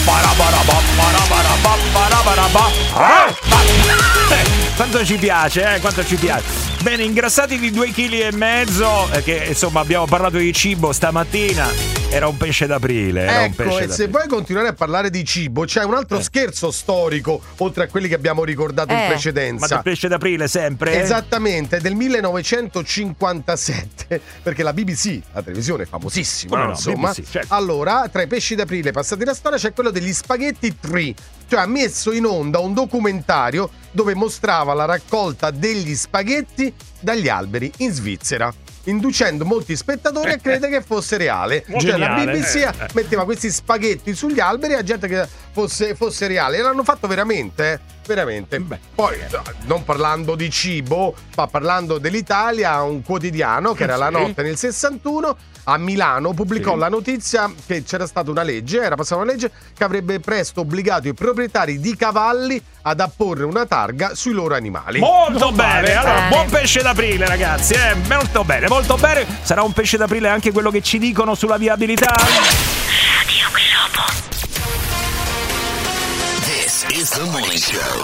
Quanto ci piace, eh? Quanto ci piace. Bene, ingrassati di due chili e mezzo, eh, che insomma abbiamo parlato di cibo stamattina. Era un pesce d'aprile. Era un Ecco, pesce e se vuoi continuare a parlare di cibo, c'è un altro scherzo storico, oltre a quelli che abbiamo ricordato in Eh, precedenza. ma del pesce d'aprile sempre? Esattamente, del millenovecentocinquantasette, perché la B B C, la televisione famosissima, Come no, insomma. B B C, certo. Allora, tra i pesci d'aprile passati la storia c'è quello degli spaghetti Tree, cioè ha messo in onda un documentario dove mostrava la raccolta degli spaghetti dagli alberi in Svizzera, inducendo molti spettatori a credere che fosse reale. Cioè la B B C Geniale. Eh, eh. metteva questi spaghetti sugli alberi a gente che fosse, fosse reale, e l'hanno fatto veramente, eh? Veramente. Poi, non parlando di cibo, ma parlando dell'Italia, un quotidiano che era La Sì. Notte nel sessantuno a Milano pubblicò Sì. la notizia che c'era stata una legge, era passata una legge che avrebbe presto obbligato i proprietari di cavalli ad apporre una targa sui loro animali. Molto Non bene, male. allora Eh. buon pesce d'aprile ragazzi, eh? Molto bene, molto bene. Sarà un pesce d'aprile anche quello che ci dicono sulla viabilità? This is the Morning Show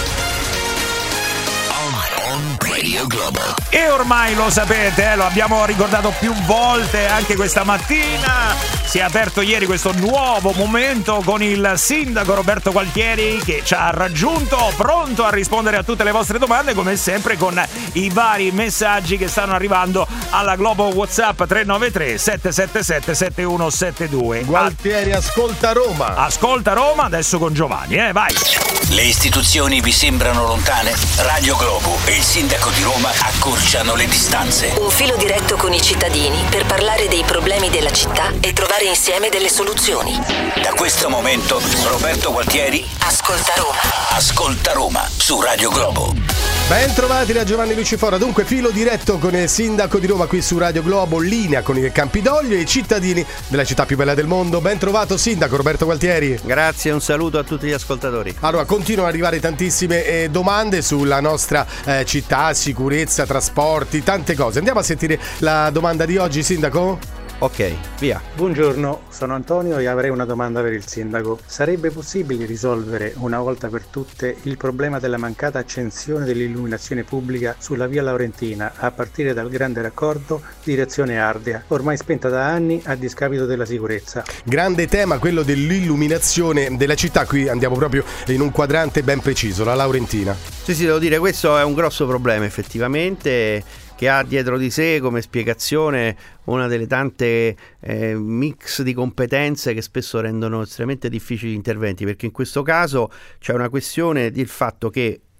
on, on Radio Globo. E ormai lo sapete, eh, lo abbiamo ricordato più volte anche questa mattina. Si è aperto ieri questo nuovo momento con il sindaco Roberto Gualtieri che ci ha raggiunto, pronto a rispondere a tutte le vostre domande, come sempre con i vari messaggi che stanno arrivando alla Globo WhatsApp tre nove tre sette sette sette sette uno sette due. Gualtieri ascolta Roma. Ascolta Roma adesso con Giovanni, eh, vai. Le istituzioni vi sembrano lontane? Radio Globo e il sindaco di Roma accorciano le distanze. Un filo diretto con i cittadini per parlare dei problemi della città e trovare insieme delle soluzioni. Da questo momento Roberto Gualtieri Ascolta Roma. ascolta Roma su Radio Globo. Ben trovati da Giovanni Lucifora. Dunque, filo diretto con il sindaco di Roma qui su Radio Globo, linea con i Campidoglio e i cittadini della città più bella del mondo. Ben trovato sindaco Roberto Gualtieri. Grazie, un saluto a tutti gli ascoltatori. Allora, continuano ad arrivare tantissime eh, domande sulla nostra eh, città, sicurezza, trasporti, tante cose. Andiamo a sentire la domanda di oggi, sindaco? Ok, via. Buongiorno, sono Antonio e avrei una domanda per il sindaco. Sarebbe possibile risolvere una volta per tutte il problema della mancata accensione dell'illuminazione pubblica sulla via Laurentina a partire dal Grande Raccordo direzione Ardea, ormai spenta da anni a discapito della sicurezza? Grande tema quello dell'illuminazione della città, qui andiamo proprio in un quadrante ben preciso, la Laurentina. Sì, sì, devo dire, questo è un grosso problema effettivamente, che ha dietro di sé come spiegazione una delle tante eh, mix di competenze che spesso rendono estremamente difficili gli interventi, perché in questo caso c'è una questione del fatto che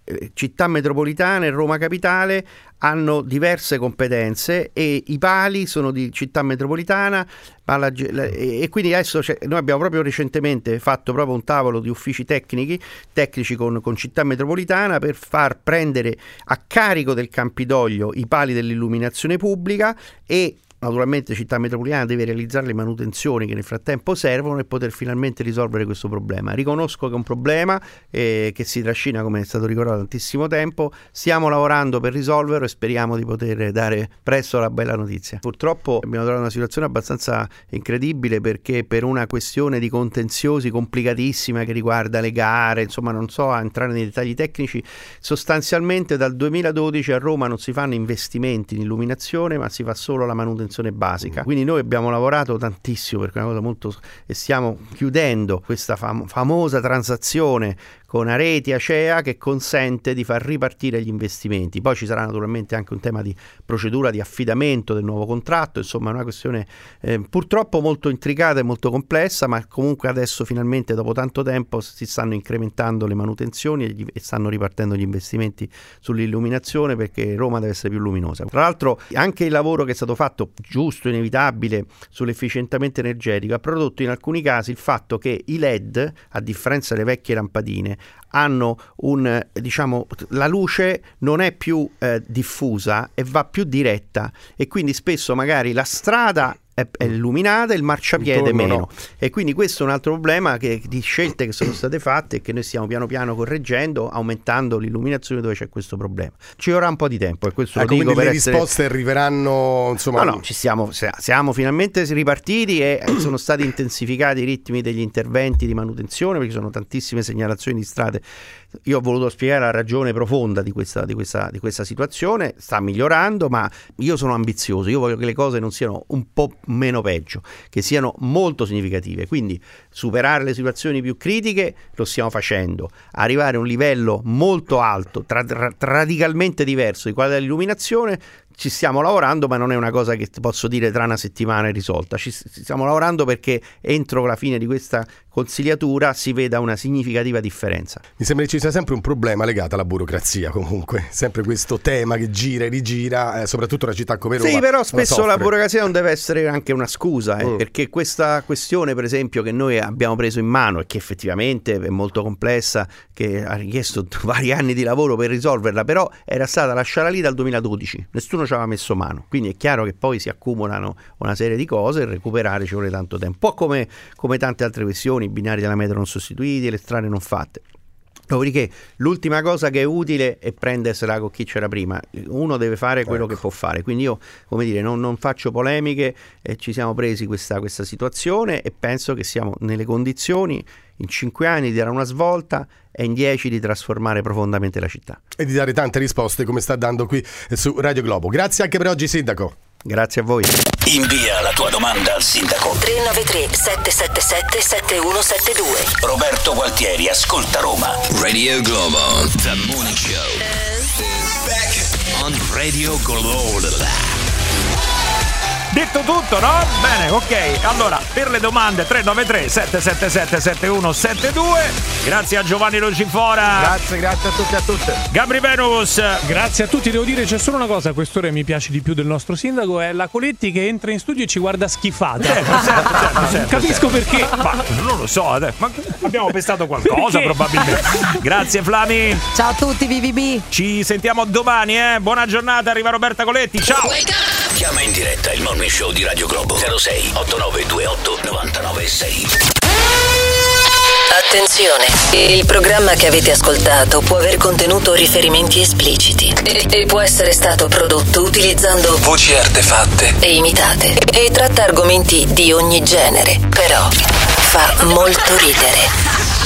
eh, città metropolitane e Roma Capitale hanno diverse competenze e i pali sono di città metropolitana, ma la, e quindi adesso noi abbiamo proprio recentemente fatto proprio un tavolo di uffici tecnici, tecnici con, con città metropolitana per far prendere a carico del Campidoglio i pali dell'illuminazione pubblica e naturalmente città metropolitana deve realizzare le manutenzioni che nel frattempo servono e poter finalmente risolvere questo problema. Riconosco che è un problema eh, che si trascina, come è stato ricordato, tantissimo tempo. Stiamo lavorando per risolverlo e speriamo di poter dare presto la bella notizia. Purtroppo abbiamo trovato una situazione abbastanza incredibile, perché per una questione di contenziosi complicatissima che riguarda le gare, insomma non so a entrare nei dettagli tecnici, sostanzialmente dal duemiladodici a Roma non si fanno investimenti in illuminazione, ma si fa solo la manutenzione basica. Quindi noi abbiamo lavorato tantissimo perché è una cosa molto, e stiamo chiudendo questa fam- famosa transazione con Areti Acea che consente di far ripartire gli investimenti. Poi ci sarà naturalmente anche un tema di procedura di affidamento del nuovo contratto, insomma è una questione eh, purtroppo molto intricata e molto complessa, ma comunque adesso finalmente dopo tanto tempo si stanno incrementando le manutenzioni e, gli, e stanno ripartendo gli investimenti sull'illuminazione, perché Roma deve essere più luminosa. Tra l'altro anche il lavoro che è stato fatto, giusto, inevitabile, sull'efficientamento energetico ha prodotto in alcuni casi il fatto che i L E D, a differenza delle vecchie lampadine, hanno un, diciamo, la luce non è più eh, diffusa e va più diretta, e quindi spesso magari la strada è, è illuminata e il marciapiede Intorno meno no. E quindi questo è un altro problema che, di scelte che sono state fatte e che noi stiamo piano piano correggendo, aumentando l'illuminazione dove c'è questo problema. Ci vorrà un po' di tempo e questo ecco, lo dico quindi per le essere... risposte arriveranno, insomma. No, no, ci stiamo, siamo finalmente ripartiti e sono stati intensificati i ritmi degli interventi di manutenzione, perché sono tantissime segnalazioni di strade. Io ho voluto spiegare la ragione profonda di questa, di questa, di questa situazione. Sta migliorando, ma io sono ambizioso, io voglio che le cose non siano un po' meno peggio, che siano molto significative. Quindi superare le situazioni più critiche lo stiamo facendo, arrivare a un livello molto alto, tra, tra, radicalmente diverso di quella dell'illuminazione. Ci stiamo lavorando, ma non è una cosa che posso dire tra una settimana è risolta. Ci stiamo lavorando perché entro la fine di questa consigliatura si veda una significativa differenza. Mi sembra che ci sia sempre un problema legato alla burocrazia, comunque, sempre questo tema che gira e rigira, eh, soprattutto una città come Roma. Sì, però spesso la, la burocrazia non deve essere anche una scusa, eh, mm. perché questa questione, per esempio, che noi abbiamo preso in mano e che effettivamente è molto complessa, che ha richiesto vari anni di lavoro per risolverla, però era stata lasciata lì dal duemiladodici, nessuno ci aveva messo mano, quindi è chiaro che poi si accumulano una serie di cose e recuperare ci vuole tanto tempo, un po' come, come tante altre questioni, i binari della metro non sostituiti, le strade non fatte. Dopodiché l'ultima cosa che è utile è prendersela con chi c'era prima, uno deve fare quello ecco. che può fare, quindi io, come dire, non, non faccio polemiche, eh, ci siamo presi questa, questa situazione e penso che siamo nelle condizioni in cinque anni di dare una svolta e in dieci di trasformare profondamente la città. E di dare tante risposte come sta dando qui su Radio Globo. Grazie anche per oggi, Sindaco. Grazie a voi. Invia la tua domanda al sindaco. tre nove tre sette sette sette sette uno sette due. Roberto Gualtieri, ascolta Roma. Radio Globo, The Morning Show. Back on Radio Globo. Detto tutto, no? Bene, ok. Allora, per le domande tre nove tre sette sette sette sette uno sette due. Grazie a Giovanni Lucifora. Grazie, grazie a tutti e a tutte. Gabri Venus. Grazie a tutti. Devo dire c'è solo una cosa a quest'ora mi piace di più del nostro sindaco, è la Coletti che entra in studio e ci guarda schifata. Certo, certo, certo, certo, Capisco certo. perché. Ma non lo so, ma abbiamo pestato qualcosa probabilmente. Grazie Flami. Ciao a tutti, B B B. Ci sentiamo domani, eh. Buona giornata, arriva Roberta Coletti. Ciao. Chiama in diretta il Morning Show di Radio Globo zero sei otto nove due otto nove nove sei. Attenzione, il programma che avete ascoltato può aver contenuto riferimenti espliciti e, e può essere stato prodotto utilizzando voci artefatte e imitate e tratta argomenti di ogni genere, però fa molto ridere.